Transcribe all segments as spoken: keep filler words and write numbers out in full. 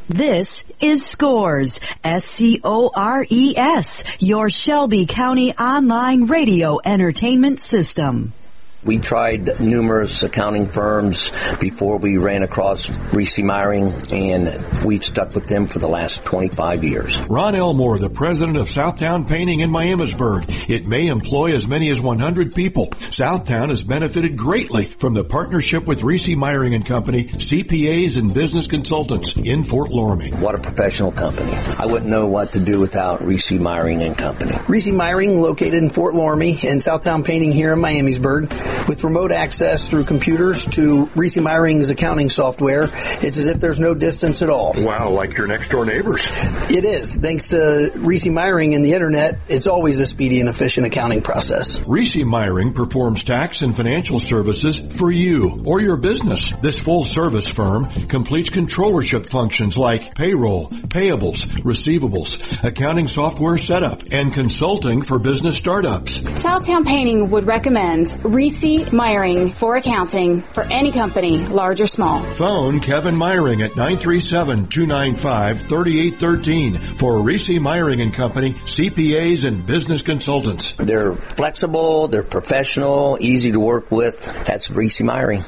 This is Scores, S C O R E S, your Shelby County online radio entertainment system. We tried numerous accounting firms before we ran across Reese Meyering, and we've stuck with them for the last twenty-five years. Ron Elmore, the president of Southtown Painting in Miamisburg. It may employ as many as one hundred people. Southtown has benefited greatly from the partnership with Reese Meyering and Company, C P As and business consultants in Fort Loramie. What a professional company. I wouldn't know what to do without Reese Meyering and Company. Reese Meyering, located in Fort Loramie, and Southtown Painting here in Miamisburg. With remote access through computers to Reese Meyering's accounting software, it's as if there's no distance at all. Wow, like your next door neighbors. It is. Thanks to Reese Meyering and the internet, it's always a speedy and efficient accounting process. Reese Meyering performs tax and financial services for you or your business. This full service firm completes controllership functions like payroll, payables, receivables, accounting software setup, and consulting for business startups. Southtown Painting would recommend Reese Meyering for accounting for any company, large or small. Phone Kevin Meyering at nine three seven, two nine five, three eight one three for Reese Meyering and Company, C P As and business consultants. They're flexible, they're professional, easy to work with. That's Reese Meyering.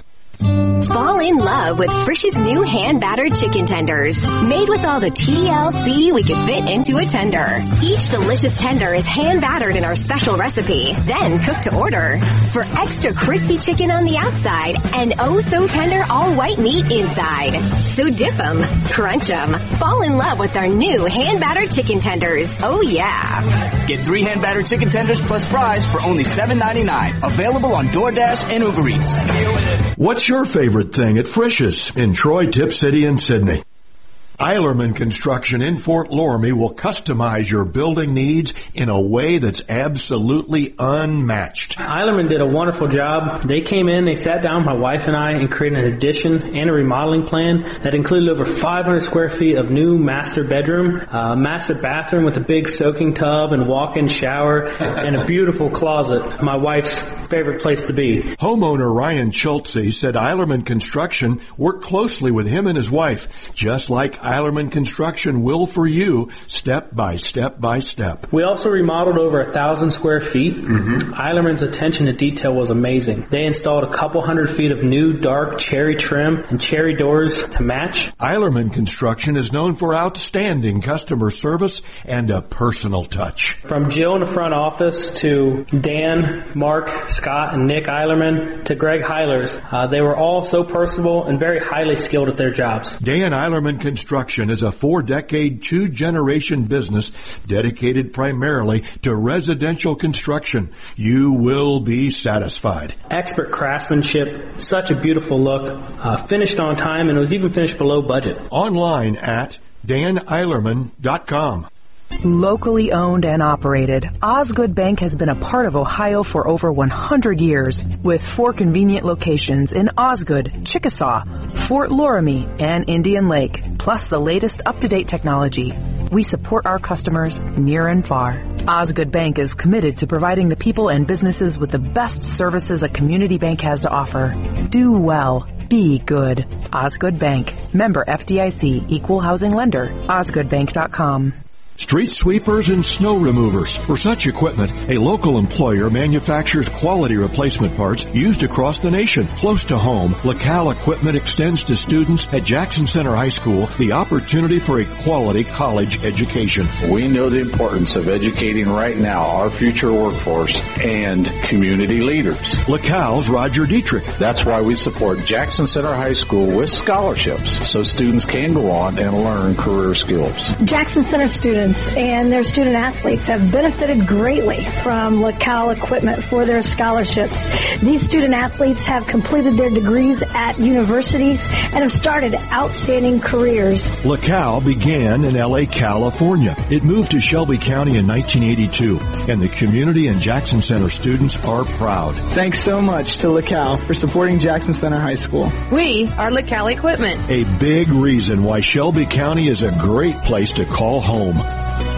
Fall in love with Frisch's new hand-battered chicken tenders. Made with all the T L C we could fit into a tender. Each delicious tender is hand-battered in our special recipe, then cooked to order. For extra crispy chicken on the outside and oh-so-tender all-white meat inside. So dip 'em, crunch 'em, fall in love with our new hand-battered chicken tenders. Oh, yeah. Get three hand-battered chicken tenders plus fries for only seven ninety-nine. Available on DoorDash and Uber Eats. What's your favorite thing at Frisch's in Troy, Tip City, and Sydney? Eilerman Construction in Fort Loramie will customize your building needs in a way that's absolutely unmatched. Eilerman did a wonderful job. They came in, they sat down, my wife and I, and created an addition and a remodeling plan that included over five hundred square feet of new master bedroom, uh, master bathroom with a big soaking tub and walk-in shower, and a beautiful closet, my wife's favorite place to be. Homeowner Ryan Schultze said Eilerman Construction worked closely with him and his wife, just like Eilerman Construction will for you, step by step by step. We also remodeled over a thousand square feet. Mm-hmm. Eilerman's attention to detail was amazing. They installed a couple hundred feet of new dark cherry trim and cherry doors to match. Eilerman Construction is known for outstanding customer service and a personal touch. From Jill in the front office to Dan, Mark, Scott, and Nick Eilerman to Greg Heilers, uh, they were all so personable and very highly skilled at their jobs. Dan Eilerman Construction is a four-decade, two-generation business dedicated primarily to residential construction. You will be satisfied. Expert craftsmanship, such a beautiful look, uh, finished on time, and it was even finished below budget. Online at dan eilerman dot com. Locally owned and operated, Osgood Bank has been a part of Ohio for over one hundred years, with four convenient locations in Osgood, Chickasaw, Fort Loramie, and Indian Lake, plus the latest up-to-date technology. We support our customers near and far. Osgood Bank is committed to providing the people and businesses with the best services a community bank has to offer. Do well. Be good. Osgood Bank. Member F D I C. Equal housing lender. osgood bank dot com. Street sweepers and snow removers. For such equipment, a local employer manufactures quality replacement parts used across the nation. Close to home, LaCal Equipment extends to students at Jackson Center High School the opportunity for a quality college education. We know the importance of educating right now our future workforce and community leaders. LaCal's Roger Dietrich. That's why we support Jackson Center High School with scholarships so students can go on and learn career skills. Jackson Center students and their student athletes have benefited greatly from LaCal Equipment for their scholarships. These student athletes have completed their degrees at universities and have started outstanding careers. LaCal began in L A, California. It moved to Shelby County in nineteen eighty-two, and the community and Jackson Center students are proud. Thanks so much to LaCal for supporting Jackson Center High School. We are LaCal Equipment. A big reason why Shelby County is a great place to call home.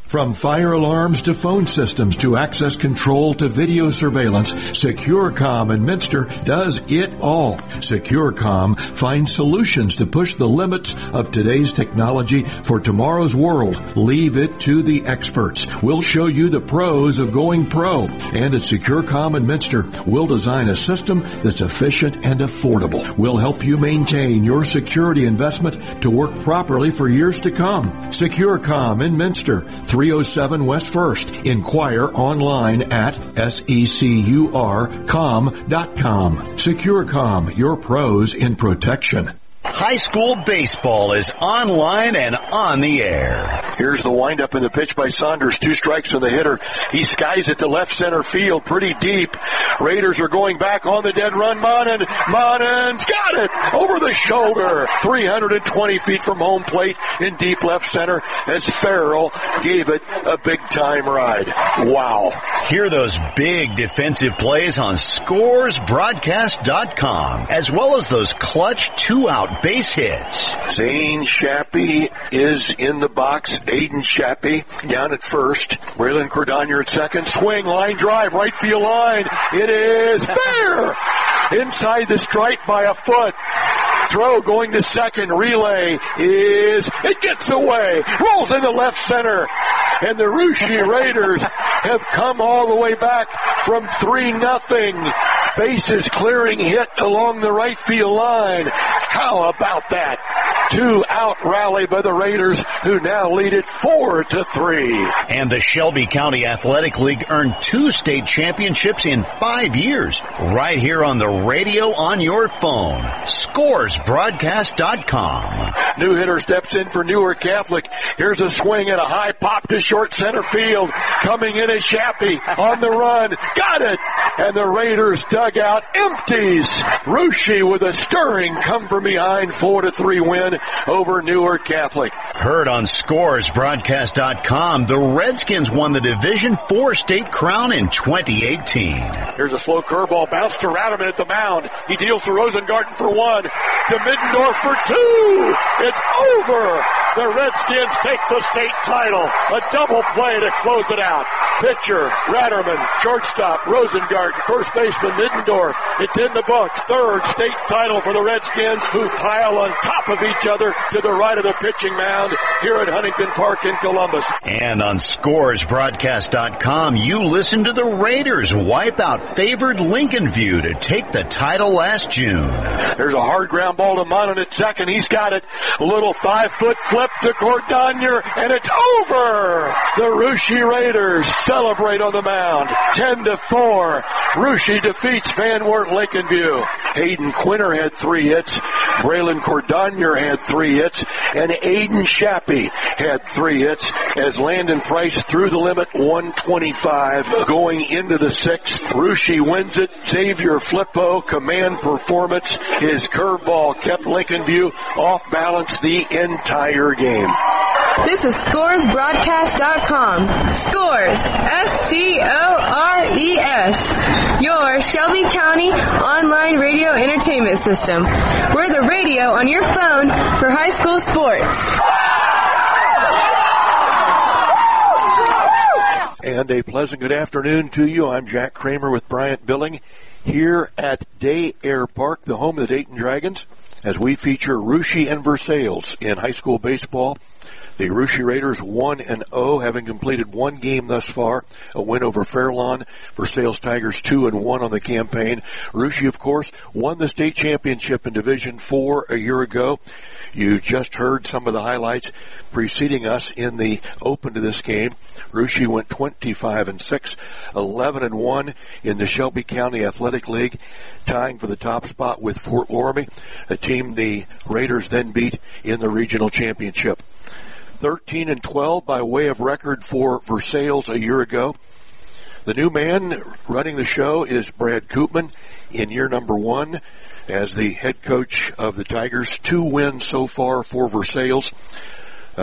From fire alarms to phone systems to access control to video surveillance, SecureCom in Minster does it all. SecureCom finds solutions to push the limits of today's technology for tomorrow's world. Leave it to the experts. We'll show you the pros of going pro. And at SecureCom in Minster, we'll design a system that's efficient and affordable. We'll help you maintain your security investment to work properly for years to come. SecureCom in Minster, three oh seven West First. Inquire online at secur com dot com. SecureCom, your pros in protection. High school baseball is online and on the air. Here's the windup in the pitch by Saunders. Two strikes on the hitter. He skies it to left center field pretty deep. Raiders are going back on the dead run. Monin. Monin's got it over the shoulder. three hundred twenty feet from home plate in deep left center as Farrell gave it a big-time ride. Wow. Hear those big defensive plays on scores broadcast dot com, as well as those clutch two-out base hits. Zane Shappy is in the box. Aiden Shappy down at first. Braylon Cordonier at second. Swing, line drive, right field line. It is fair. Inside the stripe by a foot. Throw going to second. Relay is, it gets away. Rolls into left center. And the Russia Raiders have come all the way back from three nothing. Bases clearing hit along the right field line. How about that? Two out rally by the Raiders, who now lead it four to three. And the Shelby County Athletic League earned two state championships in five years, right here on the radio on your phone. scores broadcast dot com. New hitter steps in for Newark Catholic. Here's a swing and a high pop to short center field. Coming in is Shappy on the run. Got it! And the Raiders dugout empties. Russia with a stirring come from behind four to three win over Newark Catholic. Heard on scores broadcast dot com, the Redskins won the Division four state crown in twenty eighteen. Here's a slow curveball bounce to Radaman at the mound. He deals to Rosengarten for one. To Middendorf for two. It's over. The Redskins take the state title. A double play to close it out. Pitcher, Ratterman, shortstop, Rosengarten, first baseman, Middendorf. It's in the books. Third state title for the Redskins, who pile on top of each other to the right of the pitching mound here at Huntington Park in Columbus. And on scores broadcast dot com, you listen to the Raiders wipe out favored Lincoln View to take the title last June. There's a hard ground ball to Monin at second. He's got it. A little five-foot flip to Cordonier, and it's over. The Russia Raiders celebrate on the mound. ten to four. Russia defeats Van Wert Lincoln View. Hayden Quinter had three hits. Braylon Cordonier had three hits. And Aiden Shappy had three hits as Landon Price threw the limit one twenty-five. Going into the sixth, Russia wins it. Xavier Flippo, command performance. His curveball kept Lincoln View off balance the entire game. This is scores broadcast dot com. Scores, S C O R E S. Your Shelby County online radio entertainment system. We're the radio on your phone for high school sports. And a pleasant good afternoon to you. I'm Jack Kramer with Bryant Billing here at Day Air Park, the home of the Dayton Dragons, as we feature Russia and Versailles in high school baseball. The Russia Raiders one and oh, having completed one game thus far, a win over Fairlawn. Versailles Tigers two and one on the campaign. Russia, of course, won the state championship in Division four a year ago. You just heard some of the highlights preceding us in the open to this game. Russia went twenty-five and six, eleven and one in the Shelby County Athletic League, tying for the top spot with Fort Loramie, a team the Raiders then beat in the regional championship. thirteen and twelve by way of record for Versailles a year ago. The new man running the show is Brad Koopman in year number one as the head coach of the Tigers. Two wins so far for Versailles. Um,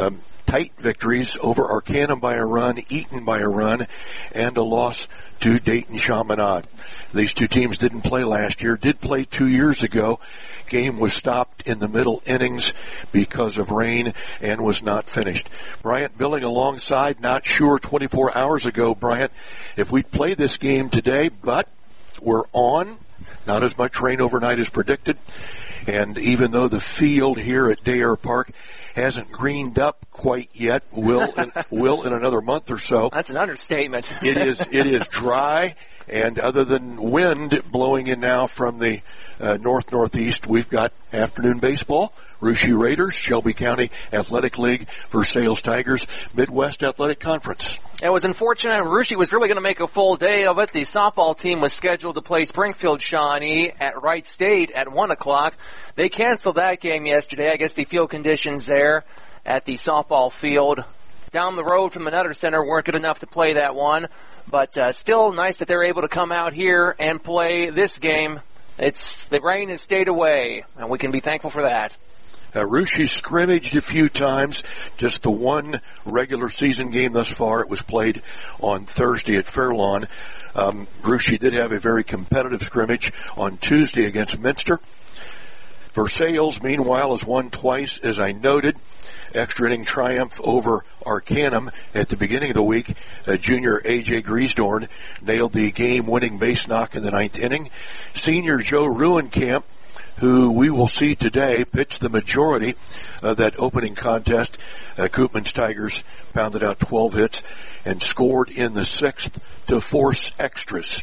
tight victories over Arcanum by a run, Eaton by a run, and a loss to Dayton Chaminade. These two teams didn't play last year, did play two years ago. Game was stopped in the middle innings because of rain and was not finished. Bryant Billing alongside, not sure twenty-four hours ago, Bryant, if we'd play this game today, but we're on. Not as much rain overnight as predicted. And even though the field here at Day Air Park hasn't greened up quite yet, will in, will in another month or so. That's an understatement. it is it is dry, and other than wind blowing in now from the uh, north-northeast, we've got afternoon baseball. Russia Raiders, Shelby County Athletic League Versailles Tigers, Midwest Athletic Conference. It was unfortunate. Russia was really going to make a full day of it. The softball team was scheduled to play Springfield Shawnee at Wright State at one o'clock. They canceled that game yesterday. I guess the field conditions there at the softball field down the road from the Nutter Center weren't good enough to play that one. But uh, still nice that they're able to come out here and play this game. It's the rain has stayed away, and we can be thankful for that. Uh, Russia scrimmaged a few times, just the one regular season game thus far. It was played on Thursday at Fairlawn. Um, Russia did have a very competitive scrimmage on Tuesday against Minster. Versailles, meanwhile, has won twice, as I noted. Extra inning triumph over Arcanum at the beginning of the week. Uh, junior A J Griesdorn nailed the game-winning base knock in the ninth inning. Senior Joe Ruenkamp, who we will see today, pitched the majority of that opening contest. Uh, Koopman's Tigers pounded out twelve hits and scored in the sixth to force extras.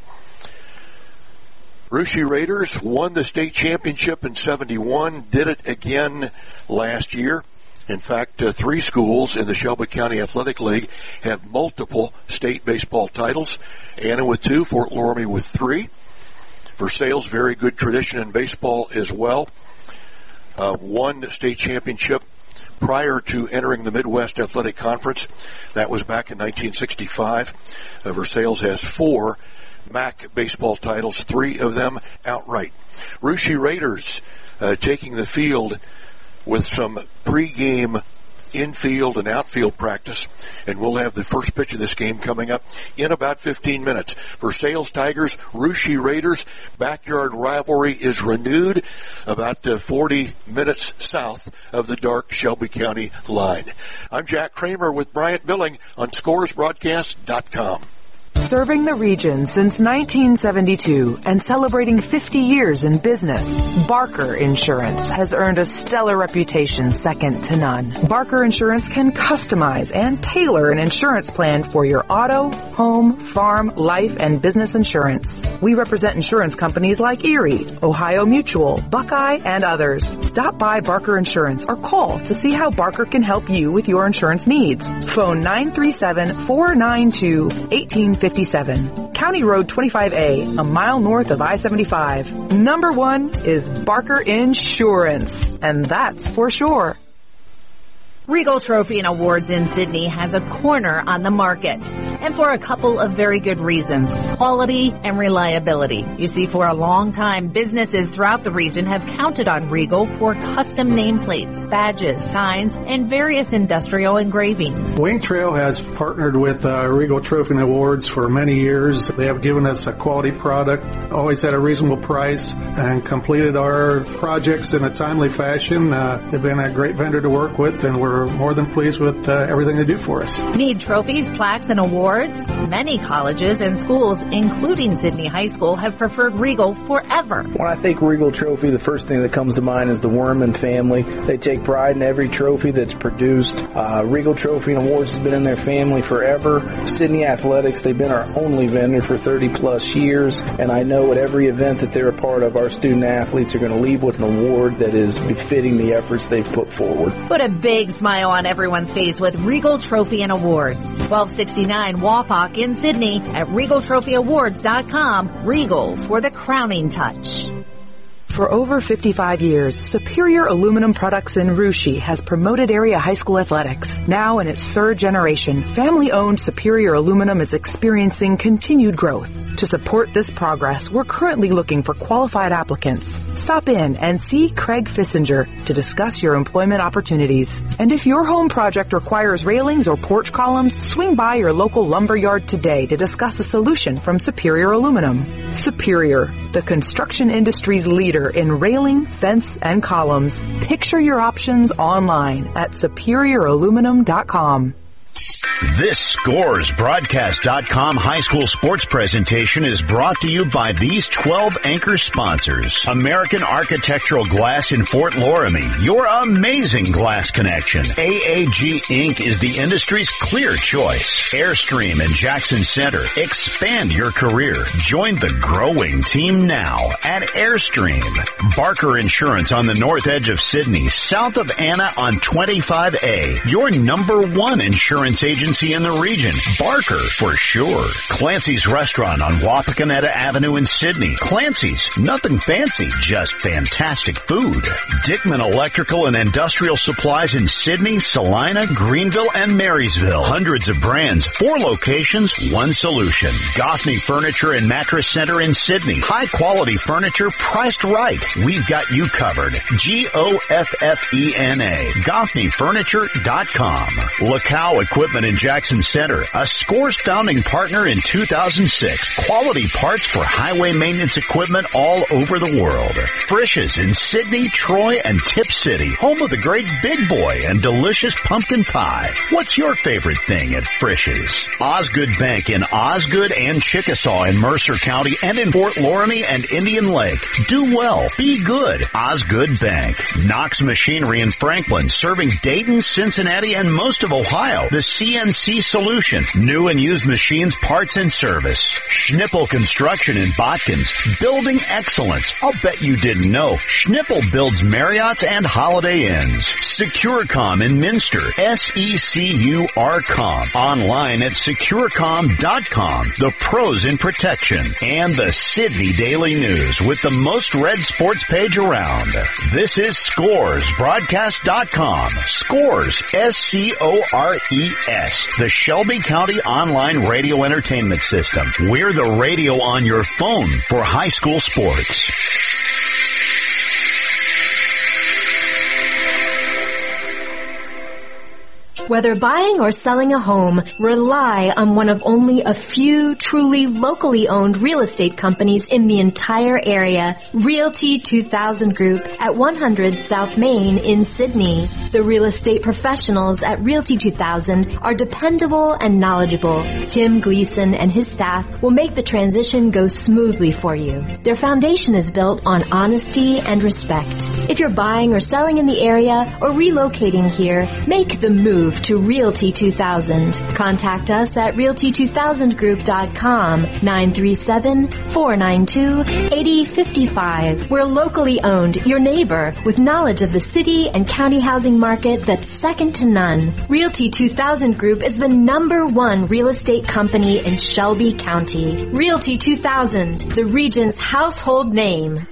Russia Raiders won the state championship in seventy-one, did it again last year. In fact, uh, three schools in the Shelby County Athletic League have multiple state baseball titles. Anna with two, Fort Loramie with three. Versailles, very good tradition in baseball as well. Uh, won state championship prior to entering the Midwest Athletic Conference. That was back in nineteen sixty-five. Uh, Versailles has four M A C baseball titles, three of them outright. Russia Raiders uh, taking the field with some pregame infield and outfield practice, and we'll have the first pitch of this game coming up in about fifteen minutes. Versailles Tigers, Russia Raiders, backyard rivalry is renewed about uh, forty minutes south of the dark Shelby County line. I'm Jack Kramer with Bryant Billing on Scores Broadcast dot com. Serving the region since nineteen seventy-two and celebrating fifty years in business, Barker Insurance has earned a stellar reputation second to none. Barker Insurance can customize and tailor an insurance plan for your auto, home, farm, life, and business insurance. We represent insurance companies like Erie, Ohio Mutual, Buckeye, and others. Stop by Barker Insurance or call to see how Barker can help you with your insurance needs. Phone nine three seven, four nine two, one eight five seven. County Road twenty-five A, a mile north of I seventy-five. Number one is Barker Insurance, and that's for sure. Regal Trophy and Awards in Sydney has a corner on the market, and for a couple of very good reasons: quality and reliability. You see, for a long time, businesses throughout the region have counted on Regal for custom nameplates, badges, signs, and various industrial engraving. Wing Trail has partnered with uh, Regal Trophy and Awards for many years. They have given us a quality product, always at a reasonable price, and completed our projects in a timely fashion. Uh, they've been a great vendor to work with, and we're We're more than pleased with uh, everything they do for us. Need trophies, plaques, and awards? Many colleges and schools, including Sydney High School, have preferred Regal forever. When I think Regal Trophy, the first thing that comes to mind is the Worman family. They take pride in every trophy that's produced. Uh, Regal Trophy and Awards has been in their family forever. Sydney Athletics, they've been our only vendor for thirty plus years, and I know at every event that they're a part of, our student athletes are going to leave with an award that is befitting the efforts they've put forward. Put a big smile on everyone's face with Regal Trophy and Awards. twelve sixty-nine Wapak in Sydney at regal trophy awards dot com. Regal for the crowning touch. For over fifty-five years, Superior Aluminum Products in Russia has promoted area high school athletics. Now in its third generation, family-owned Superior Aluminum is experiencing continued growth. To support this progress, we're currently looking for qualified applicants. Stop in and see Craig Fissinger to discuss your employment opportunities. And if your home project requires railings or porch columns, swing by your local lumber yard today to discuss a solution from Superior Aluminum. Superior, the construction industry's leader in railing, fence, and columns. Picture your options online at superior aluminum dot com. This Scores Broadcast dot com high school sports presentation is brought to you by these twelve anchor sponsors. American Architectural Glass in Fort Loramie, your amazing glass connection. A A G Incorporated is the industry's clear choice. Airstream in Jackson Center. Expand your career. Join the growing team now at Airstream. Barker Insurance on the north edge of Sydney, south of Anna on twenty-five A. Your number one insurance agency in the region. Barker, for sure. Clancy's Restaurant on Wapakoneta Avenue in Sydney. Clancy's, nothing fancy, just fantastic food. Dickman Electrical and Industrial Supplies in Sydney, Salina, Greenville, and Marysville. Hundreds of brands, four locations, one solution. Goffney Furniture and Mattress Center in Sydney. High quality furniture priced right. We've got you covered. G O F F E N A. Goffney Furniture dot com. Lacow Equipment in Jackson Center, a Scores founding partner in two thousand six. Quality parts for highway maintenance equipment all over the world. Frisch's in Sydney, Troy, and Tip City, home of the great Big Boy and delicious pumpkin pie. What's your favorite thing at Frisch's? Osgood Bank in Osgood and Chickasaw in Mercer County and in Fort Loramie and Indian Lake. Do well. Be good. Osgood Bank. Knox Machinery in Franklin, serving Dayton, Cincinnati, and most of Ohio. The C N C Solution. New and used machines, parts, and service. Schnippel Construction in Botkins. Building excellence. I'll bet you didn't know. Schnippel builds Marriotts and Holiday Inns. Securecom in Minster. S E C U R com. Online at securecom dot com. The pros in protection. And the Sydney Daily News with the most read sports page around. This is Scores Broadcast dot com. Scores. S C O R E S. The Shelby County Online Radio Entertainment System. We're the radio on your phone for high school sports. Whether buying or selling a home, rely on one of only a few truly locally owned real estate companies in the entire area. Realty two thousand Group at one hundred South Main in Sydney. The real estate professionals at Realty two thousand are dependable and knowledgeable. Tim Gleason and his staff will make the transition go smoothly for you. Their foundation is built on honesty and respect. If you're buying or selling in the area or relocating here, make the move to Realty two thousand. Contact us at realty two thousand group dot com, nine three seven, four nine two, eight zero five five. We're locally owned, your neighbor, with knowledge of the city and county housing market that's second to none. Realty two thousand Group is the number one real estate company in Shelby County. Realty two thousand, the region's household name.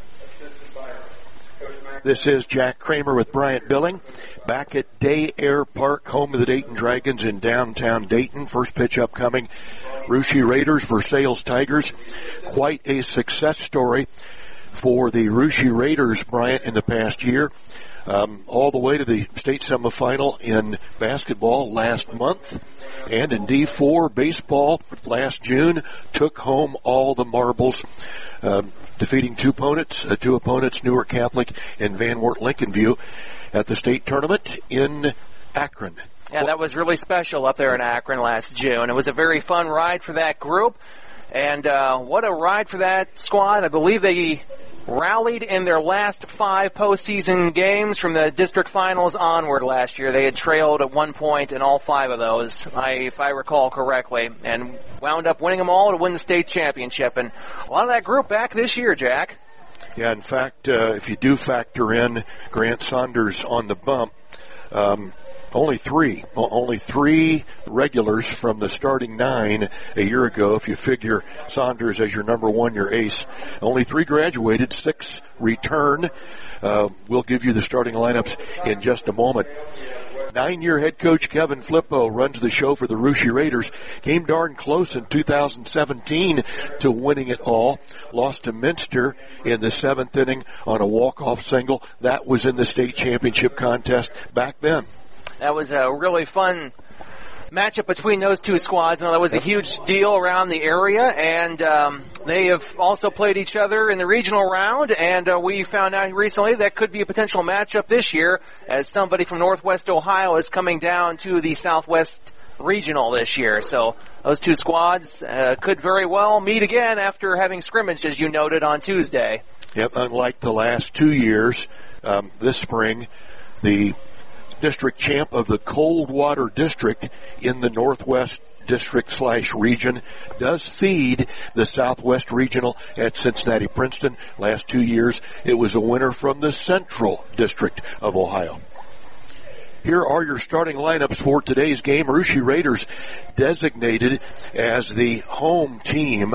This is Jack Kramer with Bryant Billing. Back at Day Air Park, home of the Dayton Dragons in downtown Dayton. First pitch upcoming. Russia Raiders, Versailles Tigers. Quite a success story for the Russia Raiders, Bryant, in the past year. Um, all the way to the state semifinal in basketball last month. And in D four baseball last June, took home all the marbles, uh, defeating two opponents, uh, two opponents, Newark Catholic and Van Wert Lincoln View, at the state tournament in Akron. Yeah, that was really special up there in Akron last June. It was a very fun ride for that group. And uh, what a ride for that squad. I believe they rallied in their last five postseason games from the district finals onward last year. They had trailed at one point in all five of those, I, if I recall correctly, and wound up winning them all to win the state championship. And a lot of that group back this year, Jack. Yeah, in fact, uh, if you do factor in Grant Saunders on the bump, um, Only three, only three regulars from the starting nine a year ago, if you figure Saunders as your number one, your ace. Only three graduated, six return. Uh, we'll give you the starting lineups in just a moment. Nine-year head coach Kevin Flippo runs the show for the Russia Raiders. Came darn close in two thousand seventeen to winning it all. Lost to Minster in the seventh inning on a walk-off single. That was in the state championship contest back then. That was a really fun matchup between those two squads. And that was a huge deal around the area, and um, they have also played each other in the regional round, and uh, we found out recently that could be a potential matchup this year as somebody from Northwest Ohio is coming down to the Southwest Regional this year. So those two squads uh, could very well meet again after having scrimmaged, as you noted, on Tuesday. Yep, unlike the last two years, um, this spring, the district champ of the Coldwater District in the Northwest District slash region does feed the Southwest Regional at Cincinnati Princeton. Last two years, it was a winner from the Central District of Ohio. Here are your starting lineups for today's game. Russia Raiders designated as the home team.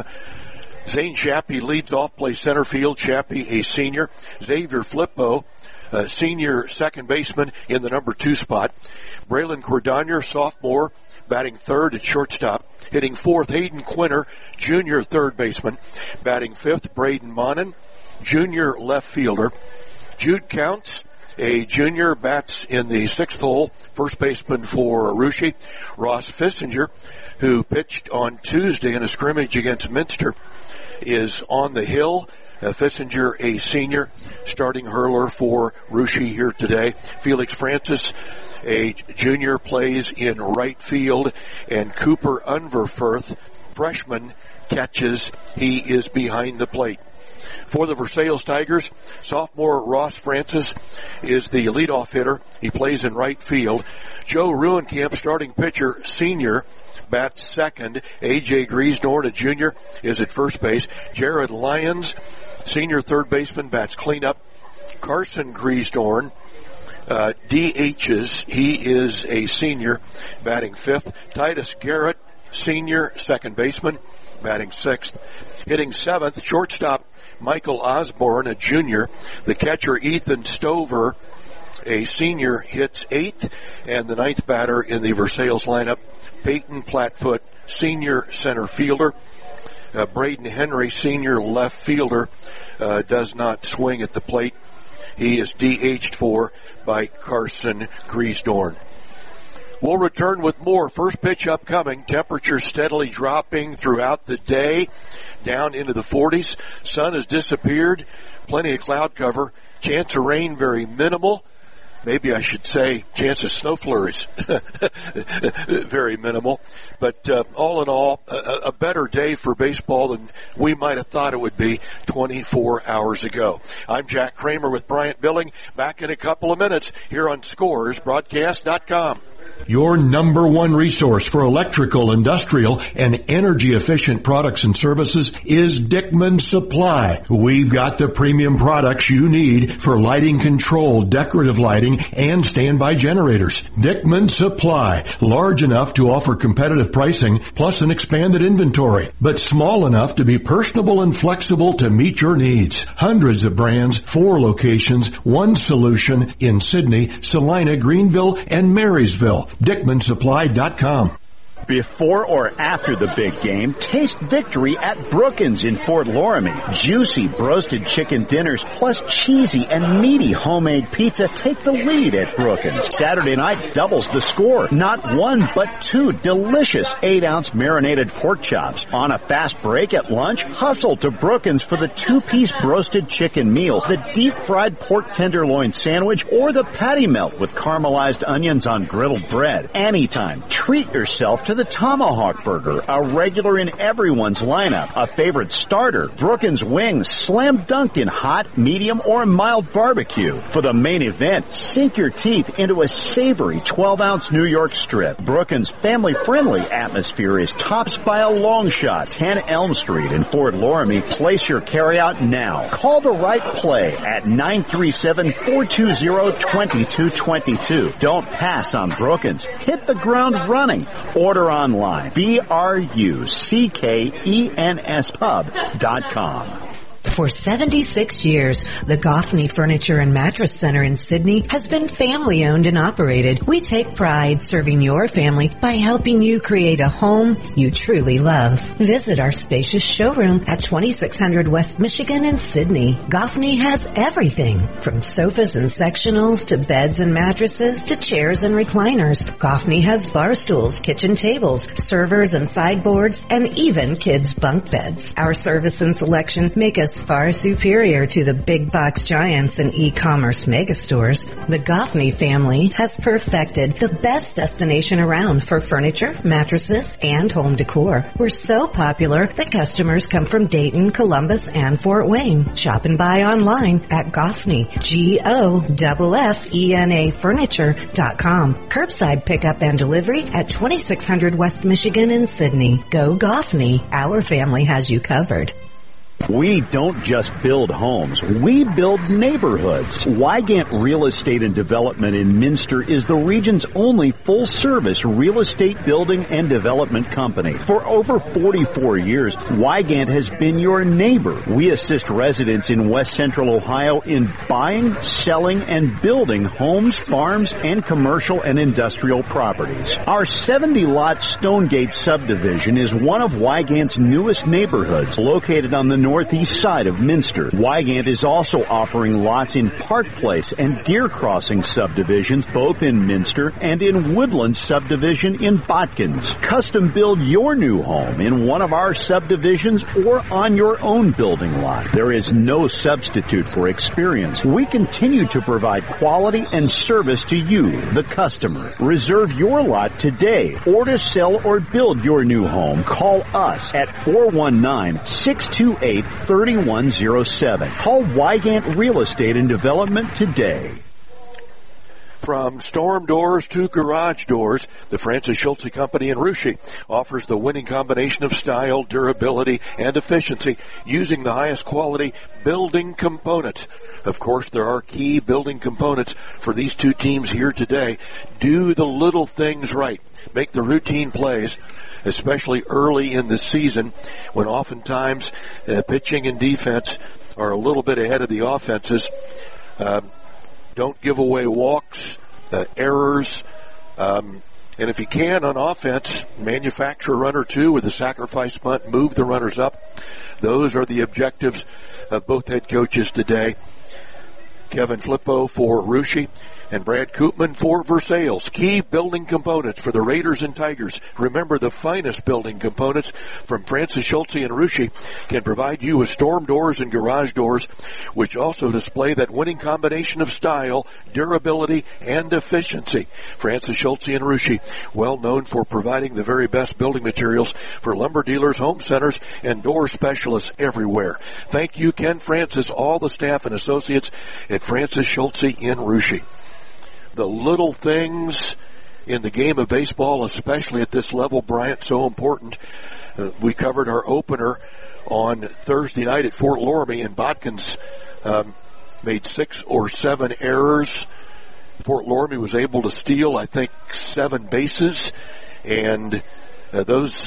Zane Chappie leads off, plays center field. Chappie, a senior. Xavier Flippo, Uh, senior second baseman in the number two spot. Braylon Cordonier, sophomore, batting third at shortstop. Hitting fourth, Hayden Quinter, junior third baseman. Batting fifth, Braden Monin, junior left fielder. Jude Counts, a junior, bats in the sixth hole, first baseman for Russia. Ross Fissinger, who pitched on Tuesday in a scrimmage against Minster, is on the hill. Uh, Fissinger, a senior, starting hurler for Russia here today. Felix Francis, a junior, plays in right field. And Cooper Unverfurth, freshman, catches. He is behind the plate. For the Versailles Tigers, sophomore Ross Francis is the leadoff hitter. He plays in right field. Joe Ruenkamp, starting pitcher, senior, bats second. A J Griesdorn, a junior, is at first base. Jared Lyons, senior third baseman, bats cleanup. Carson Griesdorn, uh, D H's. He is a senior, batting fifth. Titus Garrett, senior, second baseman, batting sixth. Hitting seventh, shortstop Michael Osborne, a junior. The catcher Ethan Stover, a senior, hits eighth. And the ninth batter in the Versailles lineup, Peyton Plattfoot, senior center fielder. Uh, Braden Henry, senior left fielder, uh, does not swing at the plate. He is D H'd for by Carson Griesdorn. We'll return with more. First pitch upcoming. Temperatures steadily dropping throughout the day, down into the forties. Sun has disappeared. Plenty of cloud cover. Chance of rain very minimal. Maybe I should say chance of snow flurries. Very minimal. But uh, all in all, a, a better day for baseball than we might have thought it would be twenty-four hours ago. I'm Jack Kramer with Bryant Billing. Back in a couple of minutes here on Scores Broadcast dot com. Your number one resource for electrical, industrial, and energy-efficient products and services is Dickman Supply. We've got the premium products you need for lighting control, decorative lighting, and standby generators. Dickman Supply, large enough to offer competitive pricing plus an expanded inventory, but small enough to be personable and flexible to meet your needs. Hundreds of brands, four locations, one solution in Sydney, Salina, Greenville, and Marysville. Dickman Supply dot com. Before or after the big game, taste victory at Brookins in Fort Loramie. Juicy roasted chicken dinners plus cheesy and meaty homemade pizza take the lead at Brookins. Saturday night doubles the score. Not one, but two delicious eight-ounce marinated pork chops. On a fast break at lunch, hustle to Brookins for the two-piece roasted chicken meal, the deep-fried pork tenderloin sandwich, or the patty melt with caramelized onions on griddled bread. Anytime, treat yourself to to the Tomahawk Burger, a regular in everyone's lineup, a favorite starter, Brookins Wings, slam dunked in hot, medium, or mild barbecue. For the main event, sink your teeth into a savory twelve-ounce New York strip. Brookins' family-friendly atmosphere is topped by a long shot, ten Elm Street in Fort Loramie. Place your carryout now. Call the right play at nine three seven, four two zero, two two two two. Don't pass on Brookins. Hit the ground running. Order online. B R U C K E N S pub dot com. For seventy-six years, the Goffney Furniture and Mattress Center in Sydney has been family-owned and operated. We take pride serving your family by helping you create a home you truly love. Visit our spacious showroom at twenty-six hundred West Michigan in Sydney. Goffney has everything, from sofas and sectionals to beds and mattresses to chairs and recliners. Goffney has bar stools, kitchen tables, servers and sideboards, and even kids' bunk beds. Our service and selection make us far superior to the big box giants and e-commerce megastores. The Goffney family has perfected the best destination around for furniture, mattresses, and home decor. We're so popular that customers come from Dayton, Columbus, and Fort Wayne. Shop and buy online at Goffney, G O F F E N A furniture dot com. Curbside pickup and delivery at twenty-six hundred West Michigan in Sydney. Go Goffney. Our family has you covered. We don't just build homes, we build neighborhoods. Wygant Real Estate and Development in Minster is the region's only full-service real estate building and development company. For over forty-four years, Wygant has been your neighbor. We assist residents in West Central Ohio in buying, selling, and building homes, farms, and commercial and industrial properties. Our seventy-lot Stonegate subdivision is one of Wygant's newest neighborhoods, located on the northeast side of Minster. Wygant is also offering lots in Park Place and Deer Crossing subdivisions, both in Minster, and in Woodland subdivision in Botkins. Custom build your new home in one of our subdivisions or on your own building lot. There is no substitute for experience. We continue to provide quality and service to you, the customer. Reserve your lot today, or to sell or build your new home, call us at four one nine, six two eight, three one zero seven. Call Wygant Real Estate and Development today. From storm doors to garage doors, the Francis Schultze Company in Russia offers the winning combination of style, durability, and efficiency using the highest quality building components. Of course, there are key building components for these two teams here today. Do the little things right. Make the routine plays, especially early in the season when oftentimes uh, pitching and defense are a little bit ahead of the offenses. Uh, don't give away walks, uh, errors, um, and if you can on offense, manufacture a run or two with a sacrifice bunt, move the runners up. Those are the objectives of both head coaches today. Kevin Flippo for Russia and Brad Koopman for Versailles. Key building components for the Raiders and Tigers. Remember, the finest building components from Francis Schultze and Russia can provide you with storm doors and garage doors, which also display that winning combination of style, durability, and efficiency. Francis Schultze and Russia, well known for providing the very best building materials for lumber dealers, home centers, and door specialists everywhere. Thank you, Ken Francis, all the staff and associates at Francis Schultze in Russia. The little things in the game of baseball, especially at this level, Bryant, so important. Uh, we covered our opener on Thursday night at Fort Loramie, and Botkins um, made six or seven errors. Fort Loramie was able to steal, I think, seven bases, and uh, those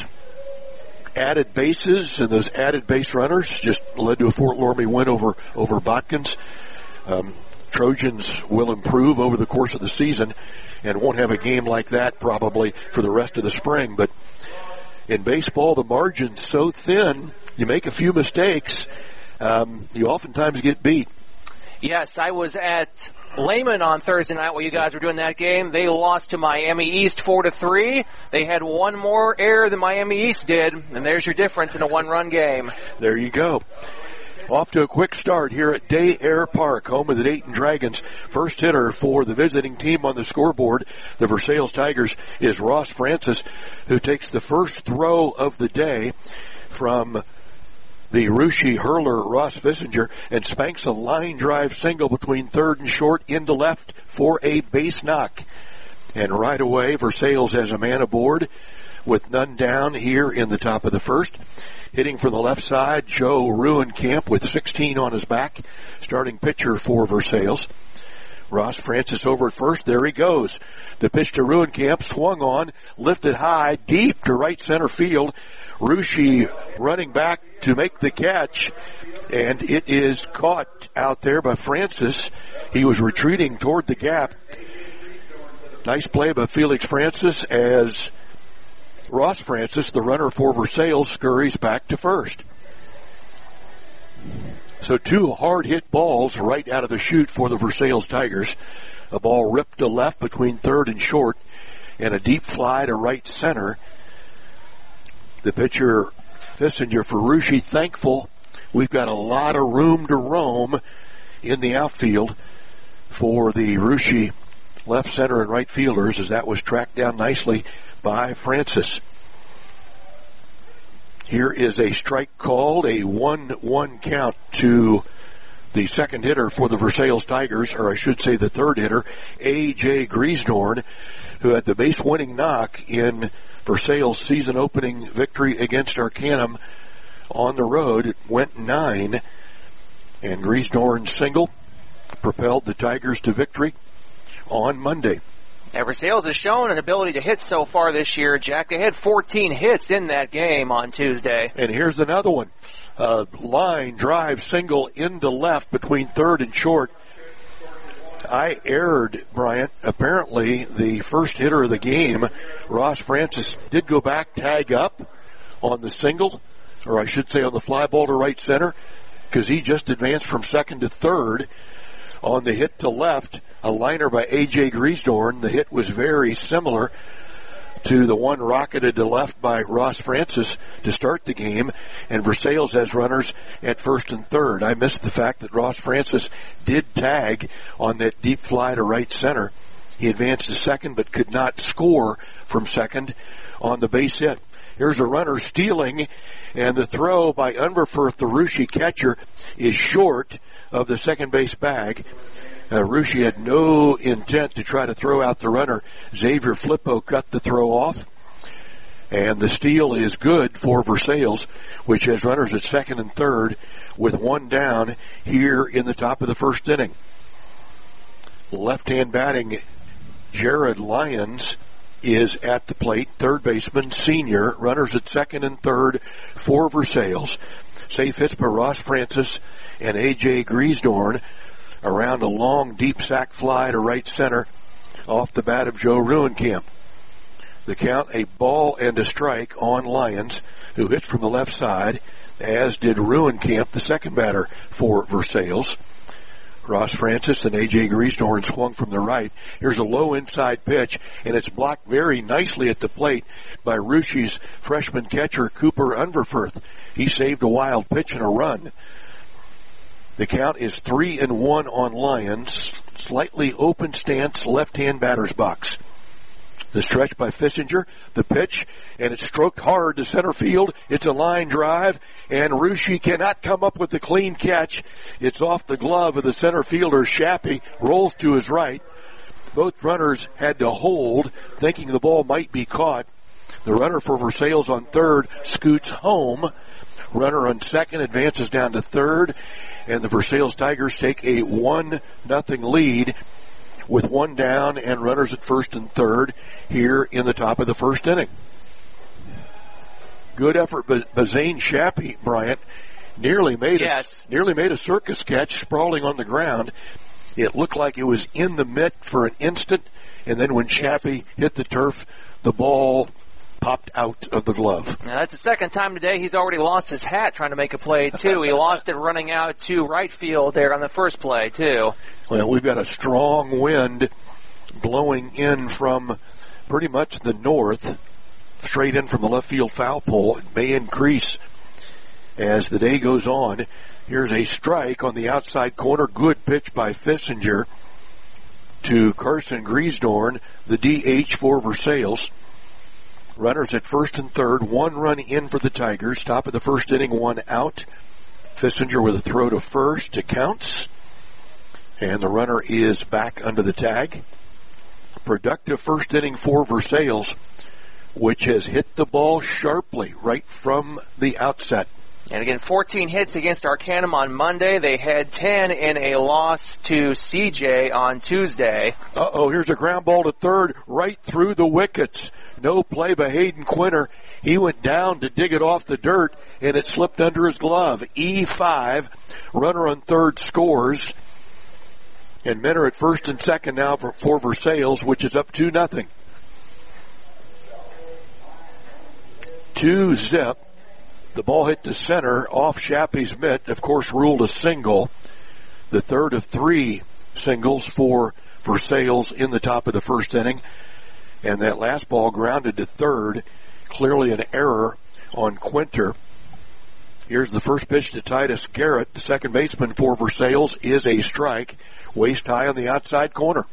added bases and those added base runners just led to a Fort Loramie win over, over Botkins. Um, Trojans will improve over the course of the season and won't have a game like that probably for the rest of the spring. But in baseball, the margin's so thin, you make a few mistakes, um, you oftentimes get beat. Yes, I was at Lehman on Thursday night while you guys were doing that game. They lost to Miami East four to three. They had one more error than Miami East did, and there's your difference in a one-run game. There you go. Off to a quick start here at Day Air Park, home of the Dayton Dragons. First hitter for the visiting team on the scoreboard, the Versailles Tigers, is Ross Francis, who takes the first throw of the day from the Russia hurler Ross Fissinger and spanks a line drive single between third and short into left for a base knock. And right away, Versailles has a man aboard with none down here in the top of the first. Hitting from the left side, Joe Ruenkamp with sixteen on his back, starting pitcher for Versailles. Ross Francis over at first. There he goes. The pitch to Ruenkamp, swung on, lifted high, deep to right center field. Russia running back to make the catch, and it is caught out there by Francis. He was retreating toward the gap. Nice play by Felix Francis as Ross Francis, the runner for Versailles, scurries back to first. So two hard-hit balls right out of the chute for the Versailles Tigers. A ball ripped to left between third and short, and a deep fly to right center. The pitcher, Fissinger for Russia, thankful we've got a lot of room to roam in the outfield for the Russia left center and right fielders, as that was tracked down nicely by Francis. Here is a strike called, a one one count to the second hitter for the Versailles Tigers, or I should say the third hitter, A J Griesdorn, who had the base-winning knock in Versailles' season-opening victory against Arcanum on the road. It went nine, and Griesdorn's single propelled the Tigers to victory on Monday. Now, Versailles has shown an ability to hit so far this year, Jack. They had fourteen hits in that game on Tuesday. And here's another one. Uh, line drive single into left between third and short. I erred, Bryant. Apparently, the first hitter of the game, Ross Francis, did go back, tag up on the single, or I should say on the fly ball to right center, because he just advanced from second to third. On the hit to left, a liner by A J Griesdorn. The hit was very similar to the one rocketed to left by Ross Francis to start the game, and Versailles has runners at first and third. I missed the fact that Ross Francis did tag on that deep fly to right center. He advanced to second but could not score from second on the base hit. Here's a runner stealing, and the throw by Unverfurth, the Russia catcher, is short of the second base bag. Uh, Russia had no intent to try to throw out the runner. Xavier Flippo cut the throw off, and the steal is good for Versailles, which has runners at second and third with one down here in the top of the first inning. Left-hand batting, Jared Lyons is at the plate, third baseman, senior, runners at second and third for Versailles. Safe hits by Ross Francis and A J Griesdorn around a long, deep sac fly to right center off the bat of Joe Ruenkamp. The count, a ball and a strike on Lyons, who hits from the left side, as did Ruenkamp, the second batter for Versailles. Ross Francis and A J Griesdorn swung from the right. Here's a low inside pitch, and it's blocked very nicely at the plate by Russia's freshman catcher, Cooper Unverfurth. He saved a wild pitch and a run. The count is three and one on Lyons. Slightly open stance, left-hand batter's box. The stretch by Fissinger, the pitch, and it's stroked hard to center field. It's a line drive, and Russia cannot come up with the clean catch. It's off the glove of the center fielder. Shappy rolls to his right. Both runners had to hold, thinking the ball might be caught. The runner for Versailles on third scoots home. Runner on second advances down to third, and the Versailles Tigers take a one nothing lead with one down and runners at first and third here in the top of the first inning. Good effort by Zane Shappy, Bryant. Nearly made yes. a, nearly made a circus catch sprawling on the ground. It looked like it was in the mitt for an instant, and then when Shappy yes. hit the turf, the ball popped out of the glove. Now, that's the second time today he's already lost his hat trying to make a play, too. He lost it running out to right field there on the first play, too. Well, we've got a strong wind blowing in from pretty much the north, straight in from the left field foul pole. It may increase as the day goes on. Here's a strike on the outside corner. Good pitch by Fissinger to Carson Griesdorn, the D H for Versailles. Runners at first and third. One run in for the Tigers. Top of the first inning, one out. Fissinger with a throw to first. It counts. And the runner is back under the tag. Productive first inning for Versailles, which has hit the ball sharply right from the outset. And again, fourteen hits against Arcanum on Monday. They had ten in a loss to C J on Tuesday. Uh-oh, here's a ground ball to third, right through the wickets. No play by Hayden Quinter. He went down to dig it off the dirt, and it slipped under his glove. E five, runner on third scores. And men are at first and second now for, for Versailles, which is up two nothing. Two zip. The ball hit the center off Shappy's mitt, of course ruled a single. The third of three singles for Versailles in the top of the first inning. And that last ball grounded to third. Clearly an error on Quinter. Here's the first pitch to Titus Garrett. The second baseman for Versailles is a strike. Waist high on the outside corner.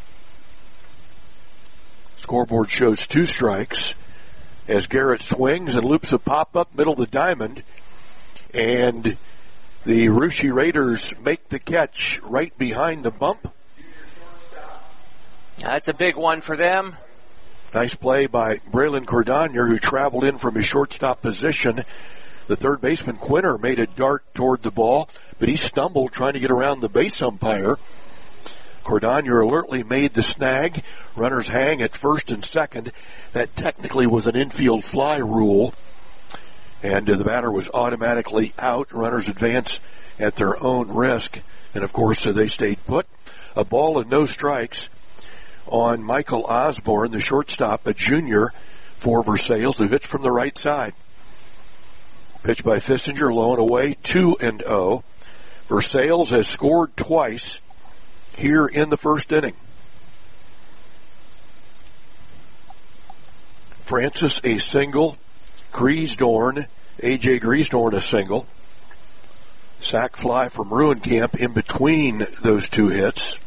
Scoreboard shows two strikes as Garrett swings and loops a pop-up middle of the diamond. And the Russia Raiders make the catch right behind the bump. That's a big one for them. Nice play by Braylon Cordonier, who traveled in from his shortstop position. The third baseman, Quinter, made a dart toward the ball, but he stumbled trying to get around the base umpire. Cordonier alertly made the snag. Runners hang at first and second. That technically was an infield fly rule. And uh, the batter was automatically out. Runners advance at their own risk. And, of course, uh, they stayed put. A ball and no strikes on Michael Osborne, the shortstop, a junior for Versailles, who hits from the right side. Pitch by Fissinger, low and away, two and oh. Versailles has scored twice here in the first inning. Francis a single, Griesdorn, A J Griesdorn a single. Sack fly from Ruenkamp in between those two hits.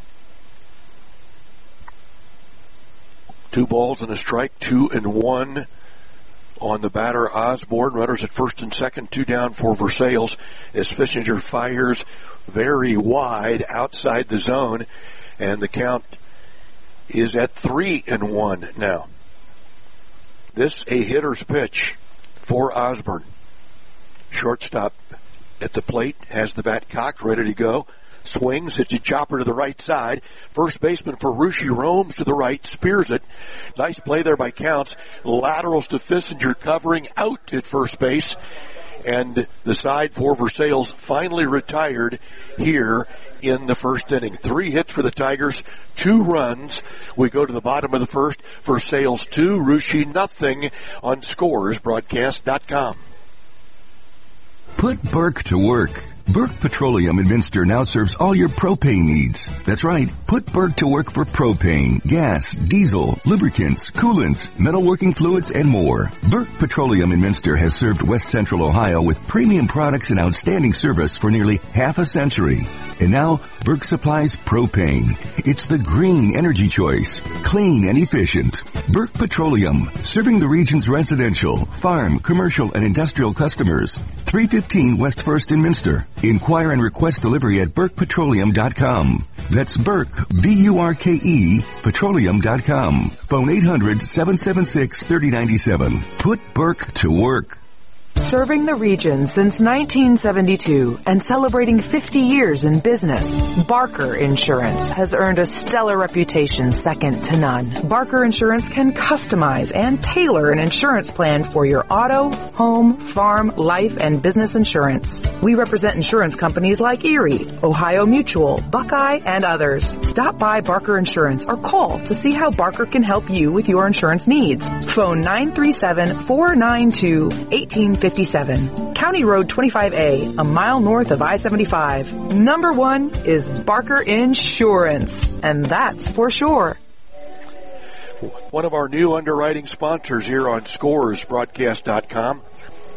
Two balls and a strike, two and one on the batter Osborne. Runners at first and second, two down for Versailles as Fissinger fires very wide outside the zone, and the count is at three and one now. This a hitter's pitch for Osborne. Shortstop at the plate has the bat cocked, ready to go. Swings, hits a chopper to the right side. First baseman for Russia roams to the right, spears it. Nice play there by Counts. Laterals to Fissinger, covering out at first base. And the side for Versailles finally retired here in the first inning. Three hits for the Tigers, two runs. We go to the bottom of the first. Versailles two, Russia nothing on scores broadcast dot com. Put Burke to work. Burke Petroleum in Minster now serves all your propane needs. That's right. Put Burke to work for propane, gas, diesel, lubricants, coolants, metalworking fluids, and more. Burke Petroleum in Minster has served West Central Ohio with premium products and outstanding service for nearly half a century. And now, Burke supplies propane. It's the green energy choice. Clean and efficient. Burke Petroleum, serving the region's residential, farm, commercial, and industrial customers. three fifteen West First in Minster. Inquire and request delivery at burke petroleum dot com. That's Burke, B U R K E, petroleum dot com. Phone eight hundred, seven seven six, three oh nine seven. Put Burke to work. Serving the region since nineteen seventy-two and celebrating fifty years in business, Barker Insurance has earned a stellar reputation second to none. Barker Insurance can customize and tailor an insurance plan for your auto, home, farm, life, and business insurance. We represent insurance companies like Erie, Ohio Mutual, Buckeye, and others. Stop by Barker Insurance or call to see how Barker can help you with your insurance needs. Phone nine three seven, four nine two, one eight five seven. County Road twenty-five A, a mile north of I seventy-five. Number one is Barker Insurance, and that's for sure. One of our new underwriting sponsors here on scores broadcast dot com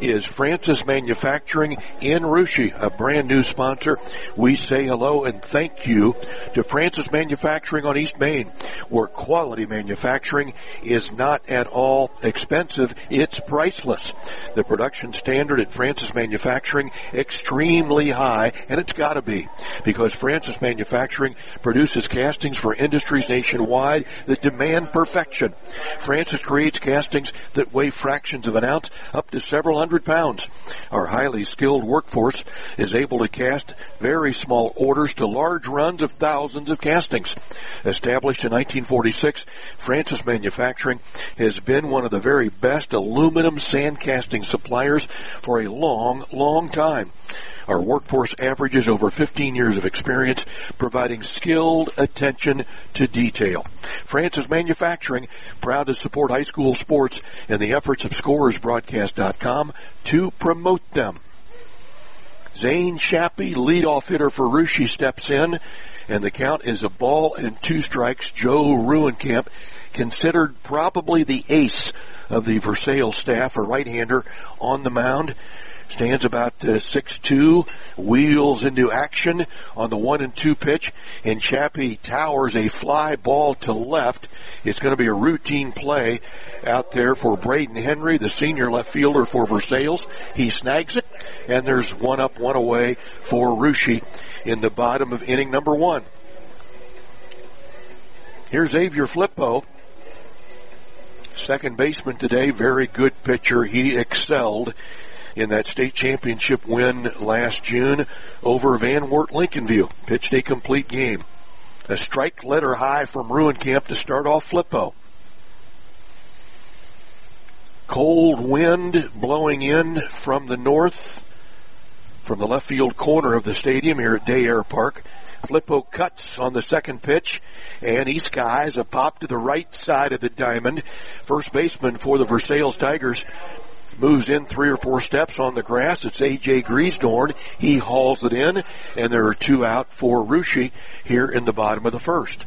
is Francis Manufacturing in Russia, a brand new sponsor. We say hello and thank you to Francis Manufacturing on East Main, where quality manufacturing is not at all expensive. It's priceless. The production standard at Francis Manufacturing extremely high, and it's got to be, because Francis Manufacturing produces castings for industries nationwide that demand perfection. Francis creates castings that weigh fractions of an ounce up to several hundred pounds. Our highly skilled workforce is able to cast very small orders to large runs of thousands of castings. Established in nineteen forty-six, Francis Manufacturing has been one of the very best aluminum sand casting suppliers for a long, long time. Our workforce averages over fifteen years of experience, providing skilled attention to detail. Francis Manufacturing, proud to support high school sports and the efforts of Scores Broadcast dot com to promote them. Zane Shappy, leadoff hitter for Russia, steps in, and the count is a ball and two strikes. Joe Ruenkamp, considered probably the ace of the Versailles staff, a right-hander on the mound. Stands about uh, six two, wheels into action on the one and two pitch, and Chappie towers a fly ball to left. It's going to be a routine play out there for Braden Henry, the senior left fielder for Versailles. He snags it, and there's one up, one away for Russia in the bottom of inning number one. Here's Xavier Flippo, second baseman today, very good pitcher. He excelled in that state championship win last June over Van Wert Lincolnview. Pitched a complete game. A strike letter high from Ruenkamp to start off Flippo. Cold wind blowing in from the north, from the left field corner of the stadium here at Day Air Park. Flippo cuts on the second pitch, and he skies a pop to the right side of the diamond. First baseman for the Versailles Tigers moves in three or four steps on the grass. It's A J Griesdorn. He hauls it in, and there are two out for Russia here in the bottom of the first.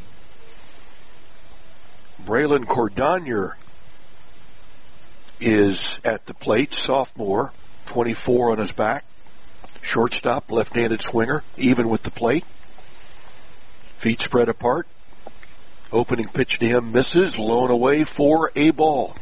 Braylon Cordonier is at the plate, sophomore, twenty-four on his back. Shortstop, left-handed swinger, even with the plate. Feet spread apart. Opening pitch to him misses, blown away for a ball.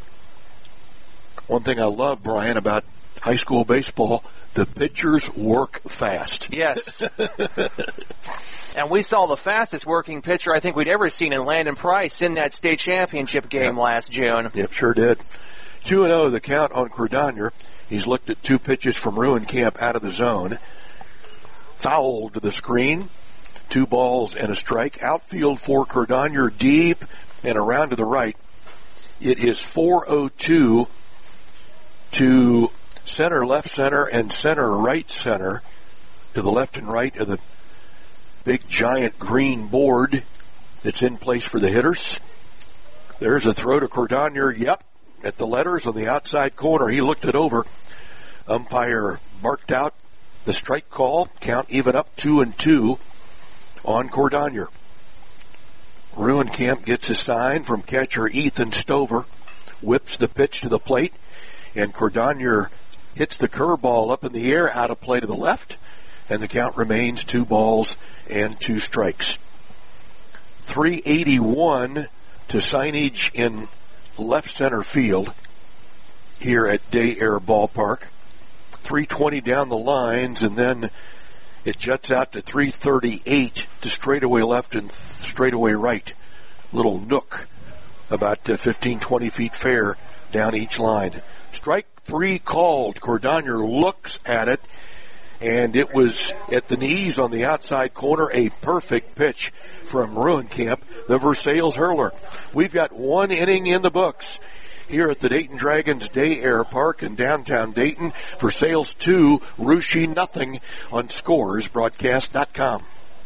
One thing I love, Brian, about high school baseball, the pitchers work fast. Yes. And we saw the fastest working pitcher I think we'd ever seen in Landon Price in that state championship game yep. last June. Yep, sure did. two and oh the count on Cordonier. He's looked at two pitches from Ruenkamp out of the zone. Foul to the screen. Two balls and a strike. Outfield for Cordonier, deep and around to the right. It is four oh two to center, left center, and center, right center, to the left and right of the big giant green board that's in place for the hitters. There's a throw to Cordonier, yep, at the letters on the outside corner. He looked it over. Umpire barked out the strike call. Count even up two and two on Cordonier. Ruenkamp gets a sign from catcher Ethan Stover, whips the pitch to the plate, and Cordonier hits the curveball up in the air out of play to the left, and the count remains two balls and two strikes. three eighty-one to signage in left center field here at Day Air Ballpark. three twenty down the lines, and then it juts out to three thirty-eight to straightaway left and straightaway right. Little nook about uh, fifteen, twenty feet fair down each line. Strike three called. Cordonier looks at it, and it was at the knees on the outside corner. A perfect pitch from Ruenkamp, the Versailles hurler. We've got one inning in the books here at the Dayton Dragons Day Air Park in downtown Dayton. Versailles two, Russia nothing on Scores Broadcast dot com.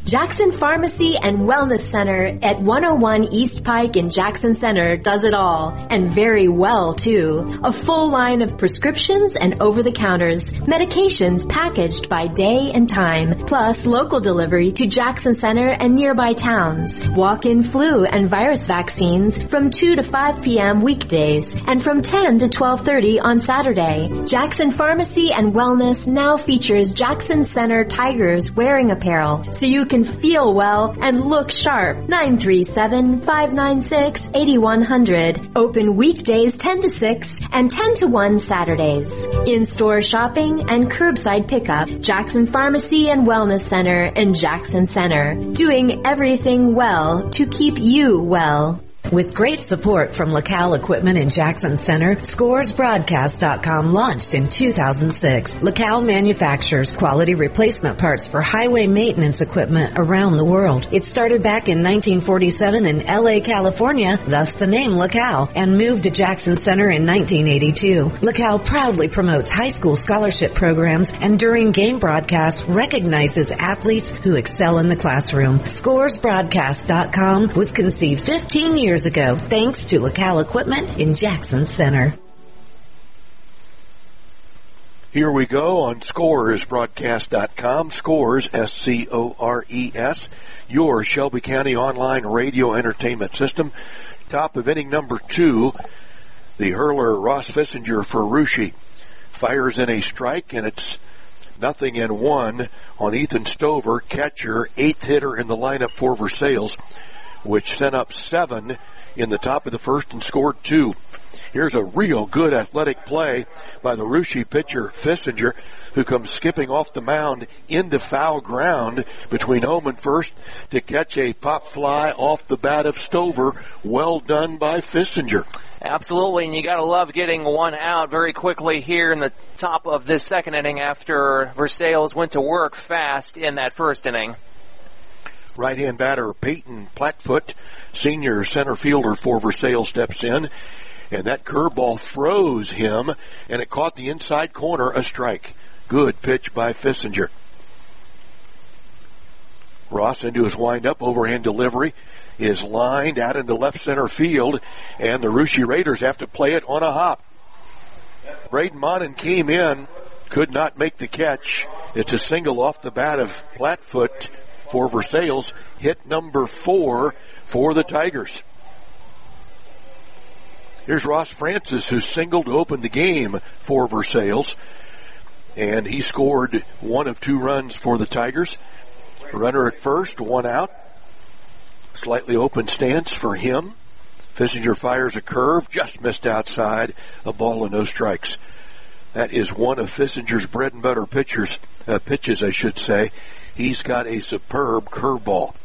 Jackson Pharmacy and Wellness Center at one oh one East Pike in Jackson Center does it all, and very well too. A full line of prescriptions and over-the-counters, medications packaged by day and time, plus local delivery to Jackson Center and nearby towns. Walk-in flu and virus vaccines from two to five p.m. weekdays and from ten to twelve thirty on Saturday. Jackson Pharmacy and Wellness now features Jackson Center Tigers wearing apparel, so you can feel well and look sharp. nine three seven, five nine six, eight one zero zero. Open weekdays ten to six and ten to one Saturdays. In-store shopping and curbside pickup. Jackson Pharmacy and Wellness Center in Jackson Center. Doing everything well to keep you well. With great support from LaCal Equipment in Jackson Center, Scores Broadcast dot com launched in two thousand six. LaCal manufactures quality replacement parts for highway maintenance equipment around the world. It started back in nineteen forty-seven in L A, California, thus the name LaCal, and moved to Jackson Center in nineteen eighty-two. LaCal proudly promotes high school scholarship programs and during game broadcasts recognizes athletes who excel in the classroom. Scores Broadcast dot com was conceived fifteen years ago, thanks to LaCal Equipment in Jackson Center. Here we go on Scores Broadcast dot com. Scores, S C O R E S, your Shelby County online radio entertainment system. Top of inning number two, the hurler Ross Fissinger for Russia fires in a strike, and it's nothing and one on Ethan Stover, catcher, eighth hitter in the lineup for Versailles, which sent up seven in the top of the first and scored two. Here's a real good athletic play by the Russia pitcher, Fissinger, who comes skipping off the mound into foul ground between home and first to catch a pop fly off the bat of Stover. Well done by Fissinger. Absolutely, and you got to love getting one out very quickly here in the top of this second inning after Versailles went to work fast in that first inning. Right-hand batter Peyton Plattfoot, senior center fielder for Versailles, steps in, and that curveball froze him, and it caught the inside corner, a strike. Good pitch by Fissinger. Ross into his windup, overhand delivery is lined out into left center field, and the Russia Raiders have to play it on a hop. Braden Monin came in, could not make the catch. It's a single off the bat of Plattfoot for Versailles, hit number four for the Tigers. Here's Ross Francis, who singled to open the game for Versailles, and he scored one of two runs for the Tigers. Runner at first, one out. Slightly open stance for him. Fissinger fires a curve, just missed outside, a ball and no strikes. That is one of Fissinger's bread and butter pitchers, uh, pitches, I should say. He's got a superb curveball.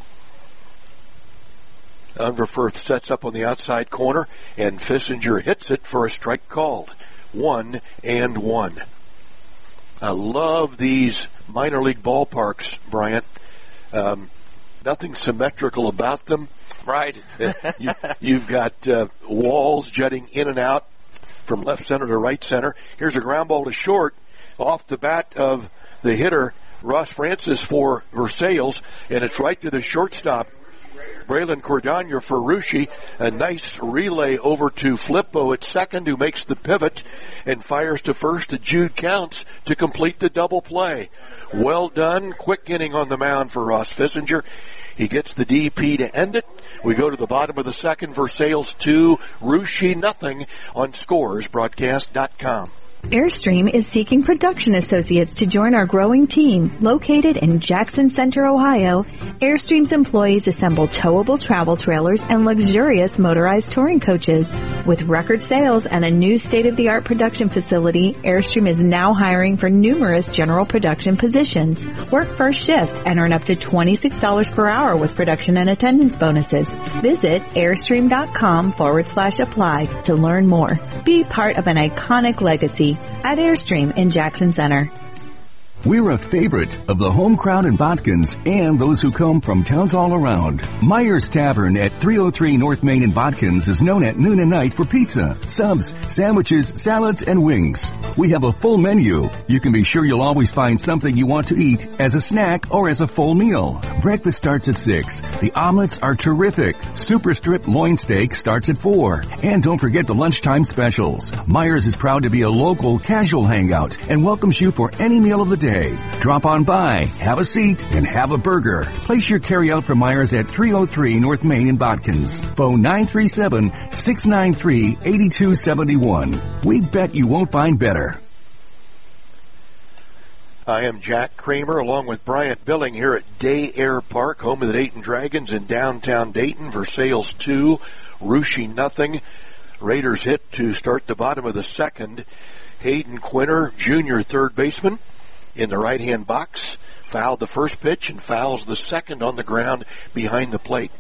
Unverfurth sets up on the outside corner, and Fissinger hits it for a strike called. One and one. I love these minor league ballparks, Bryant. Um, nothing symmetrical about them. Right. you, you've got uh, walls jutting in and out from left center to right center. Here's a ground ball to short off the bat of the hitter, Ross Francis for Versailles, and it's right to the shortstop, Braylon Cordogna for Russia. A nice relay over to Flippo at second, who makes the pivot and fires to first to Jude Counts to complete the double play. Well done. Quick inning on the mound for Ross Fissinger. He gets the D P to end it. We go to the bottom of the second. Versailles two, Russia nothing on Scores Broadcast dot com. Airstream is seeking production associates to join our growing team. Located in Jackson Center, Ohio, Airstream's employees assemble towable travel trailers and luxurious motorized touring coaches. With record sales and a new state-of-the-art production facility, Airstream is now hiring for numerous general production positions. Work first shift and earn up to twenty-six dollars per hour with production and attendance bonuses. Visit Airstream.com forward slash apply to learn more. Be part of an iconic legacy at Airstream in Jackson Center. We're a favorite of the home crowd in Botkins and those who come from towns all around. Myers Tavern at three oh three North Main in Botkins is known at noon and night for pizza, subs, sandwiches, salads, and wings. We have a full menu. You can be sure you'll always find something you want to eat as a snack or as a full meal. Breakfast starts at six. The omelets are terrific. Super strip loin steak starts at four. And don't forget the lunchtime specials. Myers is proud to be a local casual hangout and welcomes you for any meal of the day. Drop on by, have a seat, and have a burger. Place your carryout from Myers at three oh three North Main in Botkins. Phone nine three seven, six nine three, eight two seven one. We bet you won't find better. I am Jack Kramer along with Bryant Billing here at Day Air Park, home of the Dayton Dragons in downtown Dayton. Versailles two, Russia nothing. Raiders hit to start the bottom of the second. Hayden Quinter, junior third baseman, in the right-hand box, fouled the first pitch and fouls the second on the ground behind the plate.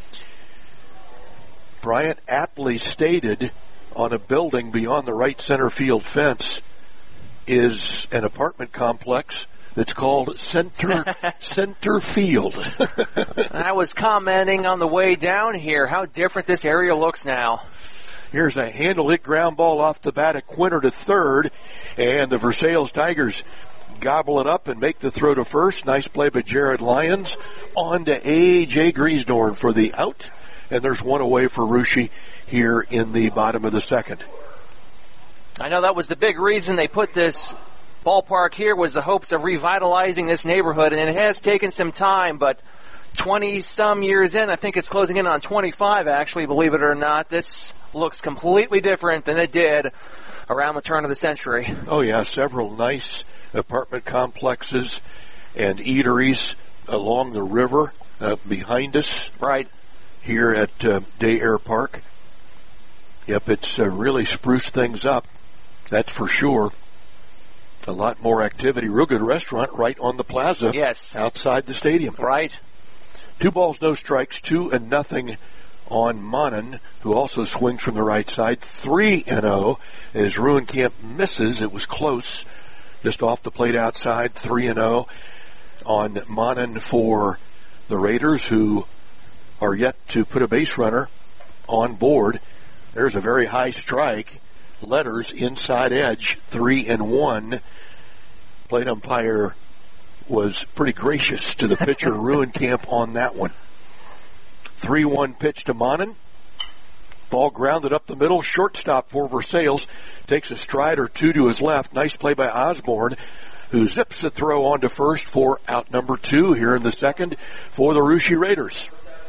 Bryant aptly stated on a building beyond the right center field fence is an apartment complex that's called Center Center Field. I was commenting on the way down here how different this area looks now. Here's a handle-hit ground ball off the bat of Quinter to third, and the Versailles Tigers gobble it up and make the throw to first. Nice play by Jared Lyons. On to A J Griesdorn for the out. And there's one away for Russia here in the bottom of the second. I know that was the big reason they put this ballpark here, was the hopes of revitalizing this neighborhood. And it has taken some time, but twenty-some years in, I think it's closing in on twenty-five actually, believe it or not, this looks completely different than it did around the turn of the century. Oh, yeah, several nice apartment complexes and eateries along the river uh, behind us. Right. Here at uh, Day Air Park. Yep, it's uh, really spruced things up, that's for sure. A lot more activity. Real good restaurant right on the plaza. Yes. Outside the stadium. Right. Two balls, no strikes, two and nothing on Monon, who also swings from the right side. three and oh as Ruenkamp misses. It was close, just off the plate outside. three and oh on Monon for the Raiders, who are yet to put a base runner on board. There's a very high strike. Letters inside edge, three and one. Plate umpire was pretty gracious to the pitcher, Ruenkamp, on that one. three one pitch to Monon. Ball grounded up the middle. Shortstop for Versailles takes a stride or two to his left. Nice play by Osborne, who zips the throw on to first for out number two here in the second for the Russia Raiders.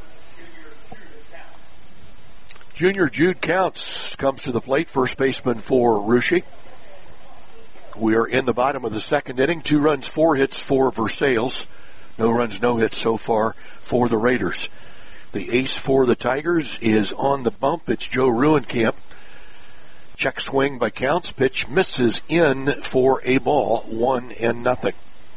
Junior Jude Counts comes to the plate, first baseman for Russia. We are in the bottom of the second inning. Two runs, four hits for Versailles. No runs, no hits so far for the Raiders. The ace for the Tigers is on the bump. It's Joe Ruenkamp. Check swing by Counts. Pitch misses in for a ball. One and nothing.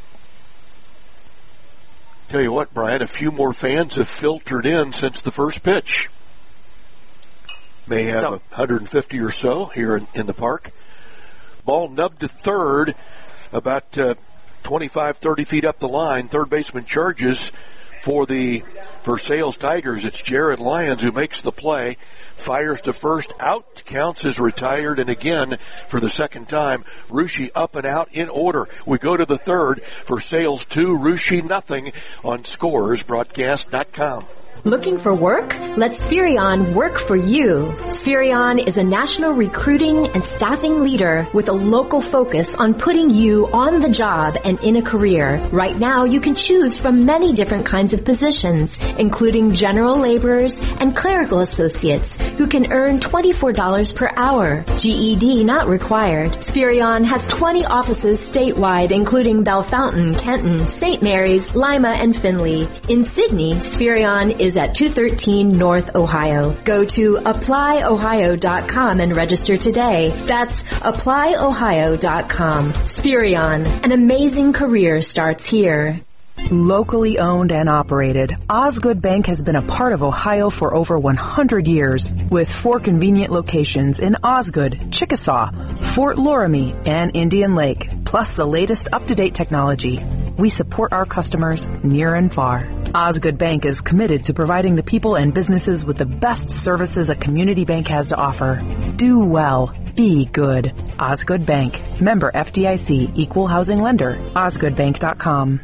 Tell you what, Brian, a few more fans have filtered in since the first pitch. May have so, one hundred fifty or so here in, in the park. Ball nubbed to third, about uh, twenty-five, thirty feet up the line. Third baseman charges for the Versailles Tigers. It's Jared Lyons who makes the play. Fires to first, out. Counts is retired, and again, for the second time, Russia up and out in order. We go to the third. Versailles two, Russia nothing on scores broadcast dot com. Looking for work? Let Spherion work for you. Spherion is a national recruiting and staffing leader with a local focus on putting you on the job and in a career. Right now, you can choose from many different kinds of positions, including general laborers and clerical associates who can earn twenty-four dollars per hour. G E D not required. Spherion has twenty offices statewide, including Bellefontaine, Kenton, Saint Mary's, Lima, and Findlay. In Sydney, Spherion is at two thirteen North Ohio. Go to apply ohio dot com and register today. That's apply ohio dot com. Spherion, an amazing career starts here. Locally owned and operated, Osgood Bank has been a part of Ohio for over one hundred years, with four convenient locations in Osgood, Chickasaw, Fort Loramie, and Indian Lake. plus the latest up-to-date technology. We support our customers near and far. Osgood Bank is committed to providing the people and businesses with the best services a community bank has to offer. Do well. Be good. Osgood Bank. Member F D I C. Equal Housing Lender. osgood bank dot com.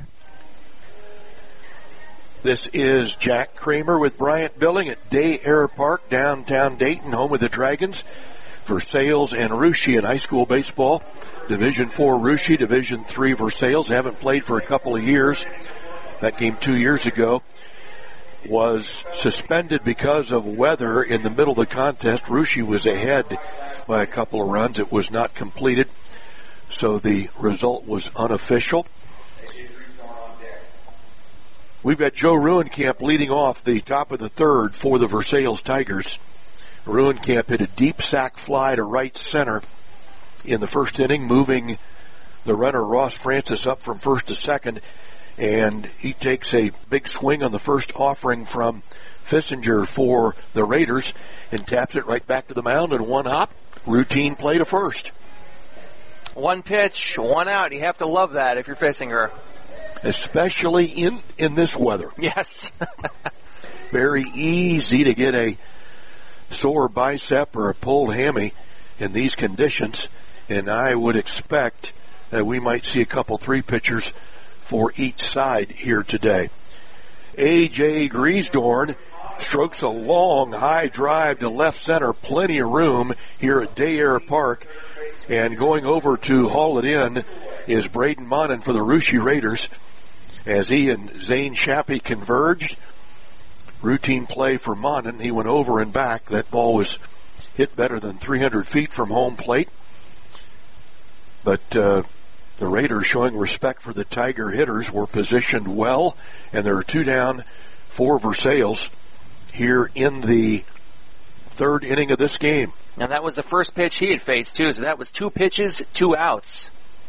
This is Jack Kramer with Bryant Billing at Day Air Park, downtown Dayton, home of the Dragons. Versailles and Russia in high school baseball. Division four Russia, Division three Versailles. Haven't played for a couple of years. That game two years ago was suspended because of weather in the middle of the contest. Russia was ahead by a couple of runs. It was not completed, so the result was unofficial. We've got Joe Ruenkamp leading off the top of the third for the Versailles Tigers. Ruenkamp hit a deep sac fly to right center in the first inning, moving the runner Ross Francis up from first to second, and he takes a big swing on the first offering from Fissinger for the Raiders and taps it right back to the mound in one hop. Routine play to first. One pitch, one out. You have to love that if you're Fissinger. Especially in, in this weather. Yes. Very easy to get a sore bicep or a pulled hammy in these conditions, and I would expect that we might see a couple three pitchers for each side here today. A J Griesdorn strokes a long high drive to left center, plenty of room here at Day Air Park, and going over to haul it in is Braden Monin for the Russia Raiders as he and Zane Shappy converged. Routine play for Monin. He went over and back. That ball was hit better than three hundred feet from home plate. But uh, the Raiders, showing respect for the Tiger hitters, were positioned well, and there are two down for Versailles here in the third inning of this game. Now that was the first pitch he had faced too, so that was two pitches, two outs.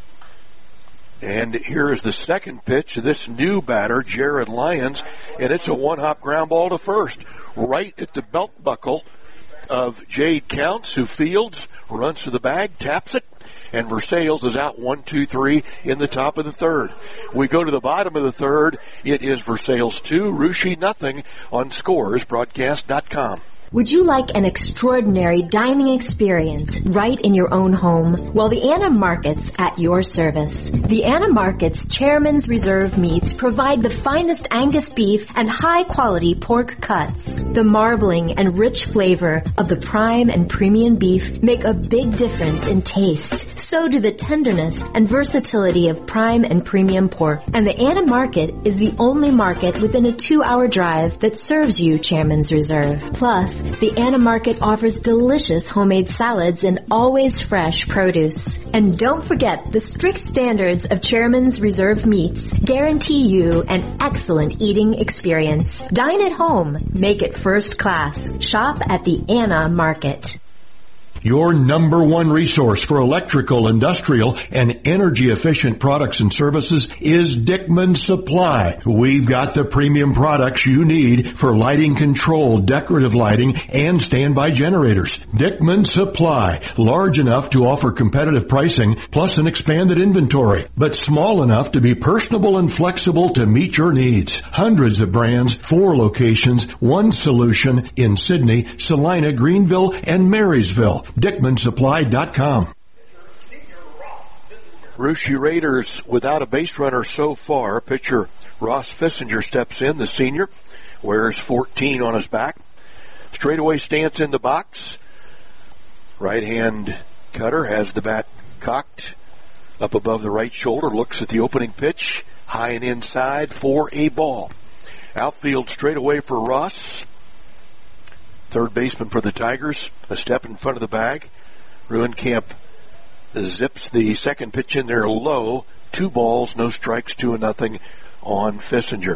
And here is the second pitch of this new batter, Jared Lyons, and it's a one-hop ground ball to first, right at the belt buckle of Jade Counts, who fields, runs to the bag, taps it, and Versailles is out one, two, three in the top of the third. We go to the bottom of the third. It is Versailles two, Russia nothing on Scores Broadcast dot com. Would you like an extraordinary dining experience right in your own home? Well, the Anna Markets at your service. The Anna Markets Chairman's Reserve meats provide the finest Angus beef and high-quality pork cuts. The marbling and rich flavor of the prime and premium beef make a big difference in taste. So do the tenderness and versatility of prime and premium pork. And the Anna Market is the only market within a two-hour drive that serves you Chairman's Reserve. Plus, the Anna Market offers delicious homemade salads and always fresh produce. And don't forget, the strict standards of Chairman's Reserve meats guarantee you an excellent eating experience. Dine at home. Make it first class. Shop at the Anna Market. Your number one resource for electrical, industrial, and energy-efficient products and services is Dickman Supply. We've got the premium products you need for lighting control, decorative lighting, and standby generators. Dickman Supply, large enough to offer competitive pricing, plus an expanded inventory, but small enough to be personable and flexible to meet your needs. Hundreds of brands, four locations, one solution in Sydney, Salina, Greenville, and Marysville. Dickman Supply dot com. Russia Raiders without a base runner so far. Pitcher Ross Fissinger steps in, the senior, wears fourteen on his back. Straightaway stance in the box. Right hand cutter has the bat cocked up above the right shoulder, looks at the opening pitch, high and inside for a ball. Outfield straightaway for Ross. Third baseman for the Tigers, a step in front of the bag. Ruenkamp zips the second pitch in there low. Two balls, no strikes, two and nothing on Fissinger.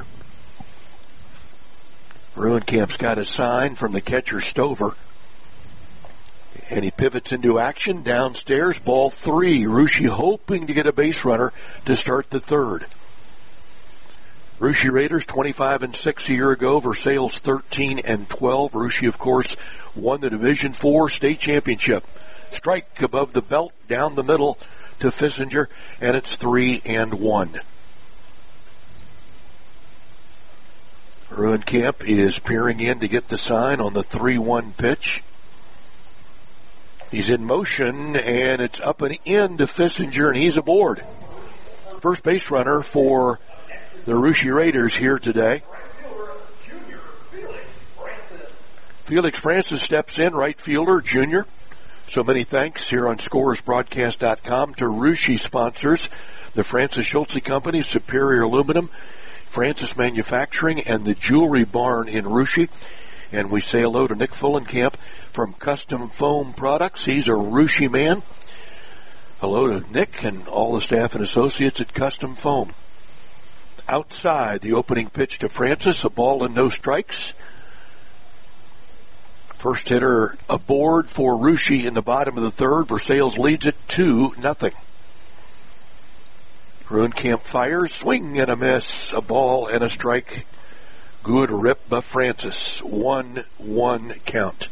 Ruenkamp's got a sign from the catcher Stover. And he pivots into action downstairs. Ball three. Russia hoping to get a base runner to start the third. Russia Raiders twenty-five and six a year ago. Versailles thirteen and twelve. Russia, of course, won the Division four state championship. Strike above the belt, down the middle to Fissinger, and it's three and one. Ruenkamp is peering in to get the sign on the three one pitch. He's in motion, and it's up and in to Fissinger, and he's aboard. First base runner for the Russia Raiders here today. Felix Francis steps in, right fielder, junior. So many thanks here on Scores Broadcast dot com to Russia sponsors, the Francis Schulze Company, Superior Aluminum, Francis Manufacturing, and the Jewelry Barn in Russia. And we say hello to Nick Fullenkamp from Custom Foam Products. He's a Russia man. Hello to Nick and all the staff and associates at Custom Foam. Outside, the opening pitch to Francis, a ball and no strikes. First hitter aboard for Russia in the bottom of the third. Versailles leads it two nothing. Ruenkamp fires, swing and a miss, a ball and a strike. Good rip by Francis. one one count.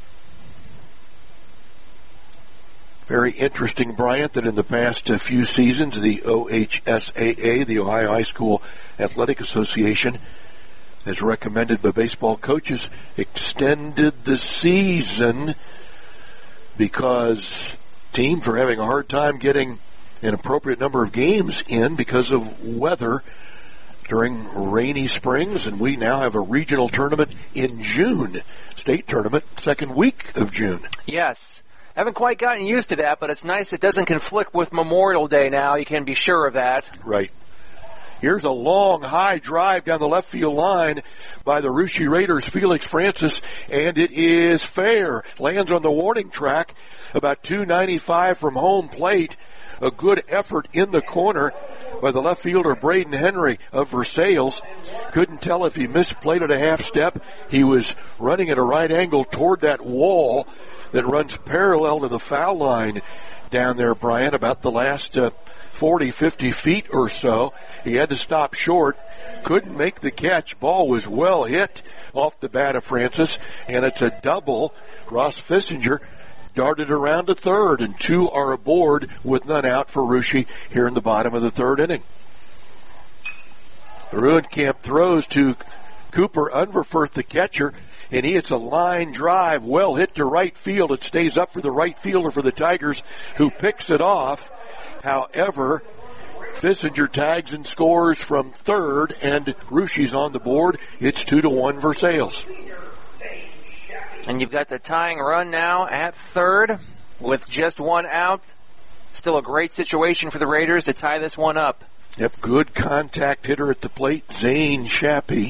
Very interesting, Bryant, that in the past few seasons, the O H S A A, the Ohio High School Athletic Association, as recommended by baseball coaches, extended the season because teams were having a hard time getting an appropriate number of games in because of weather during rainy springs, and we now have a regional tournament in June, state tournament, second week of June. Yes. Haven't quite gotten used to that, but it's nice it doesn't conflict with Memorial Day now. You can be sure of that. Right. Here's a long, high drive down the left field line by the Russia Raiders' Felix Francis, and it is fair. Lands on the warning track, about two ninety-five from home plate. A good effort in the corner by the left fielder, Braden Henry of Versailles. Couldn't tell if he misplayed at a half step. He was running at a right angle toward that wall that runs parallel to the foul line down there, Brian, about the last uh, forty, fifty feet or so. He had to stop short. Couldn't make the catch. Ball was well hit off the bat of Francis, and it's a double. Ross Fissinger darted around to third, and two are aboard with none out for Russia here in the bottom of the third inning. Ruenkamp throws to Cooper Unverfurth, the catcher, and he hits a line drive, well hit to right field. It stays up for the right fielder for the Tigers, who picks it off. However, Fissinger tags and scores from third, and Russia's on the board. It's two to one Versailles. And you've got the tying run now at third with just one out. Still a great situation for the Raiders to tie this one up. Yep, good contact hitter at the plate, Zane Shappy.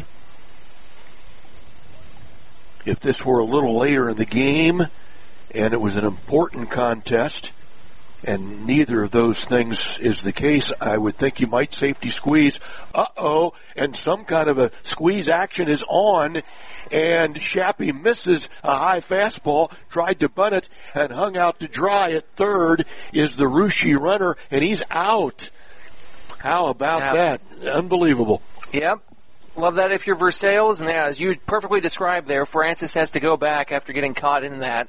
If this were a little later in the game and it was an important contest, and neither of those things is the case, I would think you might safety squeeze. Uh-oh, and some kind of a squeeze action is on, and Shappy misses a high fastball, tried to bunt it, and hung out to dry at third is the Russia runner, and he's out. How about yeah. that? Unbelievable. Yep. Love that if you're Versailles, and as you perfectly described there, Francis has to go back after getting caught in that.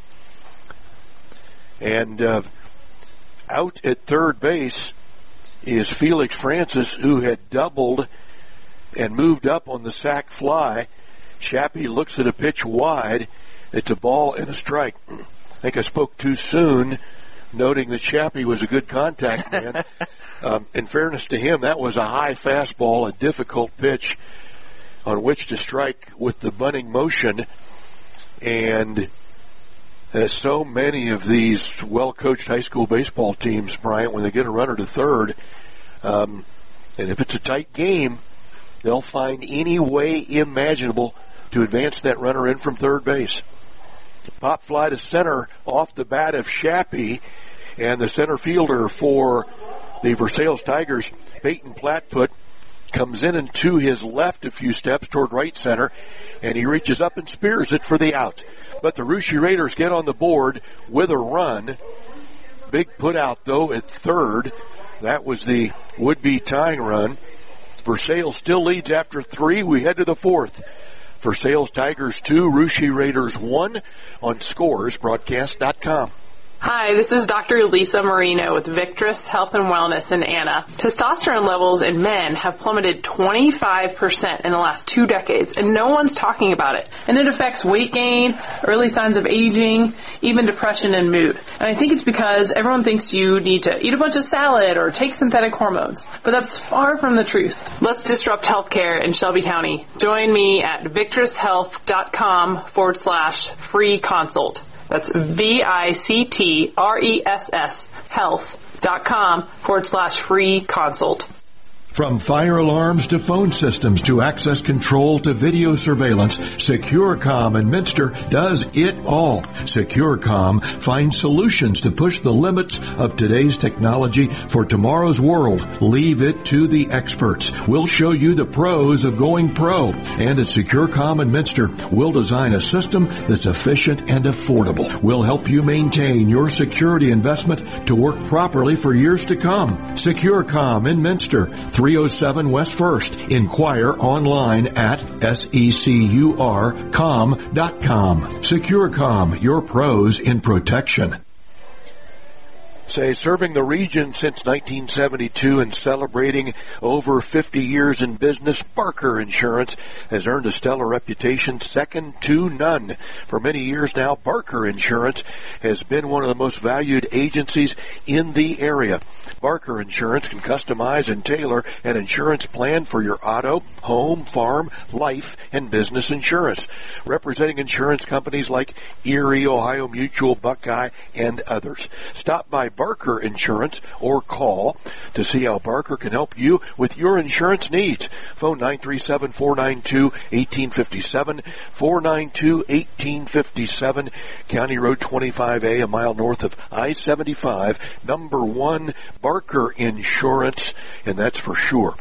And uh, out at third base is Felix Francis, who had doubled and moved up on the sac fly. Shappy looks at a pitch wide. It's a ball and a strike. I think I spoke too soon, noting that Shappy was a good contact man. um, in fairness to him, that was a high fastball, a difficult pitch on which to strike with the bunting motion. And as so many of these well-coached high school baseball teams, Bryant, when they get a runner to third, um, and if it's a tight game, they'll find any way imaginable to advance that runner in from third base. Pop fly to center off the bat of Shappy, and the center fielder for the Versailles Tigers, Peyton Plattfoot, comes in and to his left a few steps toward right center, and he reaches up and spears it for the out. But the Russia Raiders get on the board with a run. Big put out, though, at third. That was the would-be tying run. Versailles still leads after three. We head to the fourth. Versailles Tigers two, Russia Raiders one on Scores Broadcast dot com. Hi, this is Doctor Lisa Marino with Victress Health and Wellness in Anna. Testosterone levels in men have plummeted twenty-five percent in the last two decades, and no one's talking about it. And it affects weight gain, early signs of aging, even depression and mood. And I think it's because everyone thinks you need to eat a bunch of salad or take synthetic hormones. But that's far from the truth. Let's disrupt healthcare in Shelby County. Join me at victresshealth.com forward slash free consult. That's V-I-C-T-R-E-S-S health.com forward slash free consult. From fire alarms to phone systems to access control to video surveillance, SecureCom in Minster does it all. SecureCom finds solutions to push the limits of today's technology for tomorrow's world. Leave it to the experts. We'll show you the pros of going pro. And at SecureCom in Minster, we'll design a system that's efficient and affordable. We'll help you maintain your security investment to work properly for years to come. SecureCom in Minster, three oh seven West First. Inquire online at secur com dot com. SecureCom, your pros in protection. Say, serving the region since nineteen seventy-two and celebrating over fifty years in business, Barker Insurance has earned a stellar reputation second to none. For many years now, Barker Insurance has been one of the most valued agencies in the area. Barker Insurance can customize and tailor an insurance plan for your auto, home, farm, life, and business insurance, representing insurance companies like Erie, Ohio Mutual, Buckeye, and others. Stop by Barker Insurance or call to see how Barker can help you with your insurance needs. Phone nine three seven, four nine two, one eight five seven, four nine two, one eight five seven, County Road twenty-five A, a mile north of I seventy-five, number one, Barker Insurance, and that's for sure.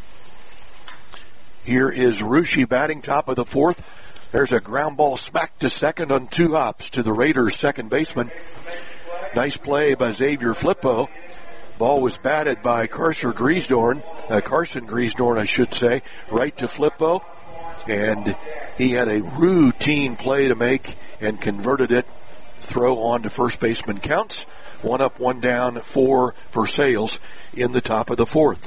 Here is Russia batting top of the fourth. There's a ground ball smacked to second on two hops to the Raiders' second baseman. Nice play by Xavier Flippo. Ball was batted by Carson Griesdorn, uh, Carson Griesdorn, I should say, right to Flippo. And he had a routine play to make and converted it. Throw on to first baseman counts. One up, one down, four for Sales in the top of the fourth.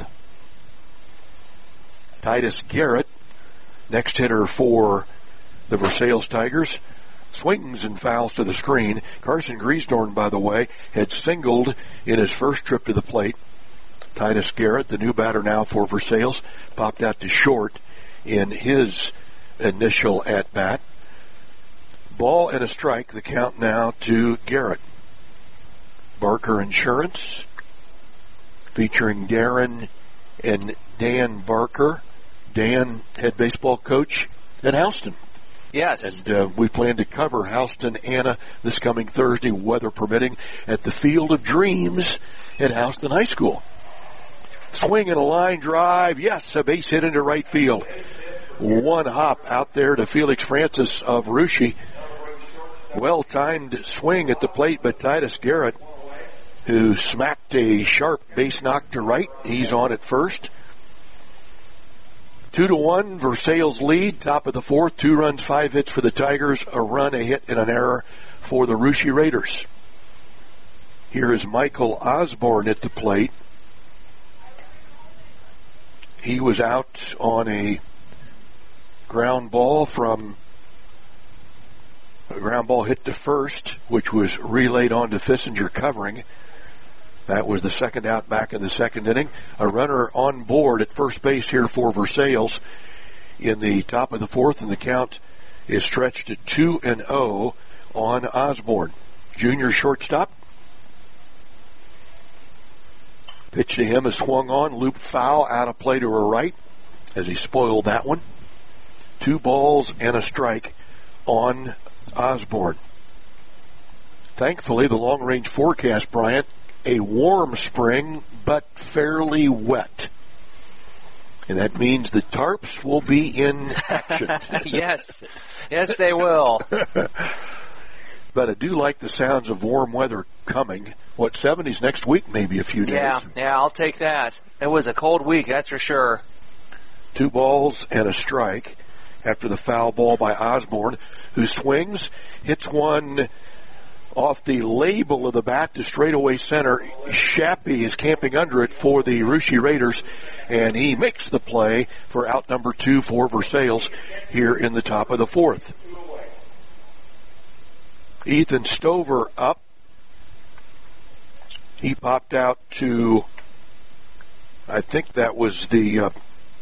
Titus Garrett, next hitter for the Versailles Tigers. Swings and fouls to the screen. Carson Griesdorn, by the way, had singled in his first trip to the plate. Titus Garrett, the new batter now for Versailles, popped out to short in his initial at-bat. Ball and a strike, the count now to Garrett. Barker Insurance, featuring Darren and Dan Barker. Dan, head baseball coach at Houston. Yes. And uh, we plan to cover Houston, Anna, this coming Thursday, weather permitting, at the Field of Dreams at Houston High School. Swing and a line drive. Yes, a base hit into right field. One hop out there to Felix Francis of Russia. Well-timed swing at the plate by Titus Garrett, who smacked a sharp base knock to right. He's on at first. Two to one, Versailles lead, top of the fourth. Two runs, five hits for the Tigers, a run, a hit, and an error for the Russia Raiders. Here is Michael Osborne at the plate. He was out on a ground ball from a ground ball hit to first, which was relayed on to Fissinger covering. That was the second out back in the second inning. A runner on board at first base here for Versailles in the top of the fourth, and the count is stretched to two and oh on Osborne. Junior shortstop. Pitch to him is swung on, looped foul, out of play to her right as he spoiled that one. Two balls and a strike on Osborne. Thankfully, the long-range forecast, Bryant, a warm spring, but fairly wet. And that means the tarps will be in action. Yes. Yes, they will. But I do like the sounds of warm weather coming. What, seventies next week, maybe a few days? Yeah, yeah, I'll take that. It was a cold week, that's for sure. Two balls and a strike after the foul ball by Osborne, who swings, hits one off the label of the bat to straightaway center. Shappy is camping under it for the Russia Raiders, and he makes the play for out number two for Versailles here in the top of the fourth. Ethan Stover up. He popped out to, I think that was the uh,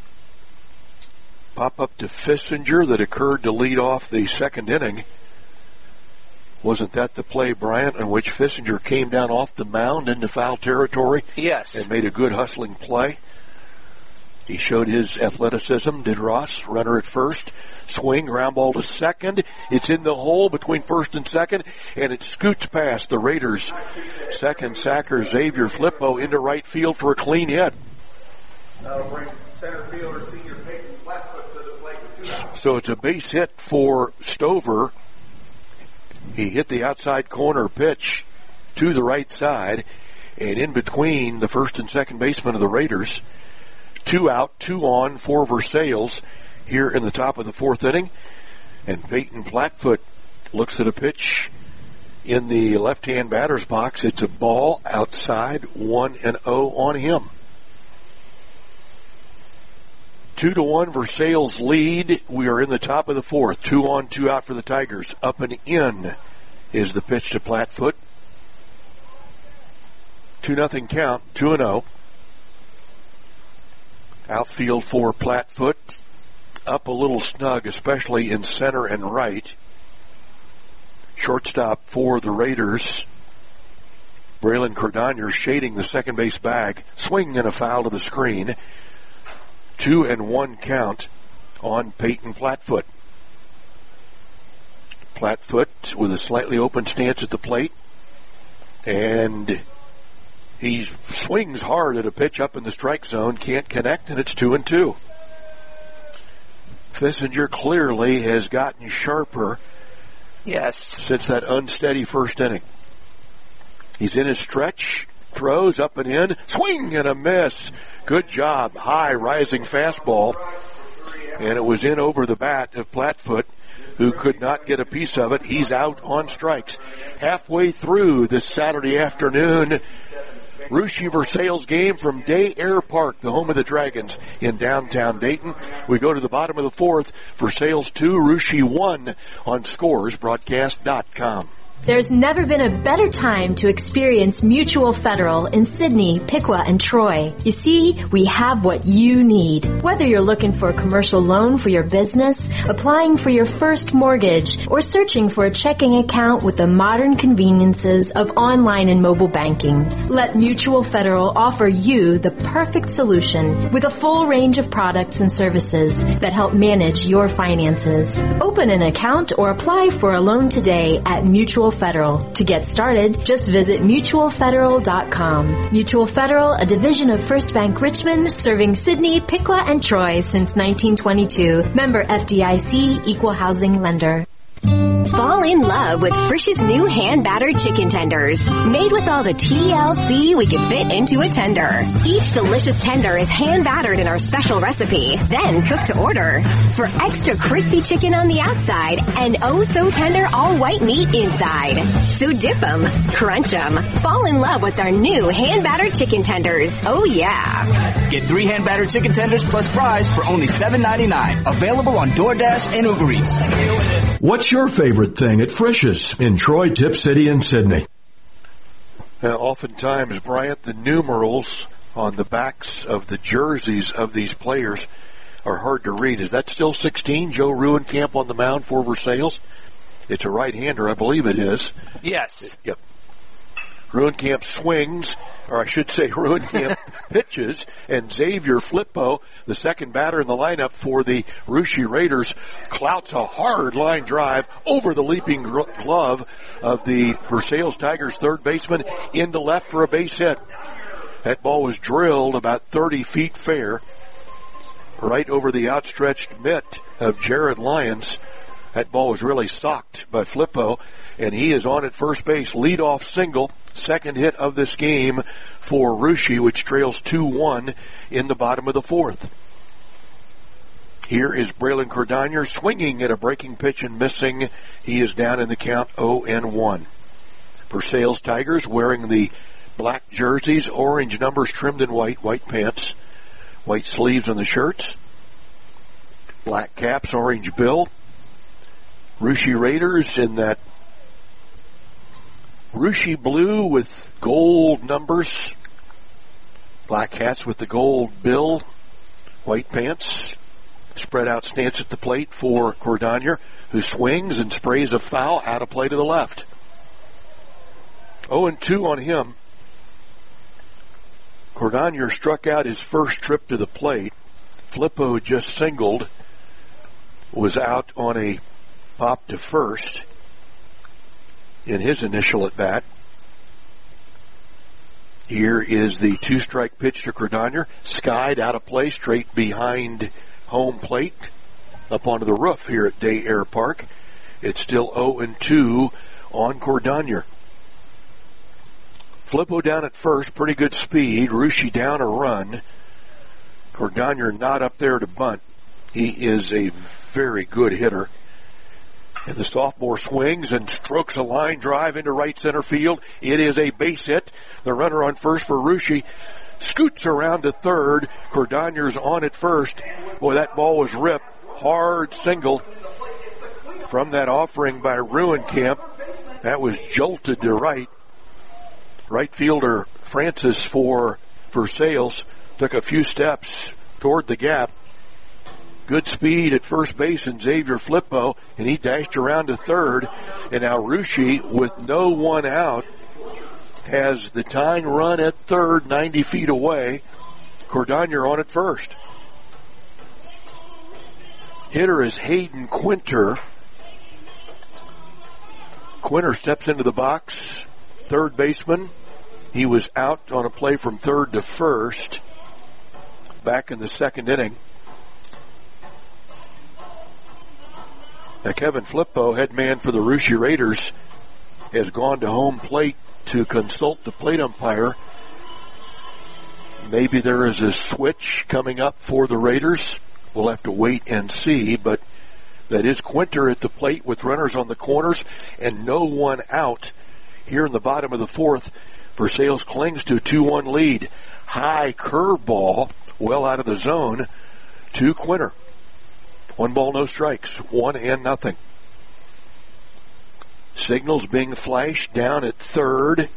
pop-up to Fissinger that occurred to lead off the second inning. Wasn't that the play, Bryant, in which Fissinger came down off the mound into foul territory? Yes. And made a good hustling play. He showed his athleticism, did Ross. Runner at first. Swing, ground ball to second. It's in the hole between first and second, and it scoots past the Raiders' second sacker, Xavier Flippo, into right field for a clean hit. That'll bring center fielder senior Peyton Flatfoot to the plate with two outs. So it's a base hit for Stover. He hit the outside corner pitch to the right side, and in between the first and second baseman of the Raiders. Two out, two on for Versailles here in the top of the fourth inning. And Peyton Flatfoot looks at a pitch in the left-hand batter's box. It's a ball outside, one and oh on him. Two to one, Versailles lead. We are in the top of the fourth. Two on, two out for the Tigers. Up and in is the pitch to Flatfoot. Two nothing count, two and oh. Outfield for Flatfoot. Up a little snug, especially in center and right. Shortstop for the Raiders. Braylon Cordonier shading the second base bag. Swing and a foul to the screen. Two and one count on Peyton Flatfoot. Flatfoot with a slightly open stance at the plate. And he swings hard at a pitch up in the strike zone. Can't connect, and it's two and two. Fissinger clearly has gotten sharper. Yes. Since that unsteady first inning. He's in his stretch. Throws up and in. Swing and a miss. Good job. High rising fastball. And it was in over the bat of Flatfoot, who could not get a piece of it. He's out on strikes. Halfway through this Saturday afternoon Russia Versailles game from Day Air Park, the home of the Dragons in downtown Dayton. We go to the bottom of the fourth. Versailles two, Russia one on scores broadcast dot com. There's never been a better time to experience Mutual Federal in Sydney, Piqua, and Troy. You see, we have what you need. Whether you're looking for a commercial loan for your business, applying for your first mortgage, or searching for a checking account with the modern conveniences of online and mobile banking, let Mutual Federal offer you the perfect solution with a full range of products and services that help manage your finances. Open an account or apply for a loan today at Mutual Federal. To get started, just visit mutual federal dot com. Mutual Federal, a division of First Bank Richmond, serving Sydney, Piqua, and Troy since nineteen twenty-two. Member F D I C, Equal Housing Lender. Fall in love with Frisch's new hand-battered chicken tenders. Made with all the T L C we can fit into a tender. Each delicious tender is hand-battered in our special recipe, then cooked to order. For extra crispy chicken on the outside and oh-so-tender all-white meat inside. So dip 'em, crunch 'em, fall in love with our new hand-battered chicken tenders. Oh, yeah. Get three hand-battered chicken tenders plus fries for only seven ninety-nine. Available on DoorDash and Uber Eats. What's your favorite thing at Frisch's in Troy, Tip City, and Sydney? Now, oftentimes, Bryant, the numerals on the backs of the jerseys of these players are hard to read. Is that still sixteen, Joe Ruencamp on the mound for Versailles? It's a right-hander, I believe it is. Yes. Yep. Ruencamp swings, or I should say Ruencamp pitches, and Xavier Flippo, the second batter in the lineup for the Russia Raiders, clouts a hard line drive over the leaping glove of the Versailles Tigers third baseman into left for a base hit. That ball was drilled about thirty feet fair, right over the outstretched mitt of Jared Lyons. That ball was really socked by Flippo, and he is on at first base. Leadoff single, second hit of this game for Russia, which trails two one in the bottom of the fourth. Here is Braylon Cordonier swinging at a breaking pitch and missing. He is down in the count oh and one. Versailles Tigers wearing the black jerseys, orange numbers trimmed in white, white pants, white sleeves on the shirts, black caps, orange bill. Russia Raiders in that Russia blue with gold numbers, black hats with the gold bill, white pants. Spread out stance at the plate for Cordonier, who swings and sprays a foul out of play to the left. oh and two on him. Cordonier struck out his first trip to the plate. Flippo just singled, was out on a pop to first in his initial at bat. Here is the two-strike pitch to Cordonier. Skied out of play, straight behind home plate, up onto the roof here at Day Air Park. It's still oh and two on Cordonier. Flippo down at first, pretty good speed. Russia down a run. Cordonier not up there to bunt. He is a very good hitter. And the sophomore swings and strokes a line drive into right center field. It is a base hit. The runner on first for Russia scoots around to third. Cordonier's on at first. Boy, that ball was ripped. Hard single from that offering by Ruenkamp. That was jolted to right. Right fielder Francis for Versailles took a few steps toward the gap. Good speed at first base in Xavier Flippo, and he dashed around to third. And now Russia, with no one out, has the tying run at third, ninety feet away. Cordonier on at first. Hitter is Hayden Quinter. Quinter steps into the box. Third baseman. He was out on a play from third to first back in the second inning. Now Kevin Flippo, head man for the Russia Raiders, has gone to home plate to consult the plate umpire. Maybe there is a switch coming up for the Raiders. We'll have to wait and see, but that is Quinter at the plate with runners on the corners and no one out here in the bottom of the fourth. Versailles clings to a two one lead. High curveball, well out of the zone to Quinter. One ball, no strikes. One and nothing. Signals being flashed down at third.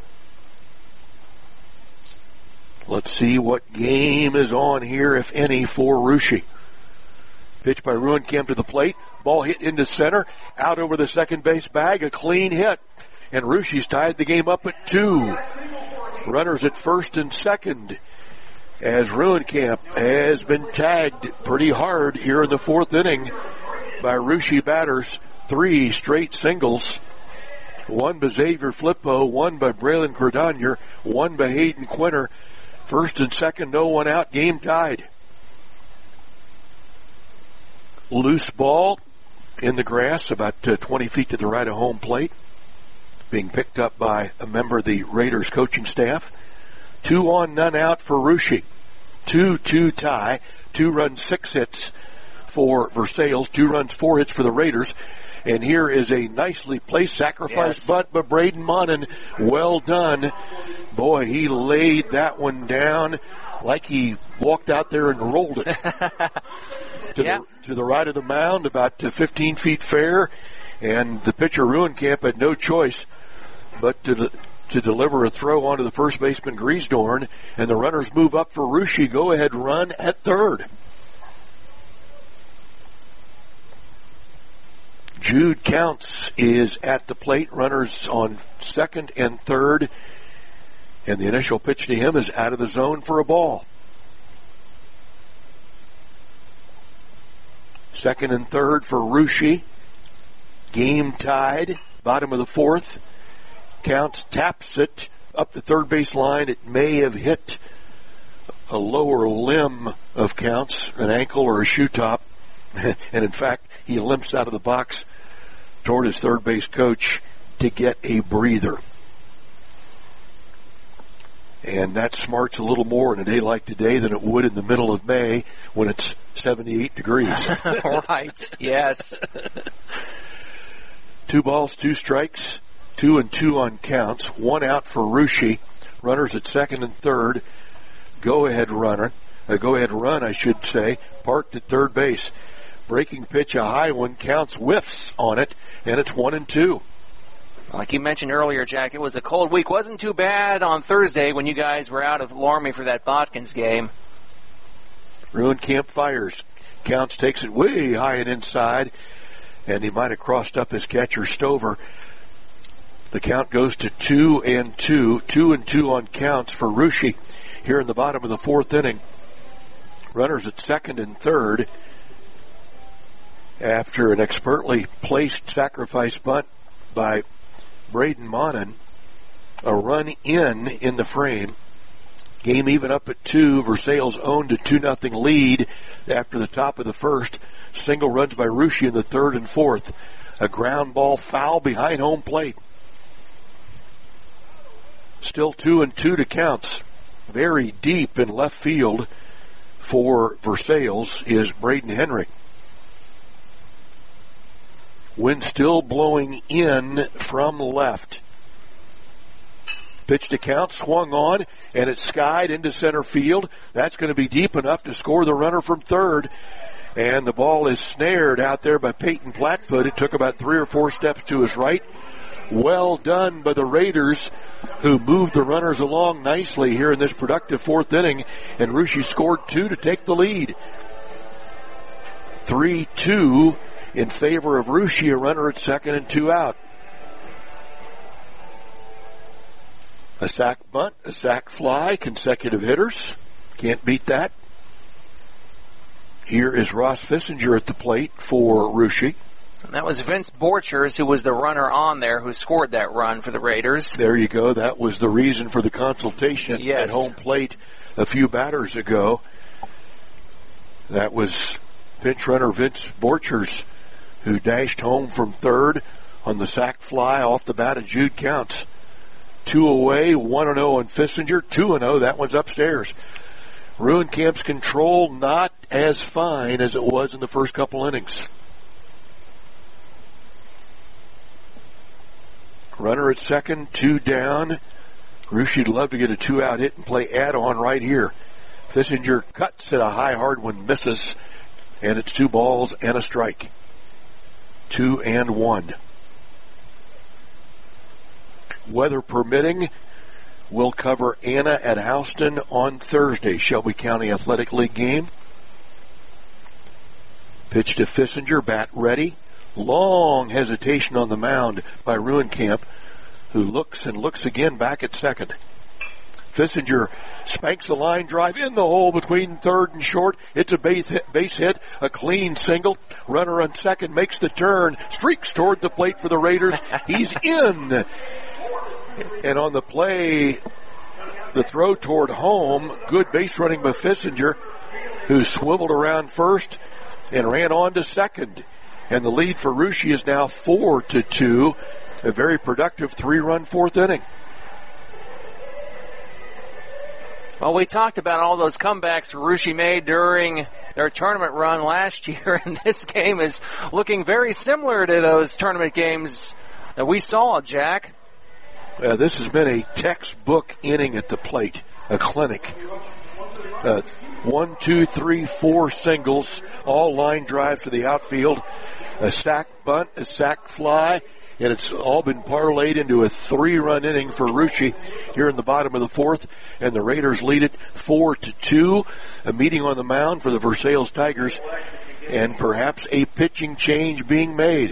Let's see what game is on here, if any, for Russia. Pitch by Ruenkamp to the plate. Ball hit into center. Out over the second base bag. A clean hit. And Russia's tied the game up at two. Runners at first and second, as Ruenkamp has been tagged pretty hard here in the fourth inning by Russia batters. Three straight singles. One by Xavier Flippo, one by Braylon Cordonier, one by Hayden Quinter. First and second, no one out, game tied. Loose ball in the grass about uh, twenty feet to the right of home plate, being picked up by a member of the Raiders coaching staff. Two on, none out for Russia. two two tie. Two runs, six hits for Versailles. Two runs, four hits for the Raiders. And here is a nicely placed sacrifice yes. bunt by Braden Monin. Well done. Boy, he laid that one down like he walked out there and rolled it. to, yeah. the, to the right of the mound, about fifteen feet fair. And the pitcher, Ruenkamp, had no choice but to to deliver a throw onto the first baseman, Griesdorn, and the runners move up for Russia. Go-ahead run at third. Jude Counts is at the plate. Runners on second and third. And the initial pitch to him is out of the zone for a ball. Second and third for Russia. Game tied. Bottom of the fourth. Counts taps it up the third base line. It may have hit a lower limb of Counts, an ankle or a shoe top. And in fact, he limps out of the box toward his third base coach to get a breather. And that smarts a little more in a day like today than it would in the middle of May when it's seventy-eight degrees. Right, yes. Two balls, two strikes Two and two on counts. One out for Russia. Runners at second and third. Go-ahead runner. A go-ahead run, I should say. Parked at third base. Breaking pitch, a high one, counts whiffs on it, and it's one and two. Like you mentioned earlier, Jack, it was a cold week. Wasn't too bad on Thursday when you guys were out of Loramie for that Botkins game. Ruencamp fires. Counts takes it way high and inside, and he might have crossed up his catcher Stover. The count goes to two and two. Two and two on counts for Russia here in the bottom of the fourth inning. Runners at second and third after an expertly placed sacrifice bunt by Braden Monin. A run in in the frame. Game even up at two. Versailles owned a two nothing lead after the top of the first. Single runs by Russia in the third and fourth. A ground ball foul behind home plate. Still two and two to counts. Very deep in left field for Versailles is Braden Henry. Wind still blowing in from left. Pitch to count, swung on, and it's skied into center field. That's going to be deep enough to score the runner from third. And the ball is snared out there by Peyton Flatfoot. It took about three or four steps to his right. Well done by the Raiders, who moved the runners along nicely here in this productive fourth inning. And Russia scored two to take the lead. three two in favor of Russia, a runner at second and two out. A sac bunt, a sac fly, consecutive hitters. Can't beat that. Here is Ross Fissinger at the plate for Russia. And that was Vince Borchers, who was the runner on there, who scored that run for the Raiders. There you go. That was the reason for the consultation yes. at home plate a few batters ago. That was pinch runner Vince Borchers, who dashed home from third on the sac fly off the bat of Jude Counts. Two away, one and oh on Fissinger, two and oh, that one's upstairs. Ruencamp's control not as fine as it was in the first couple innings. Runner at second, two down. Russia'd love to get a two-out hit and play add-on right here. Fissinger cuts at a high hard one, misses, and it's two balls and a strike. Two and one. Weather permitting, we'll cover Anna at Houston on Thursday, Shelby County Athletic League game. Pitch to Fissinger, bat ready. Long hesitation on the mound by Ruencamp, who looks and looks again back at second. Fissinger spanks a line drive in the hole between third and short. It's a base hit, base hit, a clean single. Runner on second makes the turn, streaks toward the plate for the Raiders. He's in. And on the play, the throw toward home, good base running by Fissinger, who swiveled around first and ran on to second. And the lead for Russia is now four to two. A very productive three-run fourth inning. Well, we talked about all those comebacks Russia made during their tournament run last year, and this game is looking very similar to those tournament games that we saw, Jack. Uh, this has been a textbook inning at the plate, a clinic. Uh, one, two, three, four singles, all line drives to the outfield. A sac bunt, a sac fly, and it's all been parlayed into a three-run inning for Russia here in the bottom of the fourth, and the Raiders lead it four to two. A meeting on the mound for the Versailles Tigers, and perhaps a pitching change being made.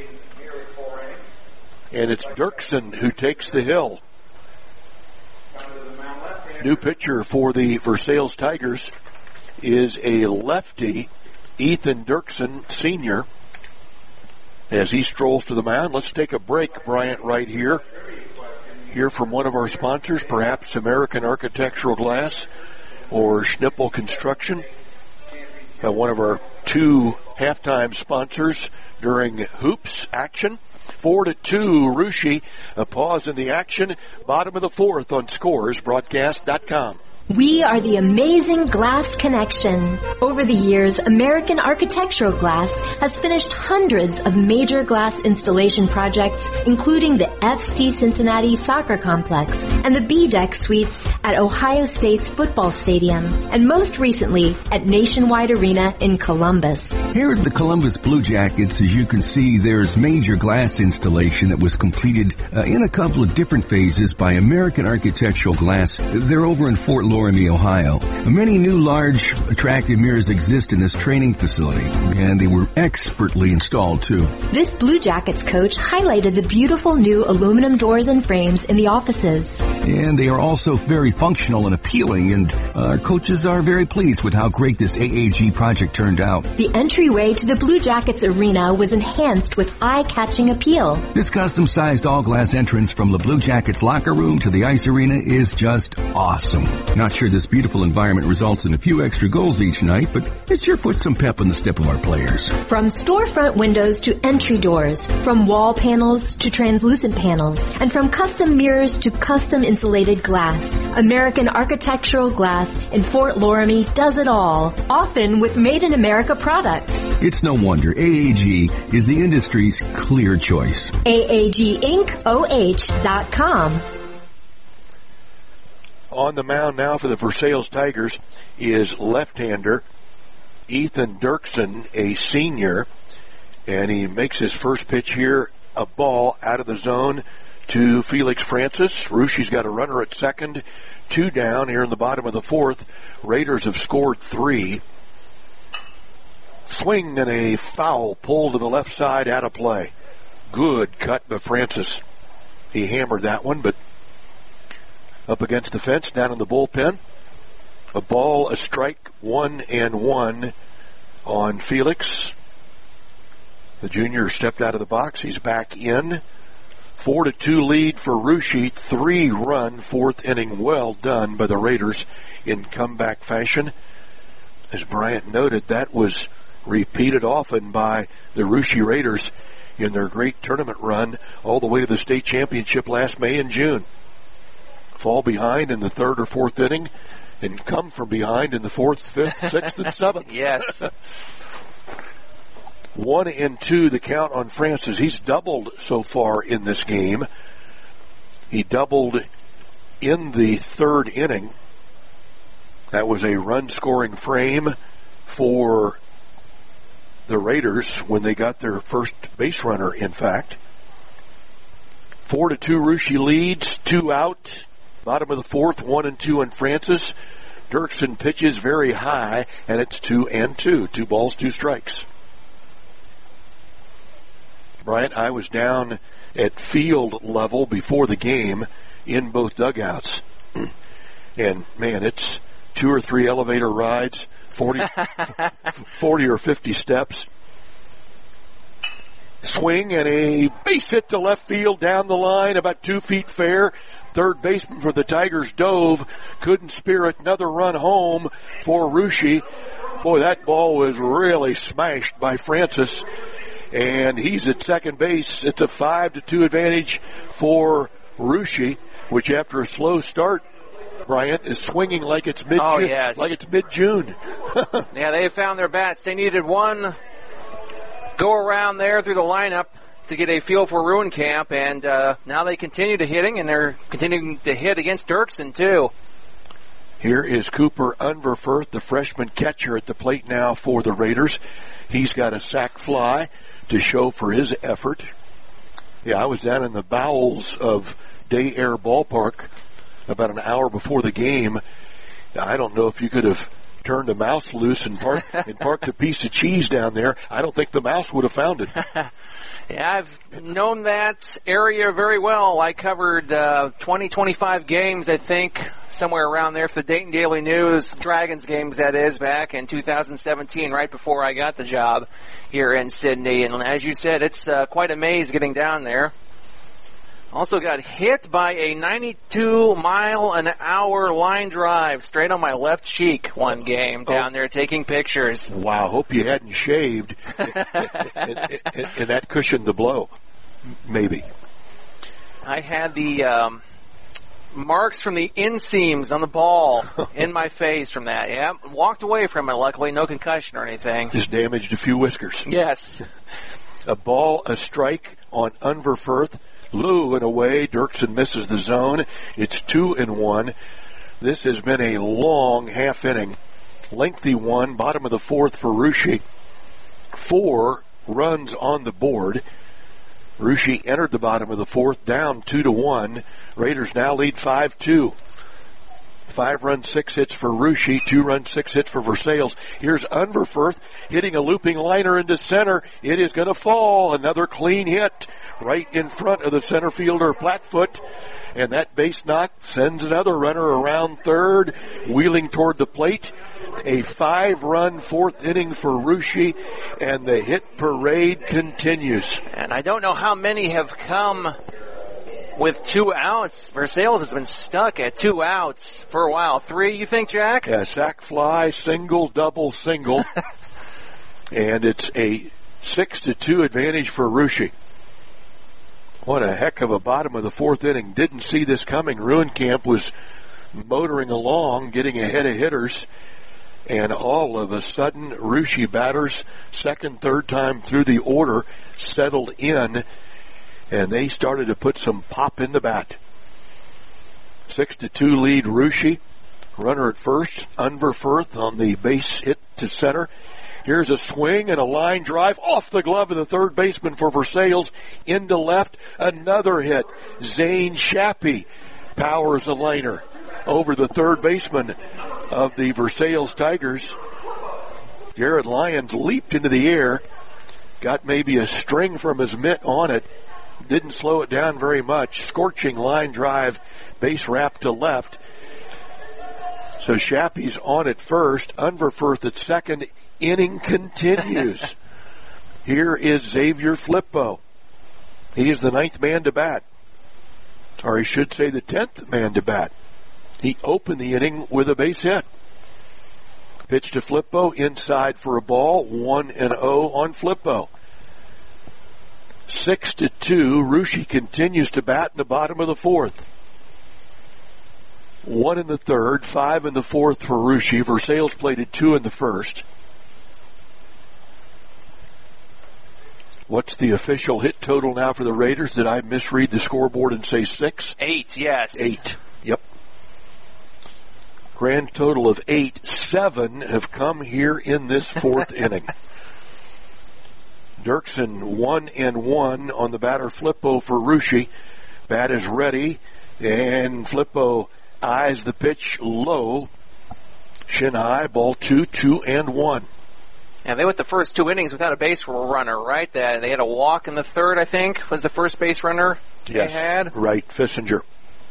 And it's Dirksen who takes the hill. New pitcher for the Versailles Tigers is a lefty, Ethan Dirksen, senior. As he strolls to the mound, let's take a break, Bryant, right here. Hear from one of our sponsors, perhaps American Architectural Glass or Schnippel Construction. Uh, one of our two halftime sponsors during hoops action. Four to two, Russia. A pause in the action. Bottom of the fourth on Scores Broadcast dot com. We are the amazing Glass Connection. Over the years, American Architectural Glass has finished hundreds of major glass installation projects, including the F C Cincinnati Soccer Complex and the B-Deck Suites at Ohio State's football stadium, and most recently at Nationwide Arena in Columbus. Here at the Columbus Blue Jackets, as you can see, there's major glass installation that was completed uh, in a couple of different phases by American Architectural Glass. They're over in Fort Loramie, Ohio. Many new large attractive mirrors exist in this training facility, and they were expertly installed too. This Blue Jackets coach highlighted the beautiful new aluminum doors and frames in the offices. And they are also very functional and appealing, and our coaches are very pleased with how great this A A G project turned out. The entryway to the Blue Jackets arena was enhanced with eye-catching appeal. This custom-sized all-glass entrance from the Blue Jackets locker room to the ice arena is just awesome. Not sure this beautiful environment results in a few extra goals each night, but it sure puts some pep in the step of our players. From storefront windows to entry doors, from wall panels to translucent panels, and from custom mirrors to custom insulated glass, American Architectural Glass in Fort Loramie does it all, often with made-in-America products. It's no wonder A A G is the industry's clear choice. A A G Inc O H dot com. On the mound now for the Versailles Tigers is left-hander Ethan Dirksen, a senior, and he makes his first pitch here, a ball out of the zone to Felix Francis. Rushi's got a runner at second, two down here in the bottom of the fourth. Raiders have scored three. Swing and a foul pull to the left side, out of play. Good cut by Francis. He hammered that one, but up against the fence, down in the bullpen. A ball, a strike, one and one on Felix. The junior stepped out of the box. He's back in. Four to two lead for Russia. Three run fourth inning. Well done by the Raiders in comeback fashion. As Bryant noted, that was repeated often by the Russia Raiders in their great tournament run all the way to the state championship last May and June. Fall behind in the third or fourth inning and come from behind in the fourth, fifth, sixth, and seventh. Yes. One and two, the count on Francis. He's doubled so far in this game. He doubled in the third inning. That was a run-scoring frame for the Raiders when they got their first base runner, in fact. Four to two, Russia leads, two out. Bottom of the fourth, one and two on Francis. Dirksen pitches very high, and it's two and two. Two balls, two strikes. Bryant, I was down at field level before the game in both dugouts. And, man, it's two or three elevator rides, forty, forty or fifty steps. Swing and a base hit to left field down the line, about two feet fair. Third baseman for the Tigers dove, couldn't spear it. Another run home for Russia. Boy, that ball was really smashed by Francis, and he's at second base. It's a five to two advantage for Russia, which after a slow start, Bryant, is swinging like it's mid oh, yes. like it's mid-June. Yeah, they found their bats. They needed one go around there through the lineup to get a feel for Ruin Camp, and uh, now they continue to hitting, and they're continuing to hit against Dirksen too. Here is Cooper Unverfurth, the freshman catcher at the plate now for the Raiders. He's got a sac fly to show for his effort. Yeah, I was down in the bowels of Day Air Ballpark about an hour before the game. I don't know if you could have turned a mouse loose and parked, and parked a piece of cheese down there. I don't think the mouse would have found it. Yeah, I've known that area very well. I covered uh, twenty, twenty-five games, I think, somewhere around there for the Dayton Daily News, Dragons games, that is, back in two thousand seventeen, right before I got the job here in Sydney. And as you said, it's uh, quite a maze getting down there. Also got hit by a ninety-two mile an hour line drive straight on my left cheek one game down oh. there taking pictures. Wow, hope you hadn't shaved, and, and, and, and that cushioned the blow, maybe. I had the um, marks from the inseams on the ball in my face from that. Yeah, walked away from it, luckily. No concussion or anything. Just damaged a few whiskers. Yes. A ball, a strike on Unverferth. Lou and away. Dirksen misses the zone. It's two and one. This has been a long half inning. Lengthy one, bottom of the fourth for Russia. Four runs on the board. Russia entered the bottom of the fourth, down two to one. Raiders now lead five two. Five runs, six hits for Russia. Two runs, six hits for Versailles. Here's Unverferth hitting a looping liner into center. It is going to fall. Another clean hit right in front of the center fielder, Plattfoot. And that base knock sends another runner around third, wheeling toward the plate. A five-run fourth inning for Russia, and the hit parade continues. And I don't know how many have come with two outs. Versailles has been stuck at two outs for a while. Three, you think, Jack? Yeah, sack fly, single, double, single. And it's a six to two advantage for Russia. What a heck of a bottom of the fourth inning. Didn't see this coming. Ruenkamp was motoring along, getting ahead of hitters. And all of a sudden, Russia batters, second, third time through the order, settled in. And they started to put some pop in the bat. Six to two lead Russia. Runner at first, Unverferth on the base hit to center. Here's a swing and a line drive off the glove of the third baseman for Versailles into left. Another hit. Zane Shappy powers a liner over the third baseman of the Versailles Tigers. Jared Lyons leaped into the air, got maybe a string from his mitt on it, didn't slow it down very much. Scorching line drive, base wrap to left. So Shappy's on at first, Unverferth at second. Inning continues. Here is Xavier Flippo. He is the ninth man to bat. Or I should say the tenth man to bat. He opened the inning with a base hit. Pitch to Flippo, inside for a ball, one and oh on Flippo. Six to two, Russia continues to bat in the bottom of the fourth. One in the third, five in the fourth for Russia. Versailles played at two in the first. What's the official hit total now for the Raiders? Did I misread the scoreboard and say six? Eight, yes. Eight, yep. Grand total of eight. Seven have come here in this fourth inning. Dirksen one and one on the batter Flippo for Russia. Bat is ready, and Flippo eyes the pitch low. Shin high, ball two, two and one. And they went the first two innings without a base runner, right? They had a walk in the third, I think, was the first base runner yes, they had. Right, Fissinger.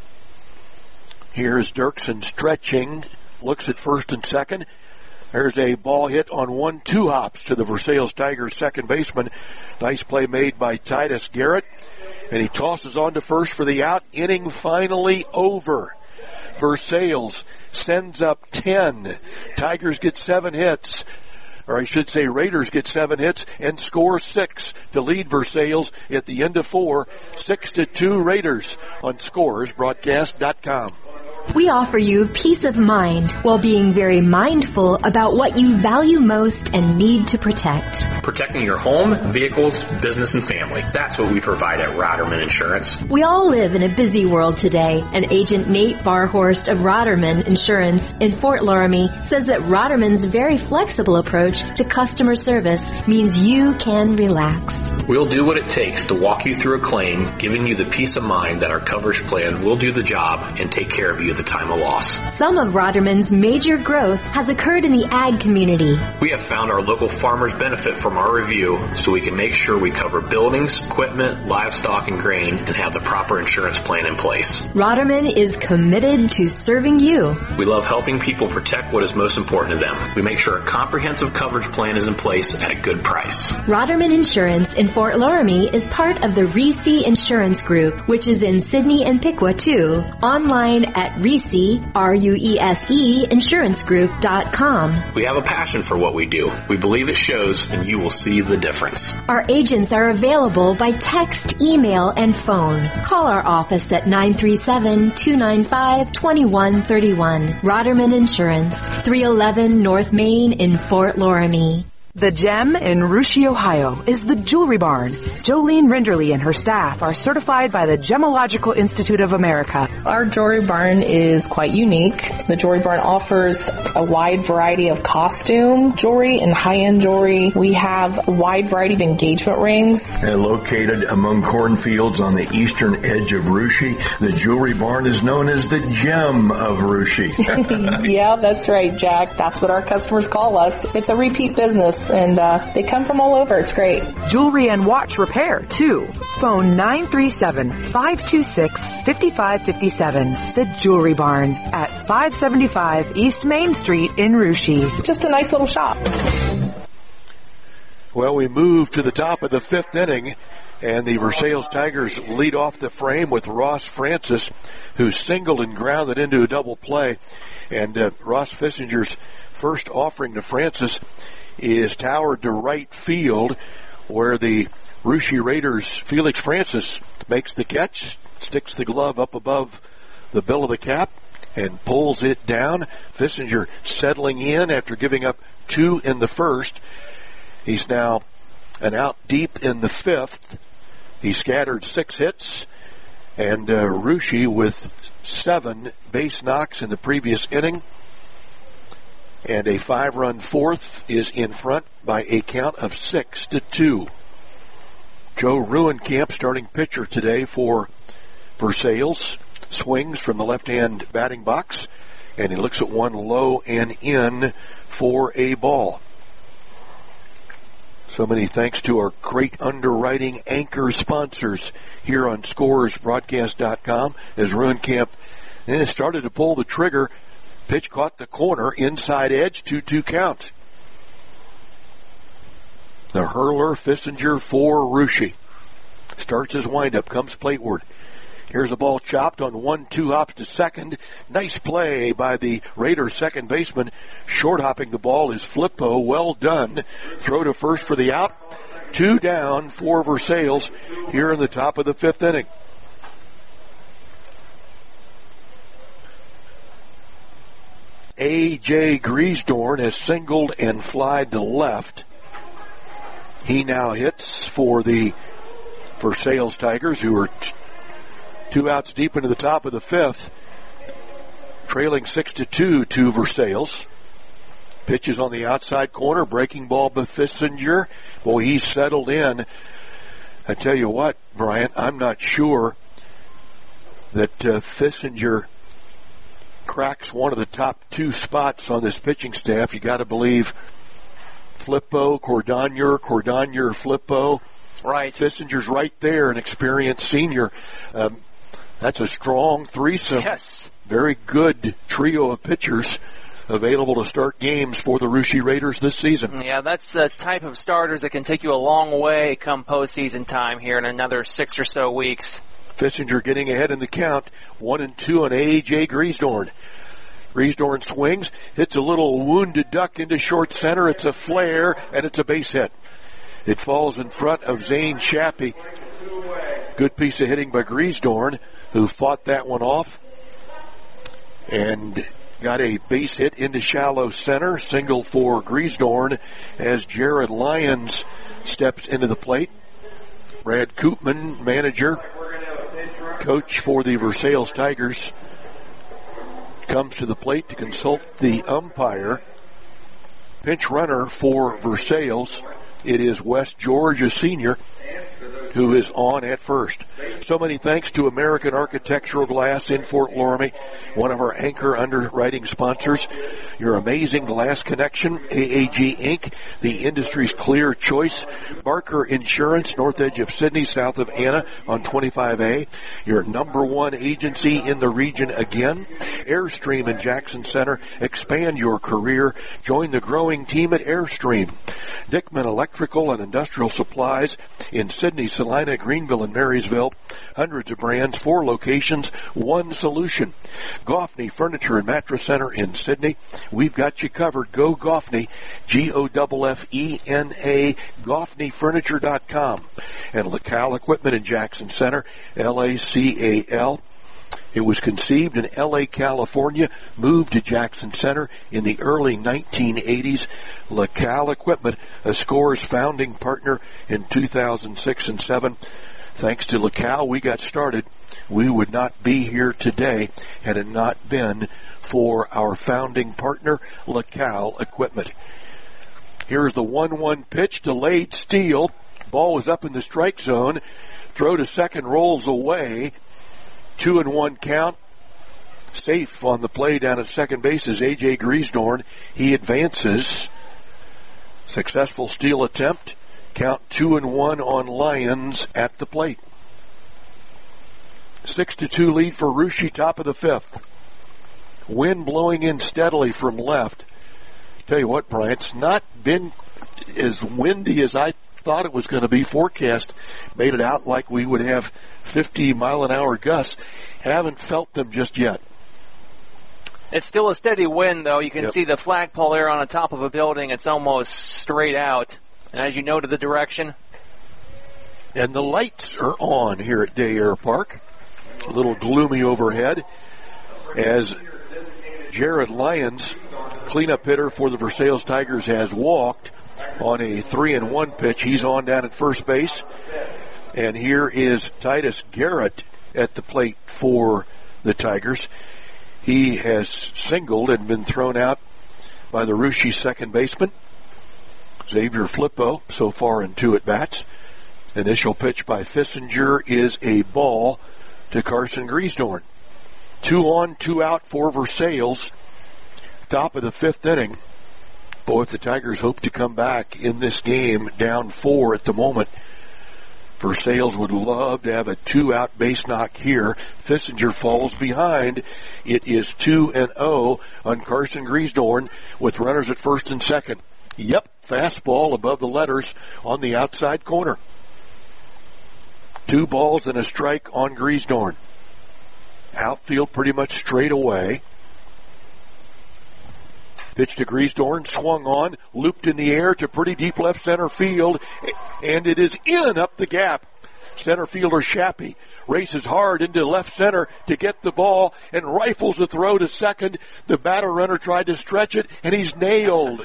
Here's Dirksen stretching, looks at first and second. There's a ball hit on one, two hops to the Versailles Tigers second baseman. Nice play made by Titus Garrett. And he tosses on to first for the out. Inning finally over. Versailles sends up ten. Tigers get seven hits. Or I should say Raiders get seven hits and score six to lead Versailles at the end of four. Six to two Raiders on Scores Broadcast dot com. We offer you peace of mind while being very mindful about what you value most and need to protect. Protecting your home, vehicles, business, and family. That's what we provide at Roderman Insurance. We all live in a busy world today, and Agent Nate Barhorst of Roderman Insurance in Fort Loramie says that Roderman's very flexible approach to customer service means you can relax. We'll do what it takes to walk you through a claim, giving you the peace of mind that our coverage plan will do the job and take care of you at the time of loss. Some of Roderman's major growth has occurred in the ag community. We have found our local farmers benefit from our review, so we can make sure we cover buildings, equipment, livestock, and grain, and have the proper insurance plan in place. Roderman is committed to serving you. We love helping people protect what is most important to them. We make sure a comprehensive coverage plan is in place at a good price. Roderman Insurance in Fort Loramie is part of the Reese Insurance Group, which is in Sidney and Piqua too. Online at Reese, R U E S E, insurance group dot com. We have a passion for what we do. We believe it shows, and you you will see the difference. Our agents are available by text, email, and phone. Call our office at nine three seven, two nine five, two one three one. Roderman Insurance, three eleven North Main in Fort Loramie. The Gem in Russia, Ohio is the Jewelry Barn. Jolene Renderly and her staff are certified by the Gemological Institute of America. Our Jewelry Barn is quite unique. The Jewelry Barn offers a wide variety of costume jewelry and high-end jewelry. We have a wide variety of engagement rings. And located among cornfields on the eastern edge of Russia, the Jewelry Barn is known as the Gem of Russia. Yeah, that's right, Jack. That's what our customers call us. It's a repeat business. And uh, they come from all over. It's great. Jewelry and watch repair, too. Phone nine three seven, five two six, five five five seven. The Jewelry Barn at five seventy-five East Main Street in Russia. Just a nice little shop. Well, we move to the top of the fifth inning, and the Versailles Tigers lead off the frame with Ross Francis, who singled and grounded into a double play. And uh, Ross Fissinger's first offering to Francis is towered to right field, where the Russia Raiders' Felix Francis makes the catch, sticks the glove up above the bill of the cap, and pulls it down. Fissinger settling in after giving up two in the first. He's now an out deep in the fifth. He scattered six hits, and uh, Russia with seven base knocks in the previous inning. And a five-run fourth is in front by a count of six to two. Joe Ruenkamp, starting pitcher today for Versailles, swings from the left-hand batting box, and he looks at one low and in for a ball. So many thanks to our great underwriting anchor sponsors here on Scores Broadcast dot com as Ruenkamp then started to pull the trigger. Pitch caught the corner, inside edge, two two count. The hurler, Fissinger for Russia. Starts his windup, comes plateward. Here's a ball chopped on one, two hops to second. Nice play by the Raiders second baseman. Short hopping the ball is Flippo. Well done. Throw to first for the out. Two down for Versailles here in the top of the fifth inning. A J. Griesdorn has singled and flied to left. He now hits for the Versailles Tigers, who are t- two outs deep into the top of the fifth, trailing six to two to Versailles. Pitches on the outside corner, breaking ball by Fissinger. Boy, he's settled in. I tell you what, Bryant, I'm not sure that uh, Fissinger cracks one of the top two spots on this pitching staff. You got to believe Flippo, Cordonier, Cordonier, Flippo. Right. Fissinger's right there, an experienced senior. Um, that's a strong threesome. Yes. Very good trio of pitchers available to start games for the Russia Raiders this season. Yeah, that's the type of starters that can take you a long way come postseason time here in another six or so weeks. Fissinger getting ahead in the count, one and two on A J. Griesdorn. Griesdorn swings, hits a little wounded duck into short center. It's a flare, and it's a base hit. It falls in front of Zane Shappy. Good piece of hitting by Griesdorn, who fought that one off and got a base hit into shallow center. Single for Griesdorn as Jared Lyons steps into the plate. Brad Koopman, manager, coach for the Versailles Tigers, comes to the plate to consult the umpire. Pinch runner for Versailles, it is Wes George, a senior, who is on at first. So many thanks to American Architectural Glass in Fort Loramie, one of our anchor underwriting sponsors. Your amazing glass connection, A A G Incorporated, the industry's clear choice. Barker Insurance, north edge of Sydney, south of Anna on twenty-five A. Your number one agency in the region again. Airstream in Jackson Center. Expand your career. Join the growing team at Airstream. Dickman Electrical and Industrial Supplies in Sydney, Salina, Greenville, and Marysville. Hundreds of brands, four locations, one solution. Goffney Furniture and Mattress Center in Sydney. We've got you covered. Go Goffney, G O F F E N A, Goffney Furniture dot com. And LaCal Equipment in Jackson Center, L A C A L. It was conceived in L A, California, moved to Jackson Center in the early nineteen eighties. LaCal Equipment, a Scores founding partner in two thousand six and seven. Thanks to LaCal, we got started. We would not be here today had it not been for our founding partner, LaCal Equipment. Here's the one one pitch, delayed steal. Ball was up in the strike zone. Throw to second rolls away. Two and one count. Safe on the play down at second base is A J Griesdorn. He advances. Successful steal attempt. Count two and one on Lions at the plate. Six to two lead for Russia, top of the fifth. Wind blowing in steadily from left. Tell you what, Brian, it's not been as windy as I thought it was going to be. Forecast made it out like we would have fifty mile an hour gusts. Haven't felt them just yet. It's still a steady wind, though. You can Yep. see the flagpole there on the top of a building. It's almost straight out. And as you know to the direction. And the lights are on here at Day Air Park. A little gloomy overhead as Jared Lyons, cleanup hitter for the Versailles Tigers, has walked on a three and one pitch. He's on down at first base. And here is Titus Garrett at the plate for the Tigers. He has singled and been thrown out by the Russia second baseman, Xavier Flippo, so far in two at-bats. Initial pitch by Fissinger is a ball to Carson Griesdorn. Two on, two out for Versailles. Top of the fifth inning. Boy, if the Tigers hope to come back in this game, down four at the moment, Versailles would love to have a two-out base knock here. Fissinger falls behind. It is two and oh on Carson Griesdorn with runners at first and second. Yep, fastball above the letters on the outside corner. Two balls and a strike on Griesdorn. Outfield pretty much straight away. Pitch to Griesdorn, swung on, looped in the air to pretty deep left center field, and it is in up the gap. Center fielder Shappy races hard into left center to get the ball and rifles the throw to second. The batter runner tried to stretch it, and he's nailed.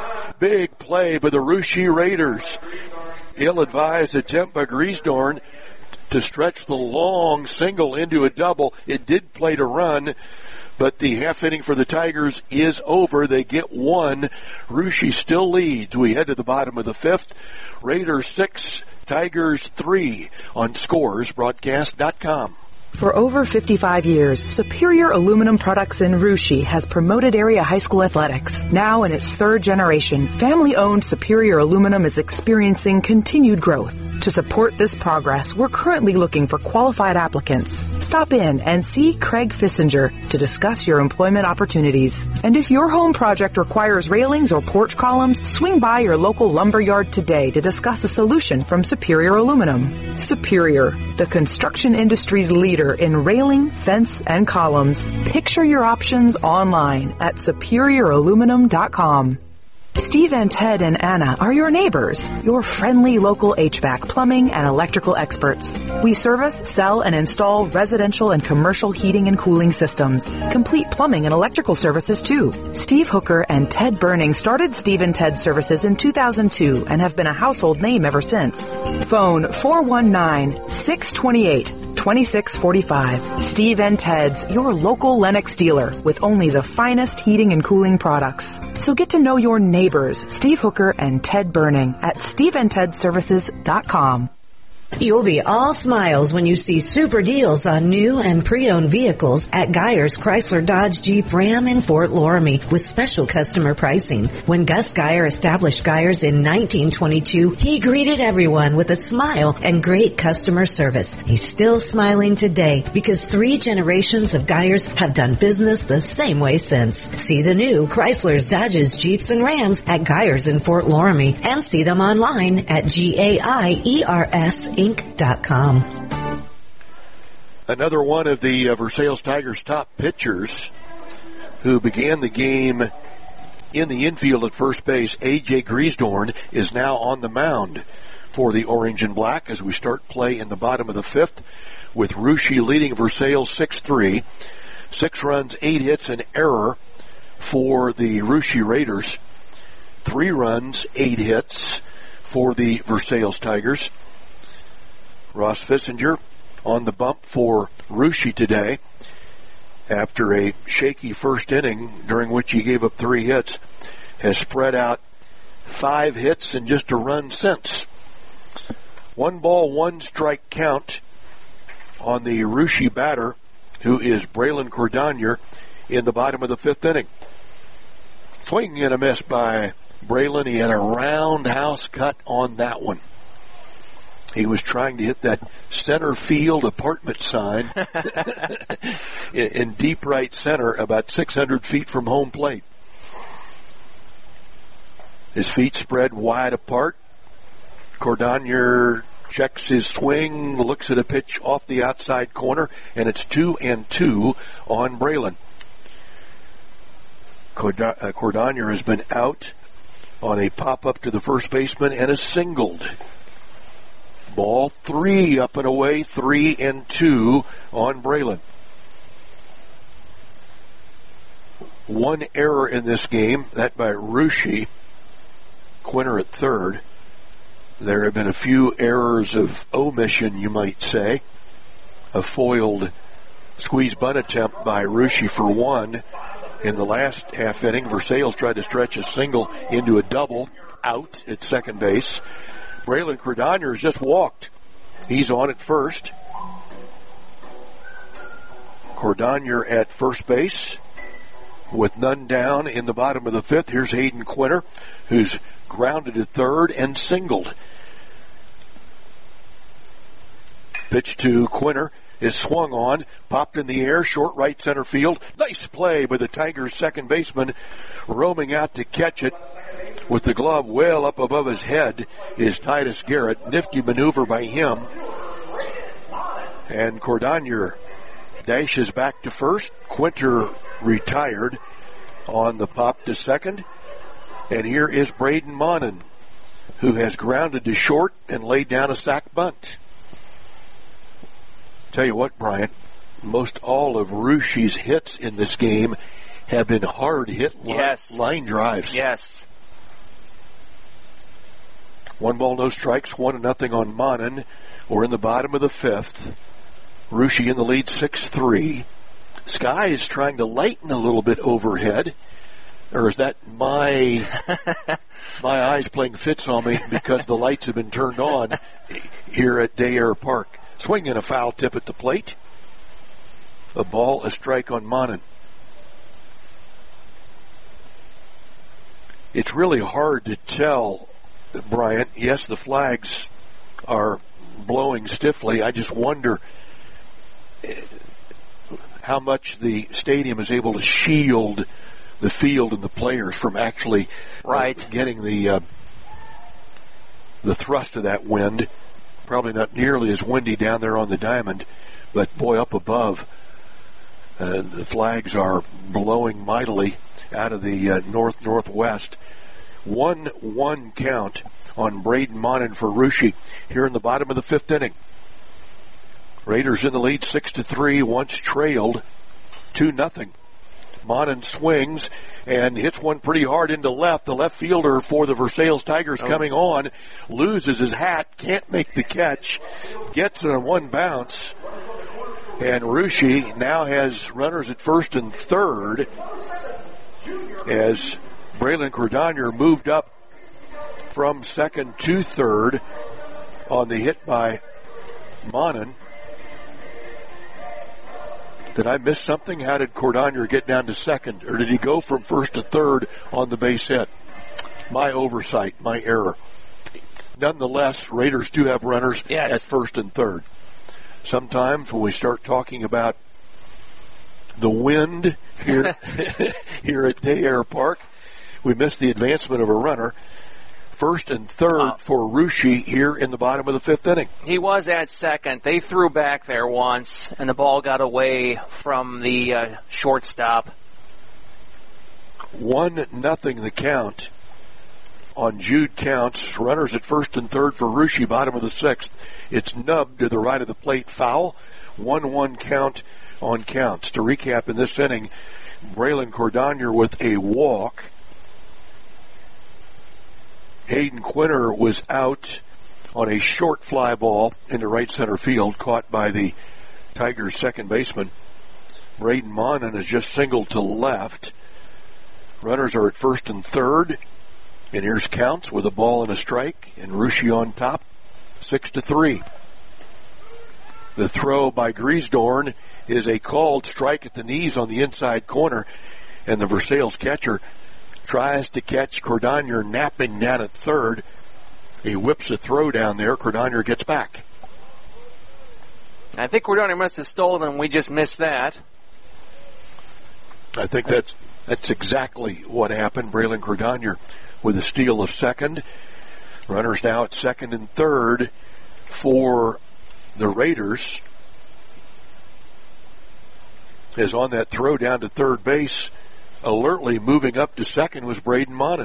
Big play by the Russia Raiders. Ill-advised attempt by Griesdorn to stretch the long single into a double. It did play to run, but the half inning for the Tigers is over. They get one. Russia still leads. We head to the bottom of the fifth. Raiders six, Tigers three on Scores Broadcast dot com. For over fifty-five years, Superior Aluminum Products in Russia has promoted area high school athletics. Now in its third generation, family-owned Superior Aluminum is experiencing continued growth. To support this progress, we're currently looking for qualified applicants. Stop in and see Craig Fissinger to discuss your employment opportunities. And if your home project requires railings or porch columns, swing by your local lumber yard today to discuss a solution from Superior Aluminum. Superior, the construction industry's leader in railing, fence, and columns. Picture your options online at superior aluminum dot com. Steve and Ted and Anna are your neighbors, your friendly local H V A C, plumbing, and electrical experts. We service, sell, and install residential and commercial heating and cooling systems. Complete plumbing and electrical services, too. Steve Hooker and Ted Burning started Steve and Ted Services in two thousand two and have been a household name ever since. Phone four one nine, six two eight, two six four five. Steve and Ted's, your local Lennox dealer with only the finest heating and cooling products. So get to know your neighbors, Steve Hooker and Ted Burning, at steve and ted services dot com. You'll be all smiles when you see super deals on new and pre-owned vehicles at Geyer's Chrysler Dodge Jeep Ram in Fort Loramie with special customer pricing. When Gus Geyer established Geyer's in nineteen twenty-two, he greeted everyone with a smile and great customer service. He's still smiling today because three generations of Geyer's have done business the same way since. See the new Chrysler's, Dodges, Jeeps, and Rams at Geyer's in Fort Loramie and see them online at G A I E R S inc dot com. Another one of the uh, Versailles Tigers' top pitchers who began the game in the infield at first base, A J Griesdorn, is now on the mound for the Orange and Black as we start play in the bottom of the fifth with Russia leading Versailles six three. Six runs, eight hits, an error for the Russia Raiders. Three runs, eight hits for the Versailles Tigers. Ross Fissinger on the bump for Russia today after a shaky first inning during which he gave up three hits, has spread out five hits and just a run since. One ball, one strike count on the Russia batter, who is Braylon Cordonier, in the bottom of the fifth inning. Swing and a miss by Braylon. He had a roundhouse cut on that one. He was trying to hit that center field apartment sign in, in deep right center, about six hundred feet from home plate. His feet spread wide apart. Cordonier checks his swing, looks at a pitch off the outside corner, and it's two and two on Braylon. Cordonier has been out on a pop-up to the first baseman and is singled. Ball three up and away, three and two on Braylon. One error in this game, that by Russia. Quinter at third. There have been a few errors of omission, you might say. A foiled squeeze bunt attempt by Russia for one. In the last half inning, Versailles tried to stretch a single into a double, out at second base. Braylon Cordonier has just walked. He's on at first. Cordonier at first base with none down in the bottom of the fifth. Here's Hayden Quinter, who's grounded at third and singled. Pitch to Quinter is swung on, popped in the air, short right center field. Nice play by the Tigers' second baseman, roaming out to catch it with the glove well up above his head is Titus Garrett. Nifty maneuver by him. And Cordonier dashes back to first. Quinter retired on the pop to second. And here is Braden Monin, who has grounded to short and laid down a sac bunt. Tell you what, Brian, most all of Russia's hits in this game have been hard hit line, yes. line drives. Yes. One ball, no strikes, one and nothing on Monin. We're in the bottom of the fifth. Russia in the lead six three. Sky is trying to lighten a little bit overhead. Or is that my my eyes playing fits on me because the lights have been turned on here at Day Air Park? Swing and a foul tip at the plate. A ball, a strike on Monin. It's really hard to tell, Bryant. Yes, the flags are blowing stiffly. I just wonder how much the stadium is able to shield the field and the players from actually right. uh, getting the uh, the thrust of that wind. Probably not nearly as windy down there on the diamond, but boy, up above, uh, the flags are blowing mightily out of the uh, north-northwest. one one count on Braden Monin for Russia here in the bottom of the fifth inning. Raiders in the lead six to three, once trailed two nothing. Monin swings and hits one pretty hard into left. The left fielder for the Versailles Tigers oh. coming on loses his hat, can't make the catch, gets it on one bounce. And Russia now has runners at first and third as Braylon Cordonier moved up from second to third on the hit by Monin. Did I miss something? How did Cordonier get down to second? Or did he go from first to third on the base hit? My oversight, my error. Nonetheless, Raiders do have runners yes. at first and third. Sometimes when we start talking about the wind here, here at Day Air Park, we miss the advancement of a runner. first and third uh, for Russia here in the bottom of the fifth inning. He was at second. They threw back there once, and the ball got away from the uh, shortstop. One nothing the count on Jude Counts. Runners at first and third for Russia, bottom of the sixth. It's nubbed to the right of the plate, foul. one one count on Counts. To recap in this inning, Braylon Cordonier with a walk. Hayden Quinter was out on a short fly ball into right center field, caught by the Tigers' second baseman. Braden Monin is just singled to left. Runners are at first and third. And here's Counts with a ball and a strike, and Russia on top, six to three. The throw by Griesdorn is a called strike at the knees on the inside corner, and the Versailles catcher tries to catch Cordonier napping down at third. He whips a throw down there. Cordonier gets back. I think Cordonier must have stolen, and we just missed that. I think that's that's exactly what happened. Braylon Cordonier with a steal of second. Runners now at second and third for the Raiders. As on that throw down to third base, alertly moving up to second was Braden Monin.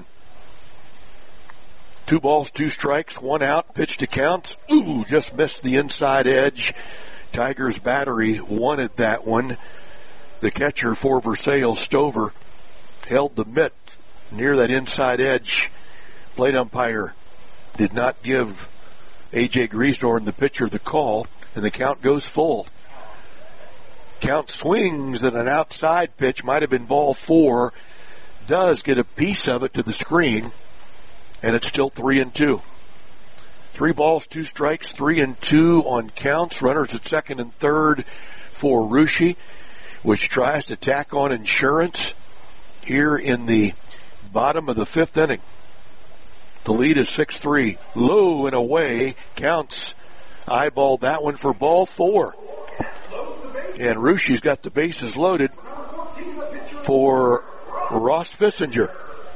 Two balls, two strikes, one out, pitch to Counts. Ooh, just missed the inside edge. Tigers battery wanted that one. The catcher for Versailles, Stover, held the mitt near that inside edge. Plate umpire did not give A J Griesdorn, the pitcher, the call, and the count goes full. Count swings at an outside pitch, might have been ball four, does get a piece of it to the screen, and it's still three and two. Three balls, two strikes, three and two on Counts. Runners at second and third for Russia, which tries to tack on insurance here in the bottom of the fifth inning. The lead is six three. Low and away. Counts eyeballed that one for ball four. And Russia's got the bases loaded for Ross Fissinger.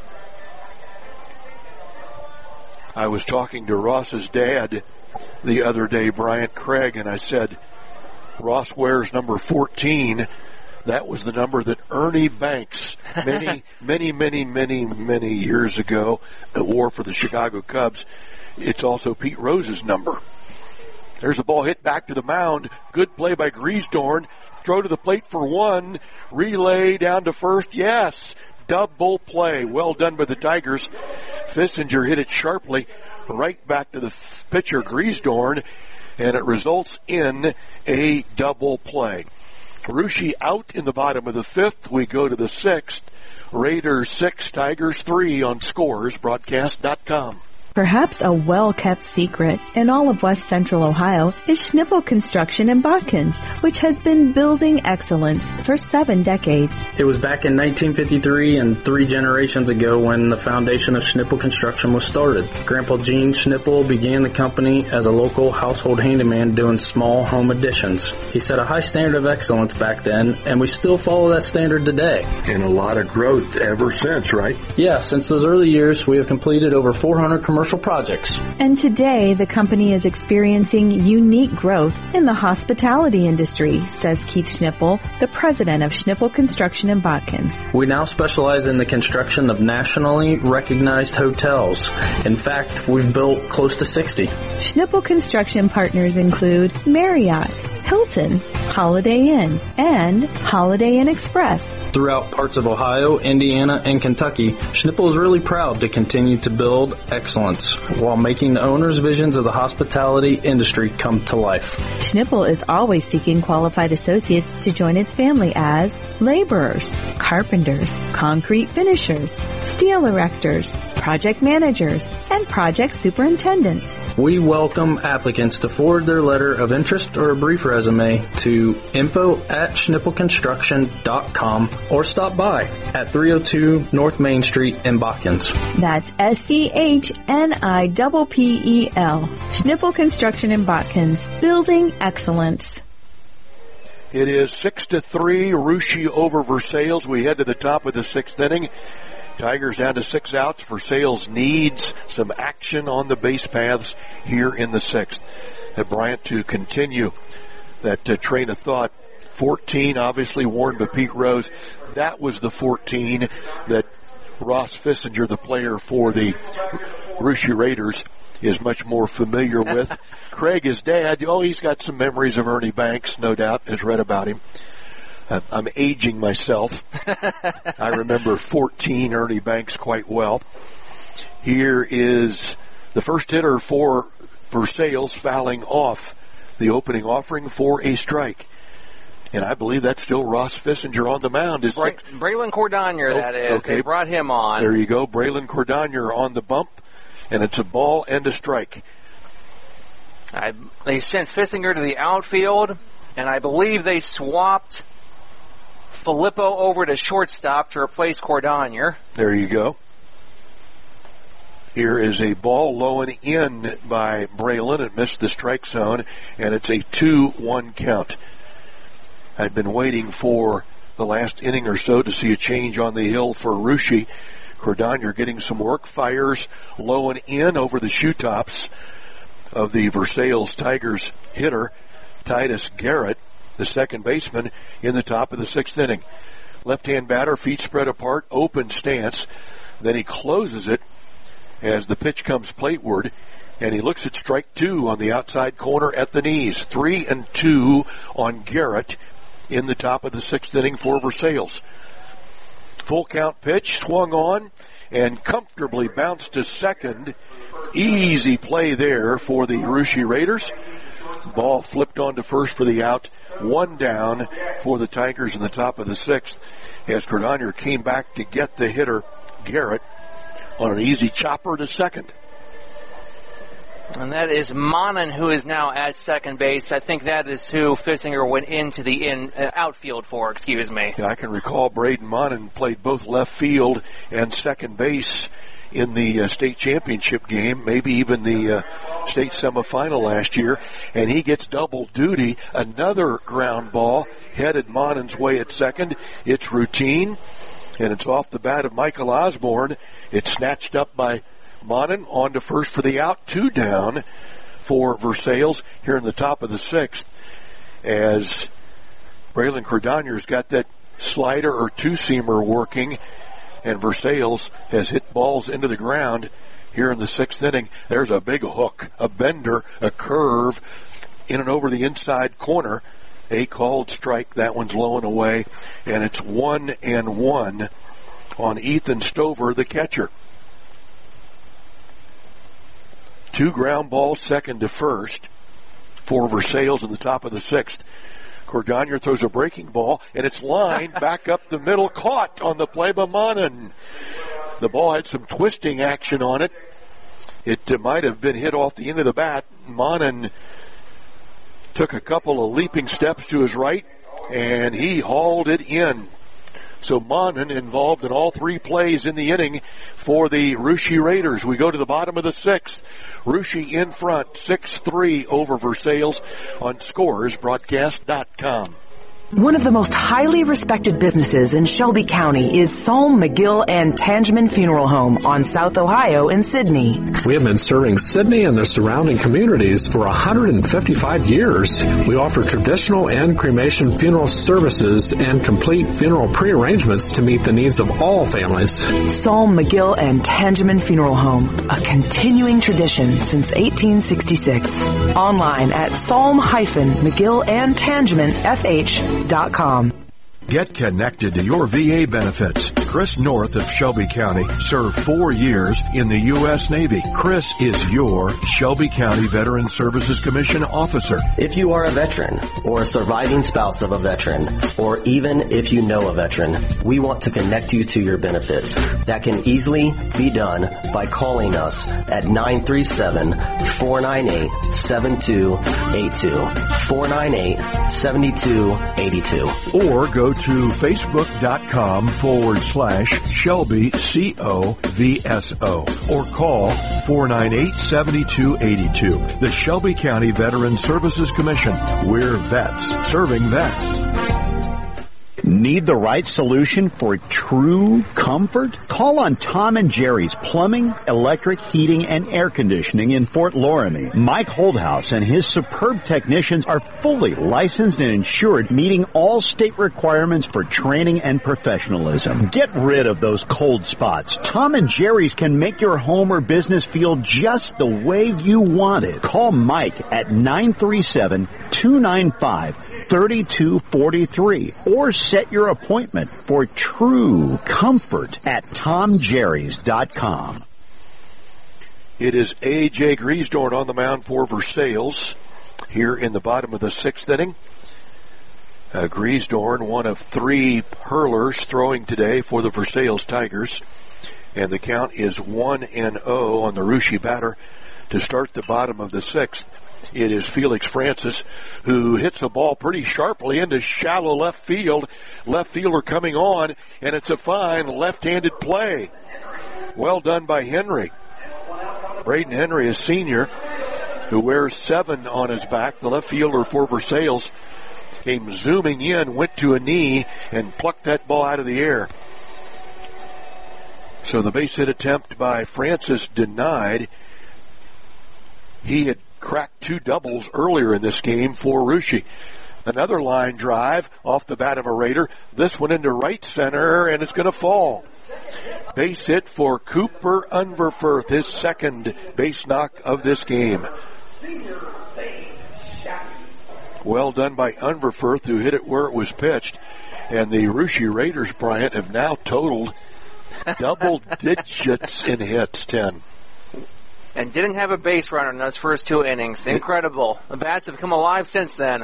I was talking to Ross's dad the other day, Bryant Craig, and I said, Ross wears number fourteen. That was the number that Ernie Banks, many, many, many, many, many years ago, wore for the Chicago Cubs. It's also Pete Rose's number. There's a ball hit back to the mound. Good play by Griesdorn. Throw to the plate for one. Relay down to first. Yes. Double play. Well done by the Tigers. Fissinger hit it sharply right back to the pitcher, Griesdorn, and it results in a double play. Russia out in the bottom of the fifth. We go to the sixth. Raiders six, Tigers three on scores broadcast dot com. Perhaps a well-kept secret in all of West Central Ohio is Schnippel Construction in Botkins, which has been building excellence for seven decades. It was back in nineteen fifty-three and three generations ago when the foundation of Schnippel Construction was started. Grandpa Gene Schnippel began the company as a local household handyman doing small home additions. He set a high standard of excellence back then, and we still follow that standard today. And a lot of growth ever since, right? Yeah, since those early years, we have completed over four hundred commercial projects. And today, the company is experiencing unique growth in the hospitality industry, says Keith Schnippel, the president of Schnippel Construction in Botkins. We now specialize in the construction of nationally recognized hotels. In fact, we've built close to sixty. Schnippel Construction partners include Marriott, Hilton, Holiday Inn, and Holiday Inn Express. Throughout parts of Ohio, Indiana, and Kentucky, Schnippel is really proud to continue to build excellence while making the owner's visions of the hospitality industry come to life. Schnippel is always seeking qualified associates to join its family as laborers, carpenters, concrete finishers, steel erectors, project managers, and project superintendents. We welcome applicants to forward their letter of interest or a brief resume to info at schnippel construction dot com or stop by at three oh two North Main Street in Botkins. That's S C H N I P P E L. Schnippel Construction in Botkins, building excellence. It is six to three, Russia over Versailles. We head to the top of the sixth inning. Tigers down to six outs. Versailles needs some action on the base paths here in the sixth. And Bryant to continue that uh, train of thought. fourteen, obviously worn by Pete Rose. That was the fourteen that Ross Fissinger, the player for the Russia Raiders, is much more familiar with. Craig, his dad, oh, he's got some memories of Ernie Banks, no doubt, has read about him. Uh, I'm aging myself. I remember fourteen Ernie Banks quite well. Here is the first hitter for Versailles fouling off the opening offering for a strike. And I believe that's still Ross Fissinger on the mound. Is Bra- Braylon Cordonier, oh, that is. Okay. They brought him on. There you go. Braylon Cordonier on the bump. And it's a ball and a strike. I, they sent Fissinger to the outfield, and I believe they swapped Filippo over to shortstop to replace Cordonier. There you go. Here is a ball low and in by Braylon. It missed the strike zone, and it's a two one count. I've been waiting for the last inning or so to see a change on the hill for Russia. Cordonier getting some work, fires low and in over the shoe tops of the Versailles Tigers hitter, Titus Garrett, the second baseman, in the top of the sixth inning. Left-hand batter, feet spread apart, open stance. Then he closes it as the pitch comes plateward, and he looks at strike two on the outside corner at the knees. Three and two on Garrett in the top of the sixth inning for Versailles. Full count pitch, swung on, and comfortably bounced to second. Easy play there for the Russia Raiders. Ball flipped on to first for the out. One down for the Tigers in the top of the sixth as Cordonier came back to get the hitter, Garrett, on an easy chopper to second. And that is Monin, who is now at second base. I think that is who Fissinger went into the in uh, outfield for, excuse me. Yeah, I can recall Braden Monin played both left field and second base in the uh, state championship game, maybe even the uh, state semifinal last year, and he gets double duty. Another ground ball headed Monin's way at second. It's routine, and it's off the bat of Michael Osborne. It's snatched up by Monin, on to first for the out. Two down for Versailles here in the top of the sixth as Braylon Cordonier's got that slider or two-seamer working, and Versailles has hit balls into the ground here in the sixth inning. There's a big hook, a bender, a curve in and over the inside corner. A called strike. That one's low and away, and it's one and one on Ethan Stover, the catcher. Two ground balls, second to first for Versailles in the top of the sixth. Cordonier throws a breaking ball, and it's lined back up the middle, caught on the play by Monin. The ball had some twisting action on it. It uh, might have been hit off the end of the bat. Monin took a couple of leaping steps to his right, and he hauled it in. So Monin involved in all three plays in the inning for the Russia Raiders. We go to the bottom of the sixth. Russia in front, six three over Versailles on scores broadcast dot com. One of the most highly respected businesses in Shelby County is Salm, McGill, and Tangeman Funeral Home on South Ohio in Sidney. We have been serving Sidney and the surrounding communities for one hundred fifty-five years. We offer traditional and cremation funeral services and complete funeral pre-arrangements to meet the needs of all families. Salm, McGill, and Tangeman Funeral Home, a continuing tradition since eighteen sixty-six. Online at salm mcgill and tangeman f h dot com. Get connected to your V A benefits. Chris North of Shelby County served four years in the U S Navy. Chris is your Shelby County Veteran Services Commission officer. If you are a veteran or a surviving spouse of a veteran, or even if you know a veteran, we want to connect you to your benefits. That can easily be done by calling us at nine three seven, four nine eight, seven two eight two, four nine eight, seven two eight two. Or go to facebook.com forward slash Shelby C O V S O or call four nine eight, seven two eight two. The Shelby County Veteran Services Commission. We're vets serving vets. Need the right solution for true comfort? Call on Tom and Jerry's Plumbing, Electric, Heating, and Air Conditioning in Fort Loramie. Mike Holdhouse and his superb technicians are fully licensed and insured, meeting all state requirements for training and professionalism. Get rid of those cold spots. Tom and Jerry's can make your home or business feel just the way you want it. Call Mike at nine three seven, two nine five, three two four three or set your appointment for true comfort at tom jerrys dot com. It is A J. Griesdorn on the mound for Versailles here in the bottom of the sixth inning. Uh, Griesdorn, one of three hurlers throwing today for the Versailles Tigers. And the count is one and oh on the Russia batter to start the bottom of the sixth. It is Felix Francis who hits the ball pretty sharply into shallow left field. Left fielder coming on, and it's a fine left-handed play. Well done by Henry. Braden Henry, a senior, who wears seven on his back. The left fielder for Versailles came zooming in, went to a knee, and plucked that ball out of the air. So the base hit attempt by Francis denied. He had cracked two doubles earlier in this game for Russia. Another line drive off the bat of a Raider. This one into right center, and it's going to fall. Base hit for Cooper Unverferth, his second base knock of this game. Well done by Unverferth, who hit it where it was pitched. And the Russia Raiders, Bryant, have now totaled double digits in hits, ten. And didn't have a base runner in those first two innings. Incredible. The bats have come alive since then.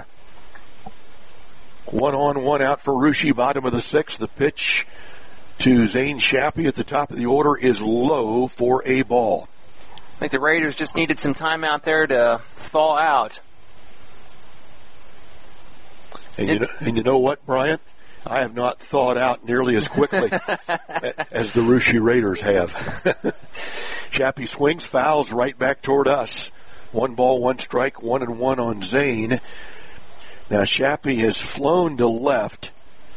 One on, one out for Russia, bottom of the sixth. The pitch to Zane Shappy at the top of the order is low for a ball. I think the Raiders just needed some time out there to thaw out. And you know, and you know what, Bryant? I have not thawed out nearly as quickly as the Russia Raiders have. Shappy swings, fouls right back toward us. One ball, one strike, one and one on Zane. Now Shappy has flown to left.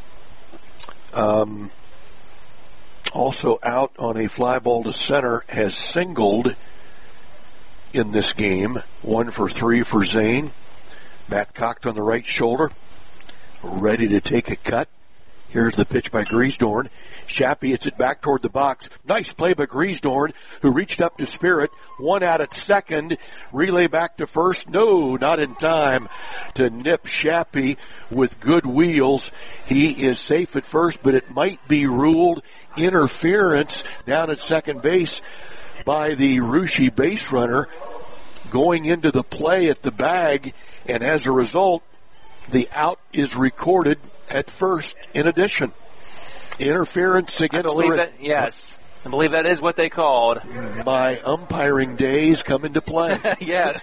Um, also out on a fly ball to center, has singled in this game. One for three for Zane. Bat cocked on the right shoulder, ready to take a cut. Here's the pitch by Griesdorn. Shappy hits it back toward the box. Nice play by Griesdorn, who reached up to Spirit. One out at second. Relay back to first. No, not in time to nip Shappy with good wheels. He is safe at first, but it might be ruled interference down at second base by the Russia base runner going into the play at the bag, and as a result, the out is recorded at first in addition. Interference against I believe the... that, yes. I believe that is what they called. My umpiring days come into play. Yes.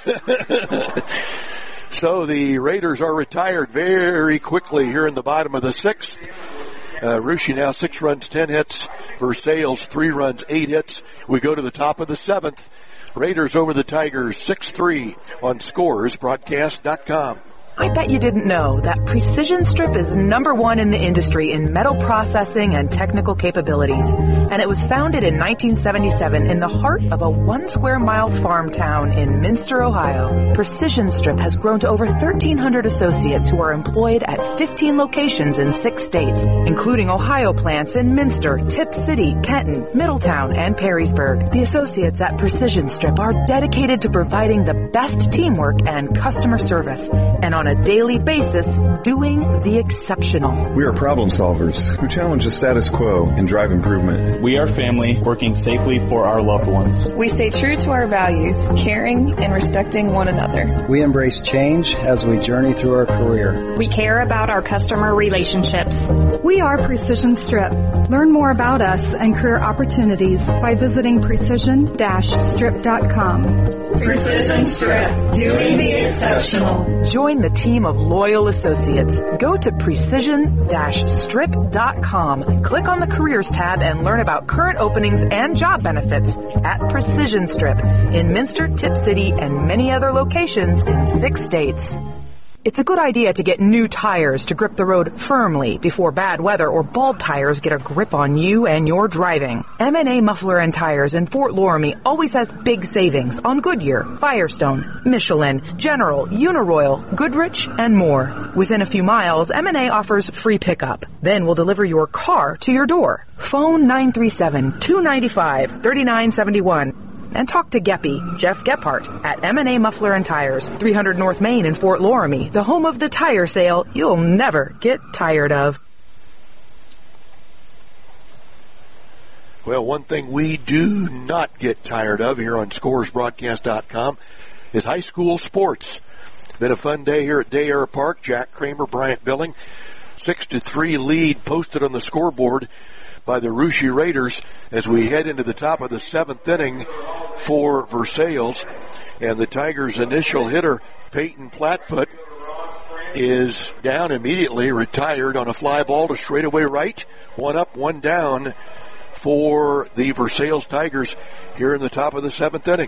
So the Raiders are retired very quickly here in the bottom of the sixth. Uh, Russia now six runs, ten hits. Versailles three runs, eight hits. We go to the top of the seventh. Raiders over the Tigers six three on scores broadcast dot com. I bet you didn't know that Precision Strip is number one in the industry in metal processing and technical capabilities. And it was founded in nineteen seventy-seven in the heart of a one square mile farm town in Minster, Ohio. Precision Strip has grown to over thirteen hundred associates who are employed at fifteen locations in six states, including Ohio plants in Minster, Tip City, Kenton, Middletown, and Perrysburg. The associates at Precision Strip are dedicated to providing the best teamwork and customer service, and on a daily basis, doing the exceptional. We are problem solvers who challenge the status quo and drive improvement. We are family working safely for our loved ones. We stay true to our values, caring and respecting one another. We embrace change as we journey through our career. We care about our customer relationships. We are Precision Strip. Learn more about us and career opportunities by visiting precision strip dot com. Precision Strip, doing the exceptional. Join the team of loyal associates. Go to precision strip dot com. Click on the Careers tab and learn about current openings and job benefits at Precision Strip in Minster, Tip City, and many other locations in six states. It's a good idea to get new tires to grip the road firmly before bad weather or bald tires get a grip on you and your driving. M and A Muffler and Tires in Fort Loramie always has big savings on Goodyear, Firestone, Michelin, General, Uniroyal, Goodrich, and more. Within a few miles, M and A offers free pickup. Then we'll deliver your car to your door. Phone nine three seven, two nine five, three nine seven one. And talk to Geppy, Jeff Gephardt, at M and A Muffler and Tires, three hundred North Main in Fort Loramie, the home of the tire sale you'll never get tired of. Well, one thing we do not get tired of here on Scores Broadcast dot com is high school sports. Been a fun day here at Day Air Park. Jack Kramer, Bryant Billing, six to three lead posted on the scoreboard by the Russia Raiders as we head into the top of the seventh inning for Versailles. And the Tigers' initial hitter, Peyton Plattfoot, is down immediately, retired on a fly ball to straightaway right. One up, one down for the Versailles Tigers here in the top of the seventh inning.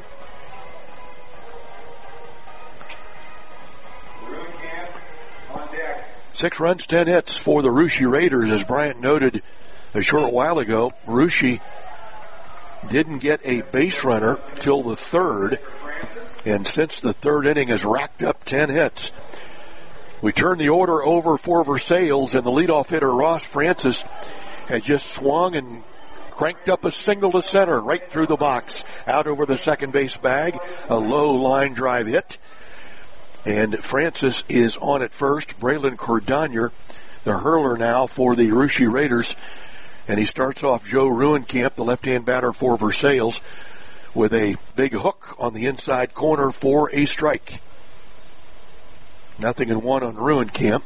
Six runs, ten hits for the Russia Raiders. As Bryant noted a short while ago, Russia didn't get a base runner till the third, and since the third inning has racked up ten hits. We turn the order over for Versailles, and the leadoff hitter, Ross Francis, has just swung and cranked up a single to center right through the box, out over the second base bag, a low line drive hit. And Francis is on at first. Braylon Cordonier, the hurler now for the Russia Raiders. And he starts off Joe Ruenkamp, the left-hand batter for Versailles, with a big hook on the inside corner for a strike. Nothing in one on Ruenkamp.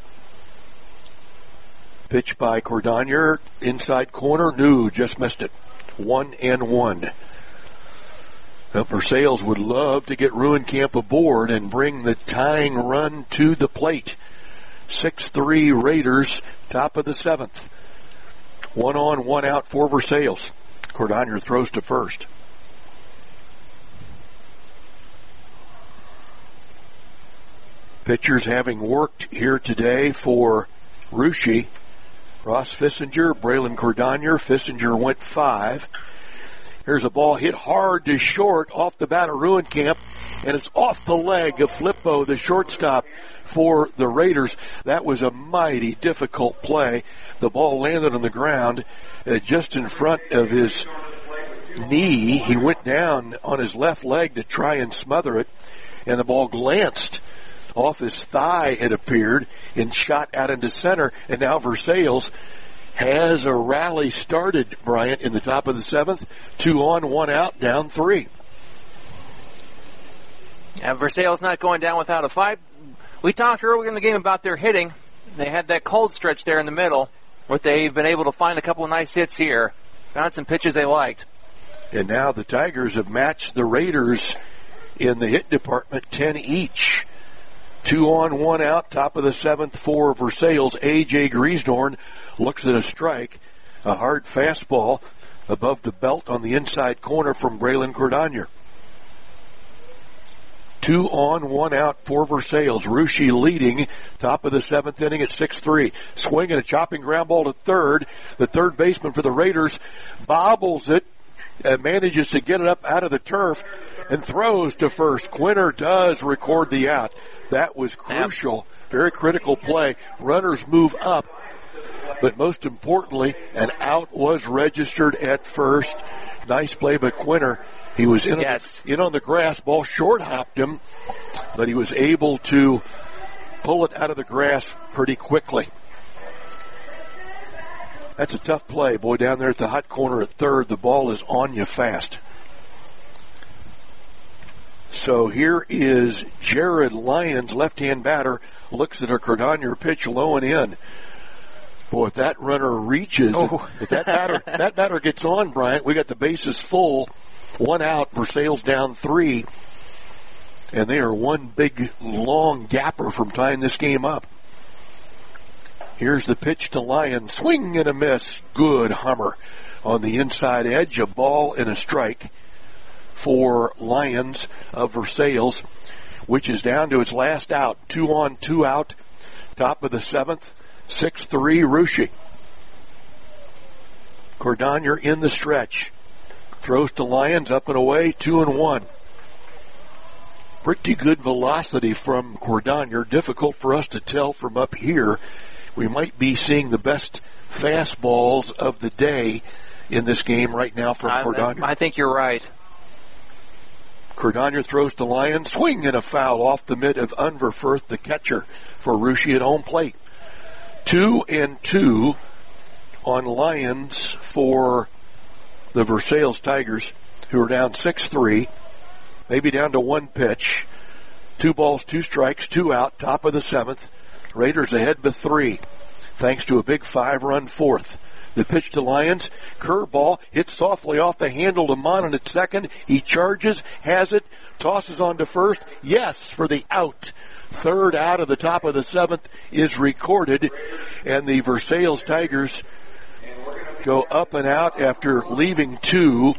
Pitch by Cordonier, inside corner, no, just missed it. One and one. Well, Versailles would love to get Ruenkamp aboard and bring the tying run to the plate. six three Raiders, top of the seventh. One on, one out for Versailles. Cordonier throws to first. Pitchers having worked here today for Russia. Ross Fissinger, Braylon Cordonier. Fissinger went five. Here's a ball hit hard to short off the bat of Ruenkamp, and it's off the leg of Flippo, the shortstop for the Raiders. That was a mighty difficult play. The ball landed on the ground uh, just in front of his knee. He went down on his left leg to try and smother it, and the ball glanced off his thigh, it appeared, and shot out into center. And now Versailles has a rally started, Bryant, in the top of the seventh. Two on, one out, down three. And Versailles not going down without a fight. We talked earlier in the game about their hitting. They had that cold stretch there in the middle, but they've been able to find a couple of nice hits here. Found some pitches they liked. And now the Tigers have matched the Raiders in the hit department, ten each. Two on, one out, top of the seventh for Versailles. A J. Griesdorn looks at a strike, a hard fastball above the belt on the inside corner from Braylon Cordonier. Two on, one out for Versailles. Russia leading, top of the seventh inning at six three. Swinging a chopping ground ball to third. The third baseman for the Raiders bobbles it and manages to get it up out of the turf and throws to first. Quinter does record the out. That was crucial, very critical play. Runners move up, but most importantly, an out was registered at first. Nice play by Quinter. He was in, yes. on the, in on the grass. Ball short hopped him, but he was able to pull it out of the grass pretty quickly. That's a tough play, boy, down there at the hot corner at third. The ball is on you fast. So here is Jared Lyons, left-hand batter, looks at a Cordonier pitch low and in. Boy, if that runner reaches, oh. if, if that batter that batter gets on, Bryant, we got the bases full. One out, Versailles down three, and they are one big, long gapper from tying this game up. Here's the pitch to Lyons. Swing and a miss. Good hummer on the inside edge. A ball and a strike for Lyons of Versailles. which is down to its last out. Two on, two out. Top of the seventh. six three, Russia. Cordonier in the stretch. Throws to Lyons, up and away, two and one. Pretty good velocity from Cordonier. Difficult for us to tell from up here. We might be seeing the best fastballs of the day in this game right now from I, Cordonier. I think you're right. Cordonier throws to Lyons. Swing and a foul off the mid of Unverfurth, the catcher for Russia at home plate. Two and two on Lyons for the Versailles Tigers, who are down six three. Maybe down to one pitch. Two balls, two strikes, two out, top of the seventh. Raiders ahead by three, thanks to a big five-run fourth. The pitch to Lyons. Curveball hits softly off the handle to Monin at second. He charges, has it, tosses on to first. Yes, for the out. Third out of the top of the seventh is recorded, and the Versailles Tigers go up and out after leaving two.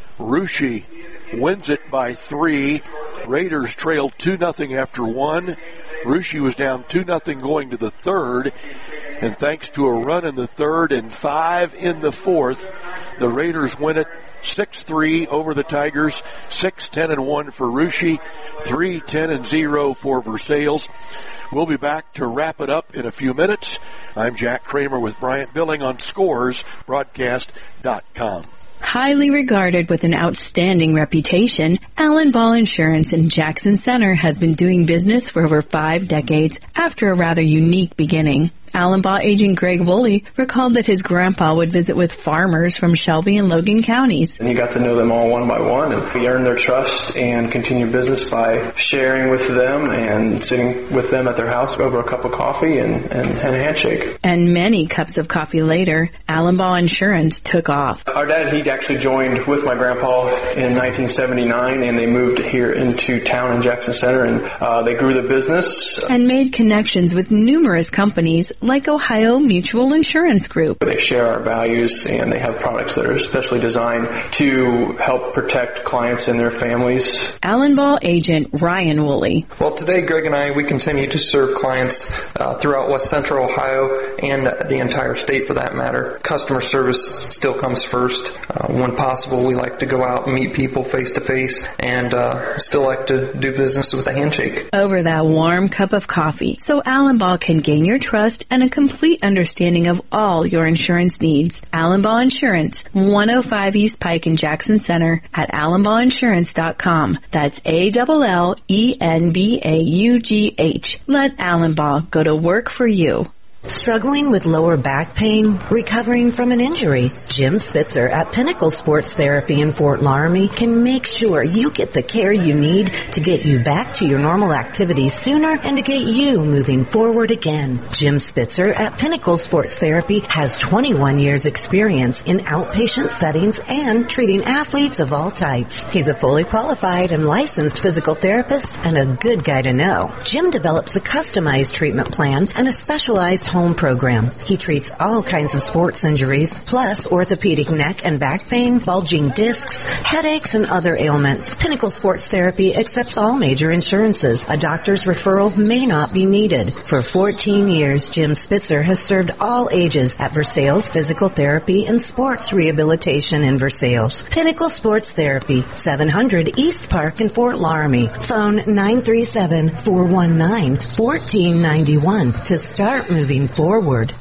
Russia wins it by three. Raiders trailed two nothing after one. Russia was down two nothing going to the third. And thanks to a run in the third and five in the fourth, the Raiders win it six three over the Tigers. six ten and one for Russia. three ten and zero for Versailles. We'll be back to wrap it up in a few minutes. I'm Jack Kramer with Bryant Billing on Scores Broadcast dot com. Highly regarded with an outstanding reputation, Allen Ball Insurance in Jackson Center has been doing business for over five decades after a rather unique beginning. Allen Ball agent Greg Woolley recalled that his grandpa would visit with farmers from Shelby and Logan counties. And he got to know them all one by one, and we earned their trust and continued business by sharing with them and sitting with them at their house over a cup of coffee and, and, and a handshake. And many cups of coffee later, Allen Ball Insurance took off. Our dad, he actually joined with my grandpa in nineteen seventy-nine, and they moved here into town in Jackson Center, and uh, they grew the business. And made connections with numerous companies like Ohio Mutual Insurance Group. They share our values, and they have products that are especially designed to help protect clients and their families. Allen Ball agent Ryan Woolley. Well, today Greg and I, we continue to serve clients uh, throughout West Central Ohio and the entire state for that matter. Customer service still comes first. Uh, when possible, we like to go out and meet people face to face, and uh, still like to do business with a handshake. Over that warm cup of coffee, so Allen Ball can gain your trust and a complete understanding of all your insurance needs. Allen Ball Insurance, one oh five East Pike in Jackson Center at allen ball insurance dot com. That's A L L E N B A U G H. Let Allen Ball go to work for you. Struggling with lower back pain? Recovering from an injury? Jim Spitzer at Pinnacle Sports Therapy in Fort Laramie can make sure you get the care you need to get you back to your normal activities sooner and to get you moving forward again. Jim Spitzer at Pinnacle Sports Therapy has twenty-one years experience in outpatient settings and treating athletes of all types. He's a fully qualified and licensed physical therapist and a good guy to know. Jim develops a customized treatment plan and a specialized home program. He treats all kinds of sports injuries, plus orthopedic neck and back pain, bulging discs, headaches, and other ailments. Pinnacle Sports Therapy accepts all major insurances. A doctor's referral may not be needed. For fourteen years, Jim Spitzer has served all ages at Versailles Physical Therapy and Sports Rehabilitation in Versailles. Pinnacle Sports Therapy, seven hundred East Park in Fort Laramie. Phone nine three seven, four one nine, one four nine one to start moving forward.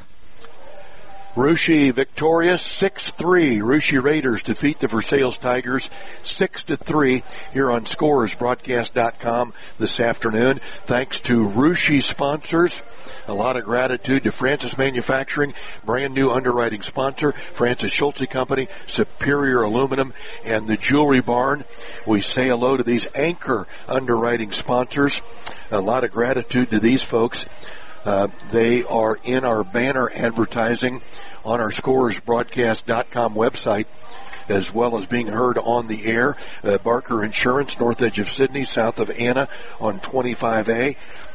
Russia victorious six three. Russia Raiders defeat the Versailles Tigers six to three here on Scores Broadcast dot com this afternoon. Thanks to Russia sponsors. A lot of gratitude to Francis Manufacturing, brand new underwriting sponsor, Francis Schulze Company, Superior Aluminum, and the Jewelry Barn. We say hello to these anchor underwriting sponsors. A lot of gratitude to these folks. Uh, they are in our banner advertising on our Scores Broadcast dot com website, as well as being heard on the air. Uh, Barker Insurance, north edge of Sydney, south of Anna on twenty-five A.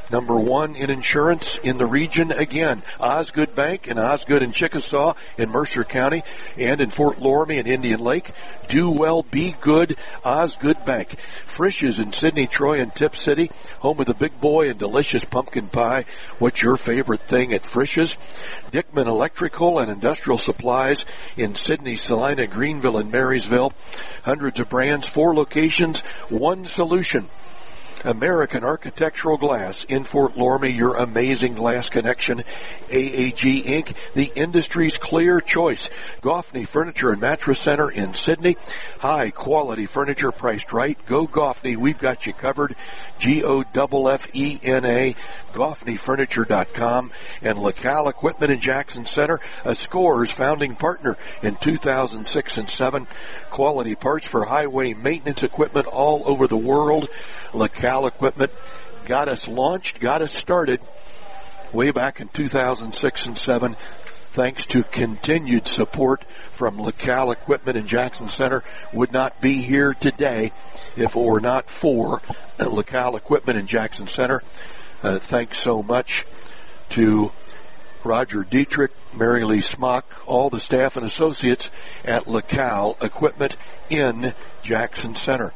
number one in insurance in the region again. Osgood Bank in Osgood and Chickasaw in Mercer County and in Fort Loramie and Indian Lake. Do well, be good, Osgood Bank. Frisch's in Sidney, Troy, and Tip City, home of the big boy and delicious pumpkin pie. What's your favorite thing at Frisch's? Dickman Electrical and Industrial Supplies in Sidney, Salina, Greenville, and Marysville. Hundreds of brands, four locations, one solution. American Architectural Glass in Fort Loramie, your amazing glass connection. A A G Incorporated, the industry's clear choice. Goffney Furniture and Mattress Center in Sidney. High quality furniture priced right. Go Goffney, we've got you covered. G O F F E N A, Goffney Furniture dot com. And LaCal Equipment in Jackson Center, a Scores founding partner in two thousand six and seven. Quality parts for highway maintenance equipment all over the world. LaCal Equipment got us launched, got us started way back in two thousand six and seven, thanks to continued support from LaCal Equipment in Jackson Center. Would not be here today if it were not for LaCal Equipment in Jackson Center. Uh, thanks so much to Roger Dietrich, Mary Lee Smock, all the staff and associates at LaCal Equipment in Jackson Center.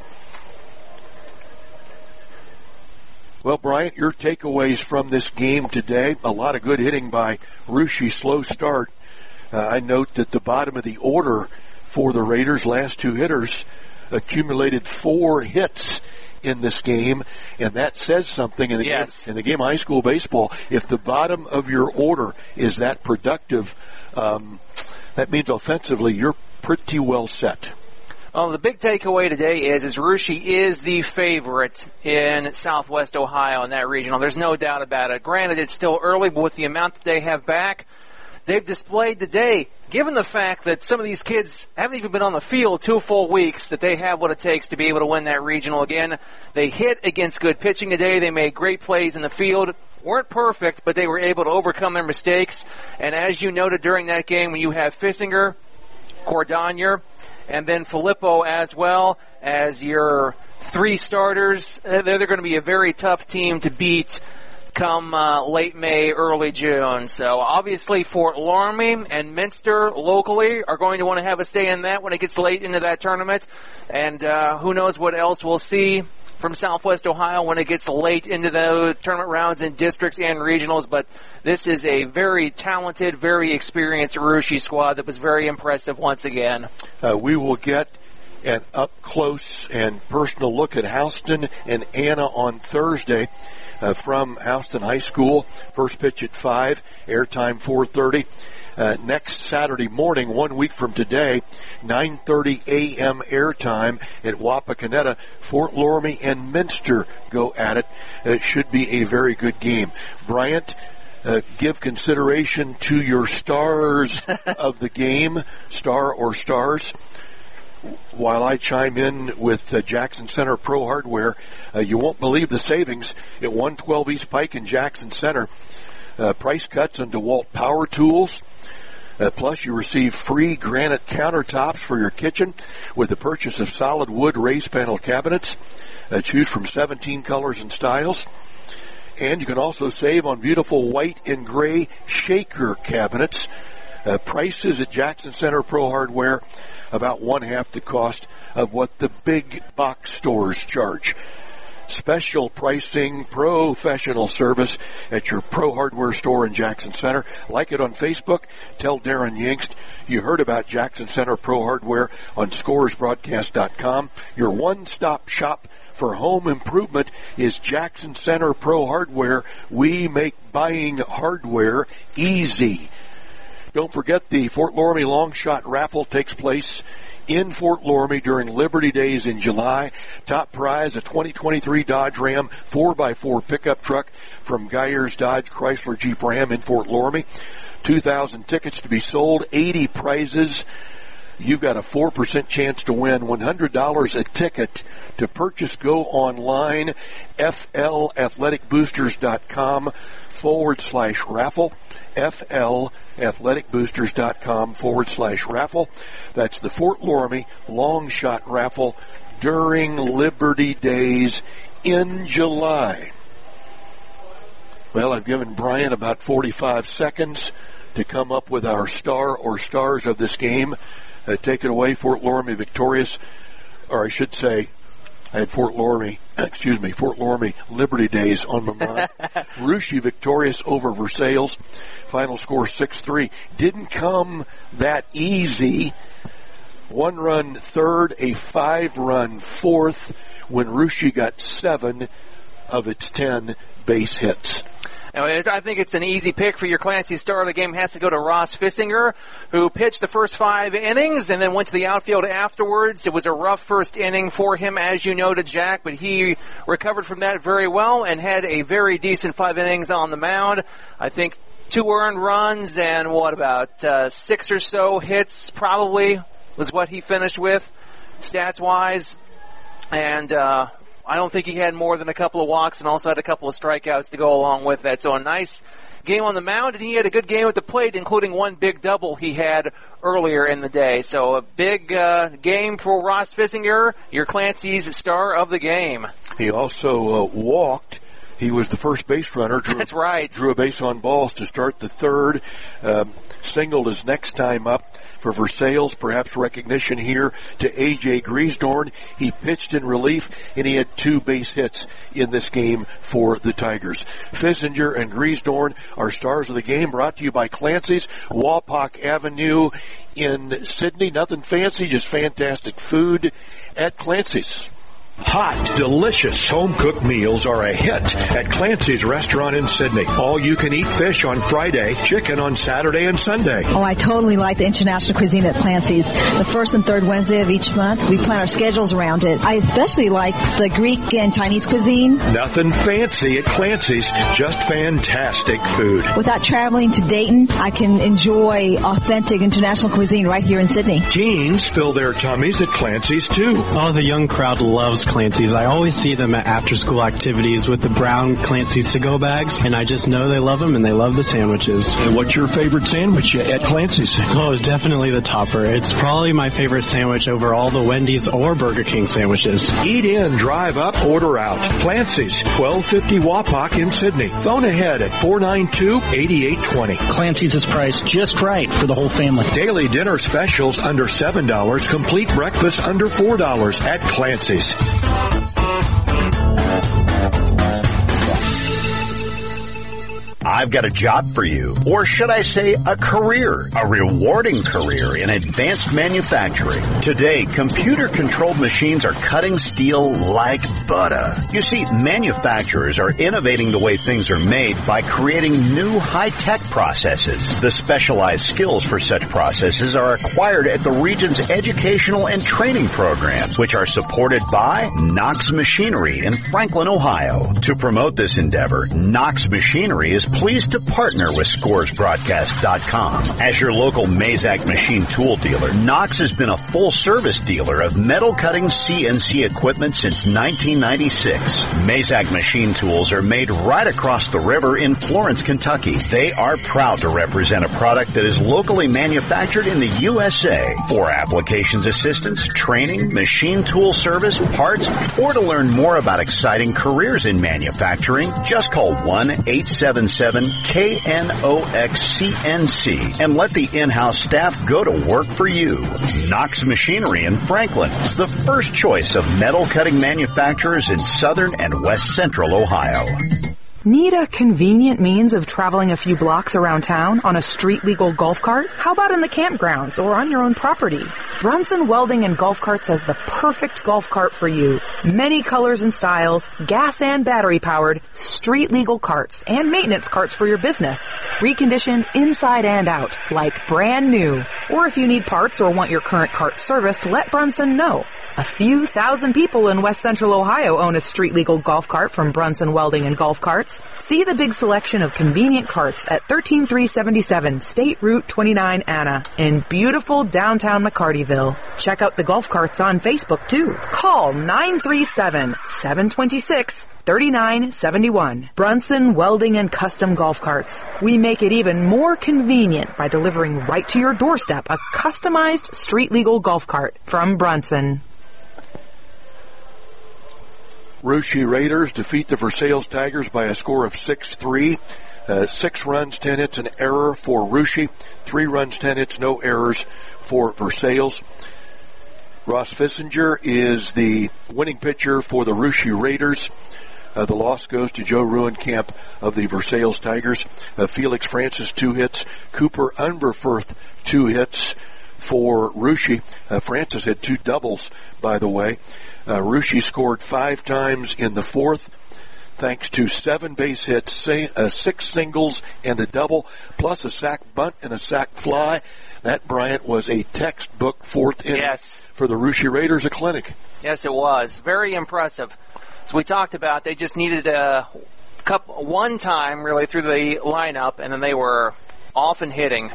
Well, Bryant, your takeaways from this game today, a lot of good hitting by Russia, slow start. Uh, I note that the bottom of the order for the Raiders, last two hitters, accumulated four hits in this game, and that says something in the, yes. game, in the game of high school baseball. If the bottom of your order is that productive, um, that means offensively you're pretty well set. Well, the big takeaway today is, is Russia is the favorite in Southwest Ohio in that regional. There's no doubt about it. Granted, it's still early, but with the amount that they have back, they've displayed today, given the fact that some of these kids haven't even been on the field two full weeks, that they have what it takes to be able to win that regional again. They hit against good pitching today. They made great plays in the field. Weren't perfect, but they were able to overcome their mistakes. And as you noted during that game, when you have Fissinger, Cordonier, and then Filippo as well as your three starters, they're, they're going to be a very tough team to beat come uh, late May, early June. So obviously Fort Loramie and Minster locally are going to want to have a say in that when it gets late into that tournament. And uh, who knows what else we'll see from Southwest Ohio when it gets late into the tournament rounds in districts and regionals. But this is a very talented, very experienced Russia squad that was very impressive once again. Uh, we will get an up-close and personal look at Houston and Anna on Thursday uh, from Houston High School. First pitch at five, airtime four thirty. Uh, next Saturday morning, one week from today, nine thirty a.m. airtime at Wapakoneta. Fort Loramie and Minster go at it. It should be a very good game. Bryant, uh, give consideration to your stars of the game, star or stars. While I chime in with uh, Jackson Center Pro Hardware, uh, you won't believe the savings at one twelve East Pike in Jackson Center. Uh, price cuts on DeWalt Power Tools. Uh, plus, you receive free granite countertops for your kitchen with the purchase of solid wood raised panel cabinets. Uh, choose from seventeen colors and styles. And you can also save on beautiful white and gray shaker cabinets. Uh, prices at Jackson Center Pro Hardware about one half the cost of what the big box stores charge. Special pricing, professional service at your Pro Hardware store in Jackson Center. Like it on Facebook. Tell Darren Yingst you heard about Jackson Center Pro Hardware on scores broadcast dot com. Your one-stop shop for home improvement is Jackson Center Pro Hardware. We make buying hardware easy. Don't forget the Fort Loramie Long Shot Raffle takes place in Fort Loramie during Liberty Days in July. Top prize, a twenty twenty-three Dodge Ram four by four pickup truck from Geyers Dodge Chrysler Jeep Ram in Fort Loramie. two thousand tickets to be sold, eighty prizes. You've got a four percent chance to win one hundred dollars a ticket. To purchase, go online, F L athletic boosters dot com forward slash raffle. F L athletic boosters dot com forward slash raffle. That's the Fort Loramie Long Shot Raffle during Liberty Days in July. Well, I've given Brian about forty-five seconds to come up with our star or stars of this game. Uh, take it away, Fort Loramie victorious, or I should say, I had Fort Loramie, excuse me, Fort Loramie Liberty Days on my mind. Russia victorious over Versailles. Final score six three. Didn't come that easy. One run third, a five run fourth, when Russia got seven of its ten base hits. I think it's an easy pick for your Clancy star of the game. Has to go to Ross Fissinger, who pitched the first five innings and then went to the outfield afterwards. It was a rough first inning for him, as you noted, Jack, but he recovered from that very well and had a very decent five innings on the mound. I think two earned runs and what about uh, six or so hits probably was what he finished with, stats-wise. And uh I don't think he had more than a couple of walks and also had a couple of strikeouts to go along with that. So a nice game on the mound, and he had a good game at the plate, including one big double he had earlier in the day. So a big uh, game for Ross Fissinger, your Clancy's star of the game. He also uh, walked. He was the first base runner. Drew, That's right. Drew a base on balls to start the third. Um, singled his next time up for Versailles. Perhaps recognition here to A J Griesdorn. He pitched in relief, and he had two base hits in this game for the Tigers. Fissinger and Griesdorn are stars of the game, brought to you by Clancy's, Wapak Avenue in Sydney. Nothing fancy, just fantastic food at Clancy's. Hot, delicious home-cooked meals are a hit at Clancy's Restaurant in Sydney. All-you-can-eat fish on Friday, chicken on Saturday and Sunday. Oh, I totally like the international cuisine at Clancy's. The first and third Wednesday of each month, we plan our schedules around it. I especially like the Greek and Chinese cuisine. Nothing fancy at Clancy's, just fantastic food. Without traveling to Dayton, I can enjoy authentic international cuisine right here in Sydney. Teens fill their tummies at Clancy's, too. Oh, the young crowd loves Clancy's. I always see them at after-school activities with the brown Clancy's to-go bags, and I just know they love them and they love the sandwiches. And what's your favorite sandwich at Clancy's? Oh, definitely the topper. It's probably my favorite sandwich over all the Wendy's or Burger King sandwiches. Eat in, drive up, order out. Clancy's, twelve fifty Wapak in Sydney. Phone ahead at four nine two, eight eight two zero. Clancy's is priced just right for the whole family. Daily dinner specials under seven dollars. Complete breakfast under four dollars at Clancy's. I've got a job for you, or should I say a career, a rewarding career in advanced manufacturing. Today, computer-controlled machines are cutting steel like butter. You see, manufacturers are innovating the way things are made by creating new high-tech processes. The specialized skills for such processes are acquired at the region's educational and training programs, which are supported by Knox Machinery in Franklin, Ohio. To promote this endeavor, Knox Machinery is pleased to partner with Scores Broadcast dot com. As your local Mazak machine tool dealer, Knox has been a full-service dealer of metal-cutting C N C equipment since nineteen ninety-six. Mazak machine tools are made right across the river in Florence, Kentucky. They are proud to represent a product that is locally manufactured in the U S A. For applications assistance, training, machine tool service, parts, or to learn more about exciting careers in manufacturing, just call one eight seven seven K N O X C N C and let the in-house staff go to work for you. Knox Machinery in Franklin, the first choice of metal cutting manufacturers in southern and west central Ohio. Need a convenient means of traveling a few blocks around town on a street-legal golf cart? How about in the campgrounds or on your own property? Brunson Welding and Golf Carts has the perfect golf cart for you. Many colors and styles, gas and battery-powered, street-legal carts, and maintenance carts for your business. Reconditioned inside and out, like brand new. Or if you need parts or want your current cart serviced, let Brunson know. A few thousand people in West Central Ohio own a street-legal golf cart from Brunson Welding and Golf Carts. See the big selection of convenient carts at one three three seven seven State Route twenty-nine Anna in beautiful downtown McCartyville. Check out the golf carts on Facebook, too. Call nine three seven, seven two six, three nine seven one. Brunson Welding and Custom Golf Carts. We make it even more convenient by delivering right to your doorstep a customized street-legal golf cart from Brunson. Russia Raiders defeat the Versailles Tigers by a score of six three. Uh, six runs, ten hits, an error for Russia. Three runs, ten hits, no errors for Versailles. Ross Fissinger is the winning pitcher for the Russia Raiders. Uh, the loss goes to Joe Ruenkamp of the Versailles Tigers. Uh, Felix Francis, two hits. Cooper Unverfurth, two hits for Russia. Uh, Francis had two doubles, by the way. Uh, Russia scored five times in the fourth, thanks to seven base hits, say, uh, six singles, and a double, plus a sac bunt and a sac fly. That, Bryant, was a textbook fourth inning yes. for the Russia Raiders, a clinic. Yes, it was. Very impressive. As we talked about, they just needed a couple, one time, really, through the lineup, and then they were off and hitting.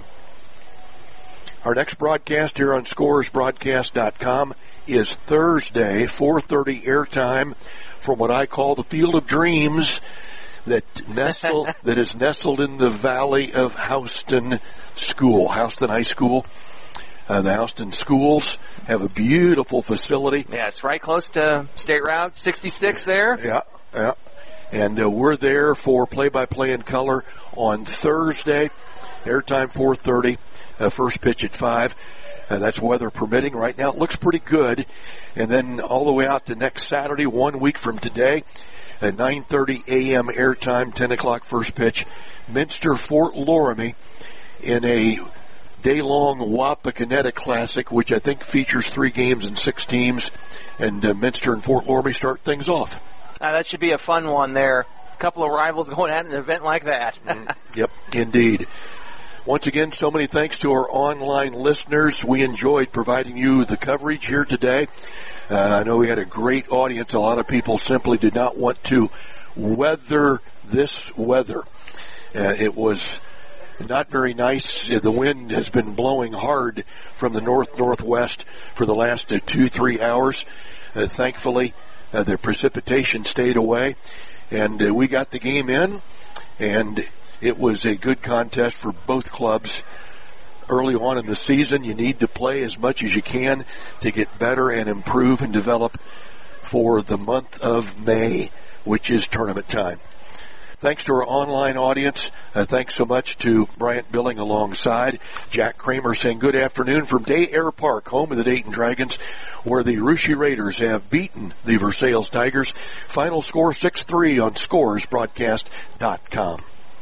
Our next broadcast here on Scores Broadcast dot com is Thursday, four thirty airtime from what I call the Field of Dreams that nestle that is nestled in the valley of Houston School, Houston High School. Uh, the Houston schools have a beautiful facility. Yeah, it's right close to State Route sixty-six there. Yeah, yeah. And uh, we're there for play-by-play in color on Thursday, airtime four thirty, uh, first pitch at five. Uh, that's weather permitting. Right now it looks pretty good. And then all the way out to next Saturday, one week from today, at nine thirty a.m. airtime, ten o'clock first pitch, Minster Fort Loramie in a day-long Wapakoneta Classic, which I think features three games and six teams. And uh, Minster and Fort Loramie start things off. Uh, that should be a fun one there. A couple of rivals going at an event like that. mm, yep, indeed. Once again, so many thanks to our online listeners. We enjoyed providing you the coverage here today. Uh, I know we had a great audience. A lot of people simply did not want to weather this weather. Uh, it was not very nice. The wind has been blowing hard from the north-northwest for the last uh, two, three hours. Uh, thankfully, uh, the precipitation stayed away, and uh, we got the game in, and it was a good contest for both clubs. Early on in the season, you need to play as much as you can to get better and improve and develop for the month of May, which is tournament time. Thanks to our online audience. Uh, thanks so much to Bryant Billing alongside. Jack Kramer saying good afternoon from Day Air Park, home of the Dayton Dragons, where the Russia Raiders have beaten the Versailles Tigers. Final score six three on Scores Broadcast dot com.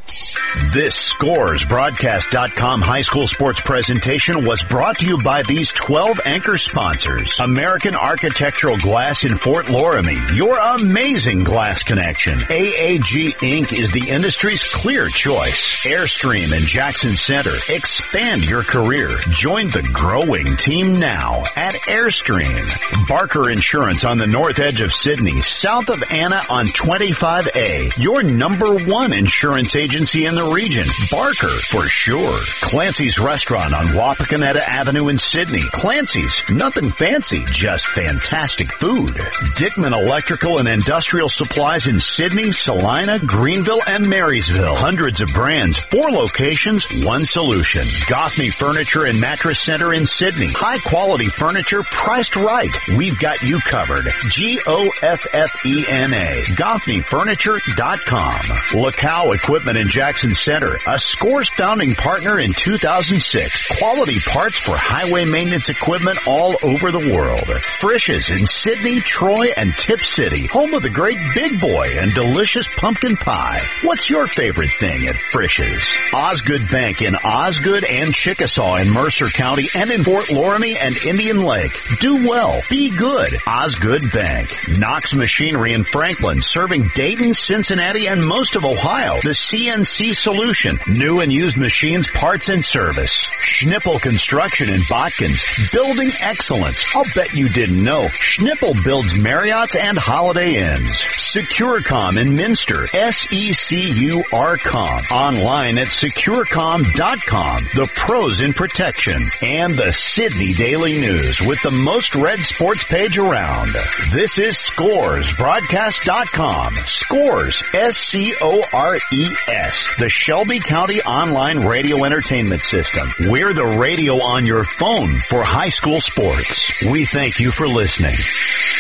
This Scores Broadcast dot com high school sports presentation was brought to you by these twelve anchor sponsors. American Architectural Glass in Fort Loramie, your amazing glass connection. A A G Incorporated is the industry's clear choice. Airstream in Jackson Center. Expand your career. Join the growing team now at Airstream. Barker Insurance on the north edge of Sydney, south of Anna on twenty-five A. Your number one insurance agency in the region. Barker, for sure. Clancy's Restaurant on Wapakoneta Avenue in Sydney. Clancy's, nothing fancy, just fantastic food. Dickman Electrical and Industrial Supplies in Sydney, Salina, Greenville, and Marysville. Hundreds of brands, four locations, one solution. Goffney Furniture and Mattress Center in Sydney. High quality furniture priced right. We've got you covered. G O F F E N A. Goffney Furniture dot com. Lacow Equipment in Jackson Center, a Scores founding partner in two thousand six. Quality parts for highway maintenance equipment all over the world. Frisch's in Sydney, Troy, and Tip City, home of the great Big Boy and delicious pumpkin pie. What's your favorite thing at Frisch's? Osgood Bank in Osgood and Chickasaw in Mercer County and in Fort Loramie and Indian Lake. Do well. Be good. Osgood Bank. Knox Machinery in Franklin, serving Dayton, Cincinnati, and most of Ohio. The C N C Solution. New and used machines, parts, and service. Schnippel Construction in Botkins. Building excellence. I'll bet you didn't know. Schnippel builds Marriotts and Holiday Inns. Securecom in Minster. S E C U R com. Online at Securecom dot com. The pros in protection. And the Sydney Daily News with the most read sports page around. This is Scores Broadcast dot com. Scores. S C O R E S. The Shelby County Online Radio Entertainment System. We're the radio on your phone for high school sports. We thank you for listening.